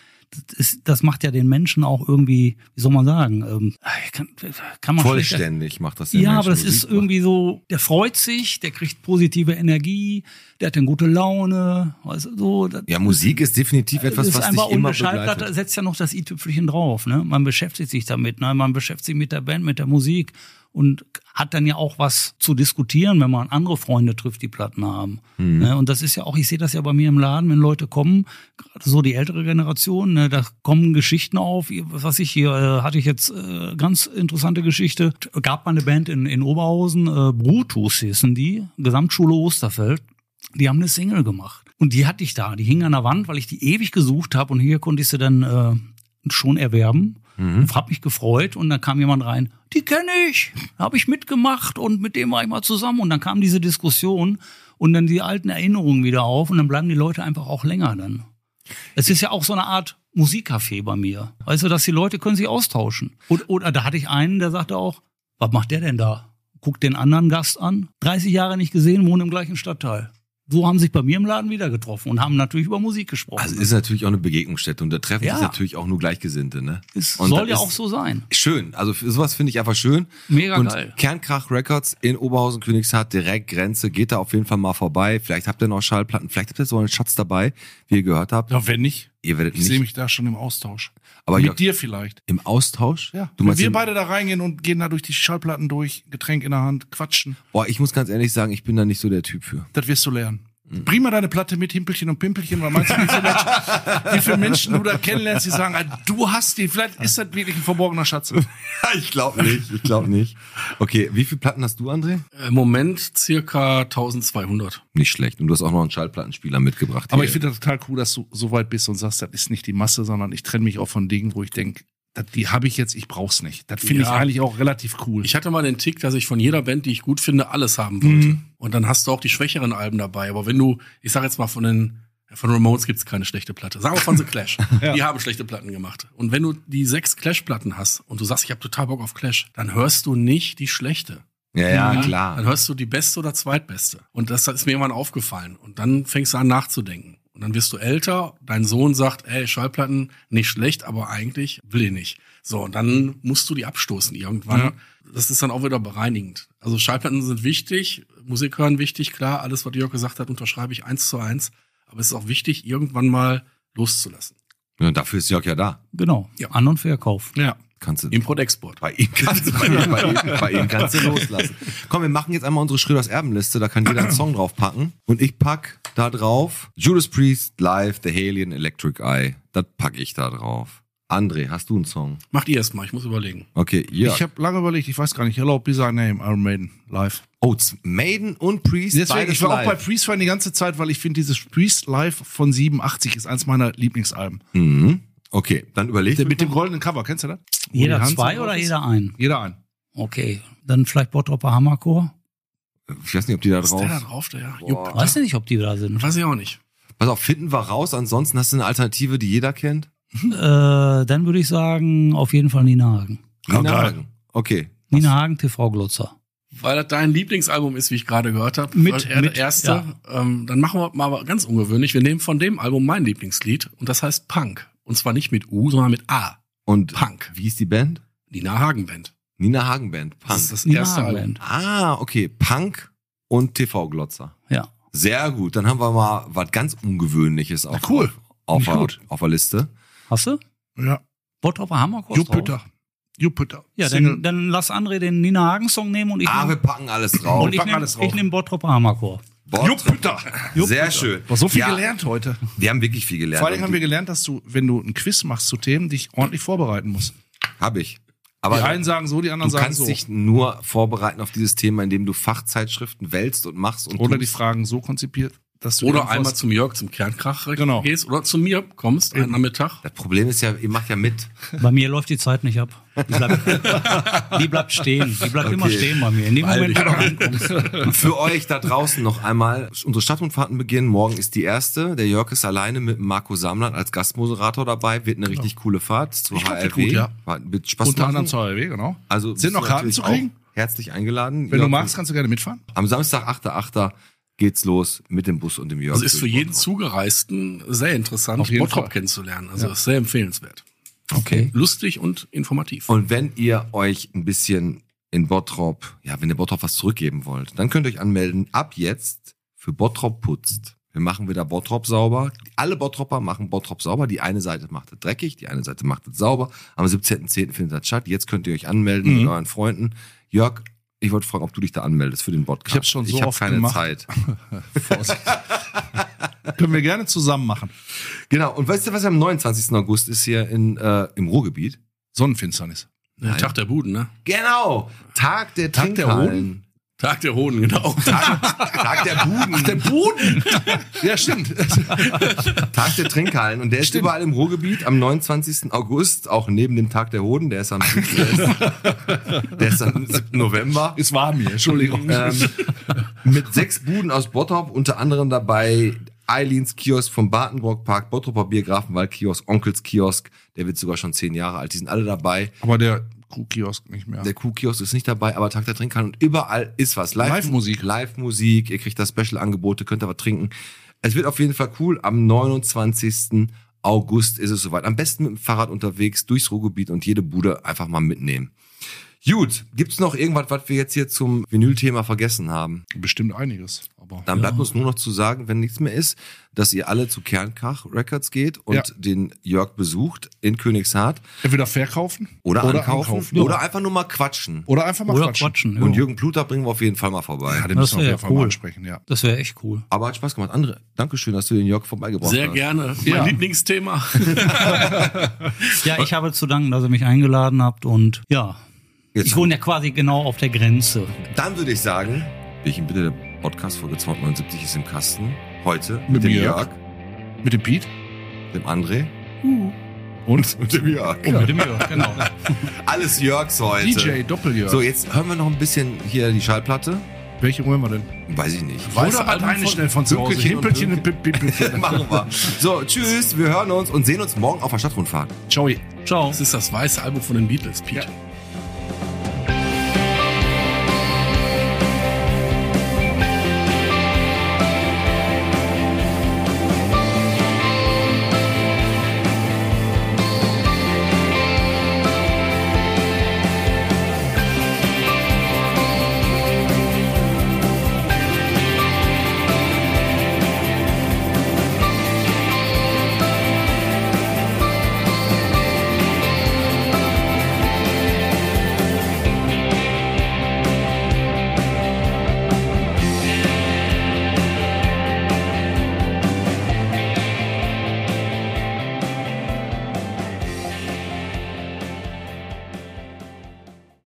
das macht ja den Menschen auch irgendwie, wie soll man sagen, kann man vollständig macht das den ja, Menschen. aber das ist irgendwie so, der freut sich, der kriegt positive Energie, der hat eine gute Laune, also so. Ja, Musik ist definitiv etwas, was dich immer begleitet. Schallplatte setzt ja noch das i-Tüpfelchen drauf, ne? Man beschäftigt sich damit, ne? Man beschäftigt sich mit der Band, mit der Musik und hat dann ja auch was zu diskutieren, wenn man andere Freunde trifft, die Platten haben. Ne? Und das ist ja auch, ich sehe das ja bei mir im Laden, wenn Leute kommen, gerade so die ältere Generation, ne, da kommen Geschichten auf, was ich hier, hatte ich jetzt ganz interessante Geschichte, gab mal eine Band in Oberhausen, Brutus hießen die, Gesamtschule Osterfeld, die haben eine Single gemacht. Und die hatte ich da, die hing an der Wand, weil ich die ewig gesucht habe und hier konnte ich sie dann schon erwerben. Und hab mich gefreut und dann kam jemand rein, die kenne ich, habe ich mitgemacht und mit dem war ich mal zusammen und dann kam diese Diskussion und dann die alten Erinnerungen wieder auf und dann bleiben die Leute einfach auch länger dann. Es ist ja auch so eine Art Musikcafé bei mir, weißt du, dass die Leute können sich austauschen. Oder da hatte ich einen, der sagte auch, was macht der denn da? Guckt den anderen Gast an, 30 Jahre nicht gesehen, wohnen im gleichen Stadtteil. So haben sich bei mir im Laden wieder getroffen und haben natürlich über Musik gesprochen. Also ist natürlich auch eine Begegnungsstätte und da treffen sich natürlich auch nur Gleichgesinnte, ne? Es soll ja auch so sein. Schön, also sowas finde ich einfach schön. Mega und geil. Kernkrach Records in Oberhausen, Königshardt, direkt Grenze, geht da auf jeden Fall mal vorbei. Vielleicht habt ihr noch Schallplatten, vielleicht habt ihr so einen Schatz dabei, wie ihr gehört habt. Ja, wenn nicht. Ihr werdet Ich sehe mich da schon im Austausch. Aber mit Jörg, dir vielleicht. Im Austausch? Ja. Du Wenn meinst wir beide da reingehen und gehen da durch die Schallplatten durch, Getränk in der Hand, quatschen. Boah, ich muss ganz ehrlich sagen, ich bin da nicht so der Typ für. Das wirst du lernen. Bring mal deine Platte mit, Himpelchen und Pimpelchen, weil meinst du, wie viele Menschen du da kennenlernst, die sagen, du hast die, vielleicht ist das wirklich ein verborgener Schatz. Ich glaube nicht, Okay, wie viele Platten hast du, André? Im Moment circa 1200. Nicht schlecht. Und du hast auch noch einen Schallplattenspieler mitgebracht. Aber ich finde das total cool, dass du so weit bist und sagst, das ist nicht die Masse, sondern ich trenne mich auch von Dingen, wo ich denke, die habe ich jetzt, ich brauch's nicht. Das finde ich eigentlich auch relativ cool. Ich hatte mal den Tick, dass ich von jeder Band, die ich gut finde, alles haben wollte. Und dann hast du auch die schwächeren Alben dabei. Aber wenn du, ich sag jetzt mal von Ramones gibt's keine schlechte Platte. Sagen wir von The Clash. Die haben schlechte Platten gemacht. Und wenn du die 6 Clash-Platten hast und du sagst, ich habe total Bock auf Clash, dann hörst du nicht die schlechte. Ja, Dann klar. hörst du die beste oder zweitbeste. Und das ist mir irgendwann aufgefallen. Und dann fängst du an nachzudenken. Und dann wirst du älter, dein Sohn sagt, ey, Schallplatten, nicht schlecht, aber eigentlich will ich nicht. So, und dann musst du die abstoßen irgendwann. Ja. Das ist dann auch wieder bereinigend. Also Schallplatten sind wichtig, Musik hören wichtig, klar, alles, was Jörg gesagt hat, unterschreibe ich 1:1. Aber es ist auch wichtig, irgendwann mal loszulassen. Ja, dafür ist Jörg ja da. Genau. Ja. An- und Verkauf. Ja. Kannst du Import-Export. bei ihm kannst du bei ihm kannst du loslassen. Komm, wir machen jetzt einmal unsere Schröders Erbenliste, da kann jeder einen Song draufpacken. Und ich pack da drauf Judas Priest Live, The Alien, Electric Eye. Das pack ich da drauf. André, hast du einen Song? Macht ihr erst mal, ich muss überlegen. Okay, ja. Ich habe lange überlegt, ich weiß gar nicht. Hello, Be Thy Name, Iron Maiden, live. Oh, Maiden und Priest, Deswegen, beides ich war auch bei live. Priest-Fan die ganze Zeit, weil ich finde, dieses Priest live von 87 ist eins meiner Lieblingsalben. Mhm. Okay, dann überleg. Mit dem goldenen Cover, kennst du das? Wo Jeder die Hand zwei so oder drauf ist? jeder ein? Jeder ein. Okay. Dann vielleicht Bottropper Hammerchor. Ich weiß nicht, ob die da Ist drauf. der da drauf, der? Boah. Weiß ich nicht, ob die da sind. Weiß ich auch nicht. Pass auf, finden wir raus. Ansonsten hast du eine Alternative, die jeder kennt? Dann würde ich sagen, auf jeden Fall Nina Hagen. Nina geil. Hagen. Okay. Nina Hagen, TV-Glotzer. Weil das dein Lieblingsalbum ist, wie ich gerade gehört habe. Mit- der mit- erste. Dann machen wir mal ganz ungewöhnlich. Wir nehmen von dem Album mein Lieblingslied und das heißt Punk. Und zwar nicht mit U, sondern mit A. Und Punk. wie ist die Band? Nina Hagen Band. Nina Hagen Band. Punk. Das ist das Nina erste Hagen Album. Band. Ah, okay. Punk und TV-Glotzer. Ja. Sehr gut. Dann haben wir mal was ganz Ungewöhnliches auf, Cool. auf, Finde ich gut. auf der Liste. Hast du? Ja. Bottropper Hammerchor? ist drauf? Jupiter. Jupiter. Ja, Single. dann lass André den Nina Hagen-Song nehmen und ich Ah, wir nehm, packen alles drauf. und ich packen nehm, alles drauf. ich nehm Bottropper Hammerchor. Jupiter. Sehr schön. War so viel Ja, gelernt heute. Wir haben wirklich viel gelernt. Vor allem haben wir gelernt, dass du, wenn du ein Quiz machst zu Themen, dich ordentlich vorbereiten musst. Habe ich. Aber Die einen sagen so, die anderen du sagen kannst so. dich nur vorbereiten auf dieses Thema, indem du Fachzeitschriften wälzt und machst und Oder die tust. Fragen so konzipiert, dass du Oder irgendwas- einmal zum Jörg, zum Kernkrach Genau. gehst. Oder zu mir kommst, einen Nachmittag. Das Problem ist ja, ihr macht ja mit. Bei mir läuft die Zeit nicht ab. Die bleibt stehen. Die bleibt immer stehen bei mir. In dem Moment, wo du reinkommst. Für euch da draußen noch einmal, unsere Stadtrundfahrten beginnen. Morgen ist die erste. Der Jörg ist alleine mit Marco Samland als Gastmoderator dabei. Wird eine richtig coole Fahrt zur Ich glaub, HRW. wird gut, ja. Wird Spaß Unter machen. anderem zur ARW, genau. Also Sind noch bist du Karten natürlich zu kriegen? auch herzlich eingeladen. Wenn du Jörg, magst, kannst du gerne mitfahren. Am Samstag, 8.8. geht's los mit dem Bus und dem Jörg. Also ist für jeden Zugereisten sehr interessant, Auf jeden Bottrop Fall. kennenzulernen. Also ist sehr empfehlenswert. Okay. Lustig und informativ. Und wenn ihr euch ein bisschen in Bottrop, ja, wenn ihr Bottrop was zurückgeben wollt, dann könnt ihr euch anmelden. Ab jetzt für Bottrop putzt. Wir machen wieder Bottrop sauber. Alle Bottropper machen Bottrop sauber. Die eine Seite macht es dreckig, die eine Seite macht es sauber. Am 17.10. findet das statt. Jetzt könnt ihr euch anmelden mit euren Freunden. Jörg, ich wollte fragen, ob du dich da anmeldest für den Podcast. Ich hab's schon so Ich hab oft keine gemacht. Zeit. Vorsicht. Können wir gerne zusammen machen. Genau. Und weißt du, was am 29. August ist hier im Ruhrgebiet? Sonnenfinsternis. Der Tag der Buden, ne? Genau. Tag der Tag der Trinkhallen. Tag der Hoden, genau. Tag der Buden. Der Boden! Ja, stimmt. Tag der Trinkhallen. Und der ist überall im Ruhrgebiet am 29. August, auch neben dem Tag der Hoden. Der ist am 7. November. Ist warm hier, Entschuldigung. Mit 6 Buden aus Bottrop, unter anderem dabei Eileens Kiosk vom Bartenbrock Park, Bottroper Bier, Grafenwald Kiosk, Onkels Kiosk. Der wird sogar schon 10 Jahre alt. Die sind alle dabei. Aber der Kuhkiosk nicht mehr. Der Kuhkiosk ist nicht dabei, aber Tag der Trinkhallen. Und überall ist was. Live-Musik. Live-Musik. Ihr kriegt da Special-Angebote, könnt ihr was trinken. Es wird auf jeden Fall cool. Am 29. August ist es soweit. Am besten mit dem Fahrrad unterwegs, durchs Ruhrgebiet und jede Bude einfach mal mitnehmen. Gut, gibt's noch irgendwas, was wir jetzt hier zum Vinyl-Thema vergessen haben? Bestimmt einiges. Aber Dann bleibt uns nur noch zu sagen, wenn nichts mehr ist, dass ihr alle zu Kernkrach Records geht und Ja. den Jörg besucht in Königshardt entweder verkaufen oder ankaufen ja. oder einfach nur mal quatschen. Oder einfach mal Oder quatschen. quatschen. Und Ja. Jürgen Pluter bringen wir auf jeden Fall mal vorbei. Ja, den Das müssen wir auf wär jeden Fall mal cool. ansprechen, ja. Das wäre echt cool. Aber hat Spaß gemacht. André, Dankeschön, dass du den Jörg vorbeigebracht Sehr hast. gerne. Ja. Mein Lieblingsthema. Ja, ich habe zu danken, dass ihr mich eingeladen habt und ja, Jetzt ich wohne ja quasi genau auf der Grenze. Dann würde ich sagen, ich bitte, der Podcast-Folge 279 ist im Kasten. Heute Mit dem mir. Jörg, Mit dem Pete dem André und und dem Jörg. Und mit dem Jörg, genau. Alles Jörgs heute. DJ Doppeljörg. So, jetzt hören wir noch ein bisschen hier die Schallplatte. Welche wollen wir denn? Weiß ich nicht. Weiße Album Album von schnell von zu Hause. Pünkelchen und Himpelchen und Pippelchen. Machen wir. So, tschüss, wir hören uns und sehen uns morgen auf der Stadtrundfahrt. Ciao. Ciao. Das ist das weiße Album von den Beatles, Pete. Ja.